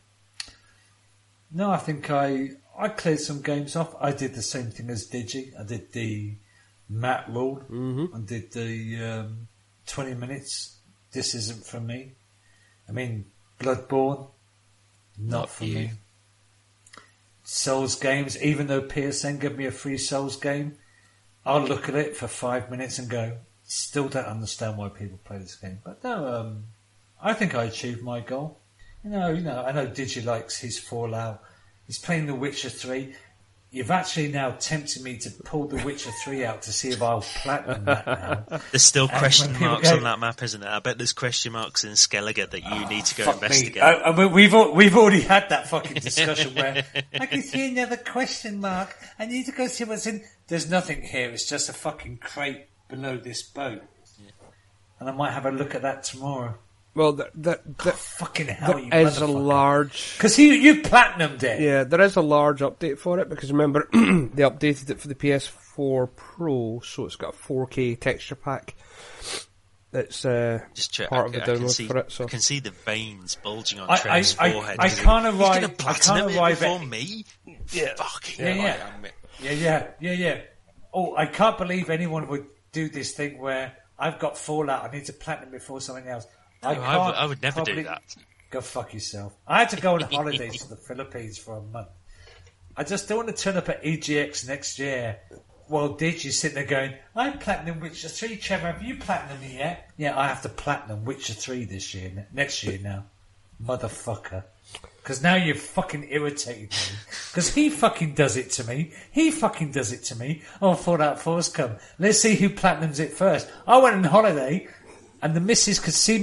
I think I cleared some games off. I did the same thing as Digi. I did the Matt rule. I did the 20 minutes. This isn't for me. I mean, Bloodborne, not for me. Souls games, even though PSN gave me a free Souls game, I'll look at it for 5 minutes and go, still don't understand why people play this game. But no, I think I achieved my goal. You know, I know Digi likes his Fallout. He's playing The Witcher 3. You've actually now tempted me to pull The Witcher 3 out to see if I'll platinum that now. There's still question marks on that map, isn't there? I bet there's question marks in Skellige that you need to go investigate. We've already had that fucking discussion where I can see another question mark. I need to go see what's in. There's nothing here. It's just a fucking crate below this boat. Yeah. And I might have a look at that tomorrow. Well, fucking hell, there is a large... Because you platinumed it. Yeah, there is a large update for it, because remember, they updated it for the PS4 Pro, so it's got a 4K texture pack. That's part of the download for it. So. I can see the veins bulging on Trev's forehead. I can't arrive... He's going to platinum it before me? Yeah. Fucking Yeah. Oh, I can't believe anyone would do this thing where I've got Fallout, I need to platinum before something else. I would never do that. Go fuck yourself. I had to go on holidays to the Philippines for a month. I just don't want to turn up at EGX next year. Well, did you sit there going, I platinum Witcher 3, Trevor, have you platinumed it yet? Yeah, I have to platinum Witcher 3 next year now. Motherfucker. Because now you've fucking irritated me. Because he fucking does it to me. Oh, Fallout 4's come. Let's see who platinums it first. I went on holiday, and the missus could see me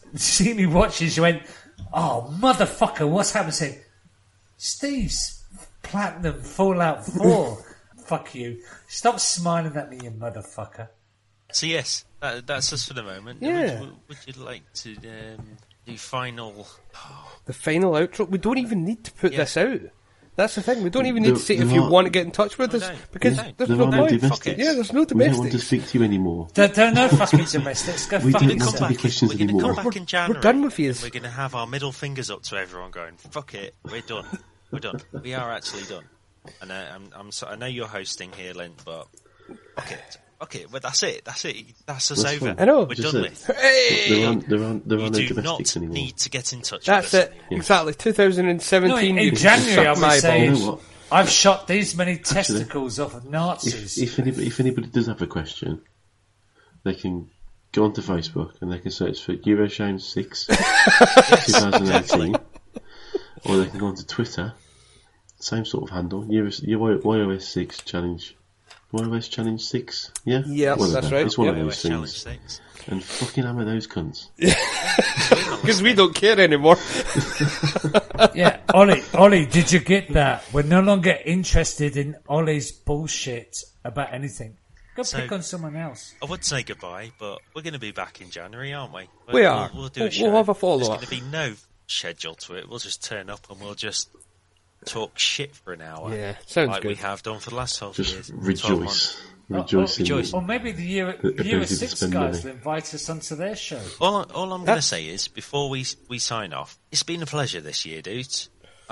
see me watching, she went, "Oh, motherfucker, what's happened?" I said, "Steve's Platinum Fallout 4. Fuck you. Stop smiling at me, you motherfucker." So yes, that's us for the moment. Yeah. Would you like to do final? The final outro. We don't even need to put Yeah. this out. That's the thing. We don't even need to say There if you are- want to get in touch with No, us no. because No, there's there no are no point. domestics. Yeah, there's no We don't want to domestics. speak to you anymore. Don't know fucking domestics. Go We fuck don't We're want gonna to be questions we're going to anymore. come back in January. done with yous. and We're going to have our middle fingers up to everyone, going, "Fuck it, we're done. We're done. We are actually done." And I know you're hosting here, Lint, but fuck it. Well, that's it. That's us That's over. fine. I know. We're Just done it. with. Hey! There are no You do domestics not anymore. need to get in touch That's with us it. anymore. Exactly. 2017. No, in you can January, I suck my would say- You balls. know what? I've shot these many testicles off of Nazis. If anybody does have a question, they can go onto Facebook and they can search for Euroshame 6 2018, or they can go onto Twitter, same sort of handle, YOS 6 challenge, YOS challenge 6, yeah, Yeah, One of that's them. right. It's one of Yeah. those Challenge things, 6. and fucking hammer those cunts. Because we don't care anymore. Yeah, Ollie, did you get that? We're no longer interested in Ollie's bullshit about anything. Go So- pick on someone else. I would say goodbye, but we're going to be back in January, aren't we? We are. We'll do a We'll show. have a follow-up. There's going to be no schedule to it. We'll just turn up and we'll just talk shit for an hour. Yeah, sounds like we good. have done for the last 12 Just years. 12 months. rejoice in rejoice. Or maybe the year ability to 6 spend guys money. will invite us onto their show. All I'm going to say is, before we sign off, it's been a pleasure this year, dudes.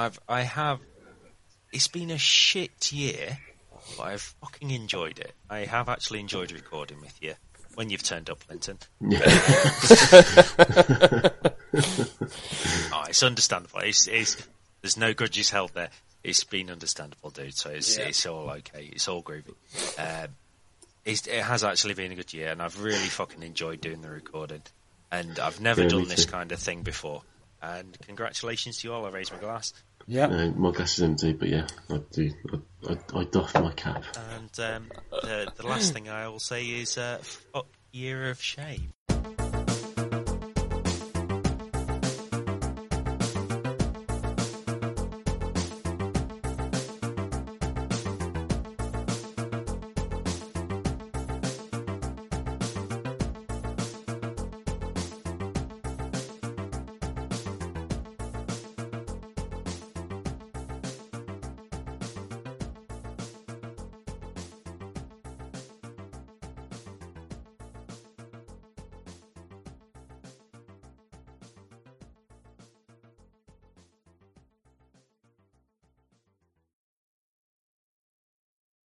It's been a shit year, but I've fucking enjoyed it. I have actually enjoyed recording with you when you've turned up, Linton. Oh, it's understandable. There's no grudges held there. It's been understandable, dude. So it's all okay. It's all groovy. It has actually been a good year, and I've really fucking enjoyed doing the recording. And I've never Yeah, done me this too. kind of thing before. And congratulations to you all. I raise my glass. Yeah. My glass is empty, but yeah, I do. I doff my cap. And the last thing I will say is fuck Year of Shame.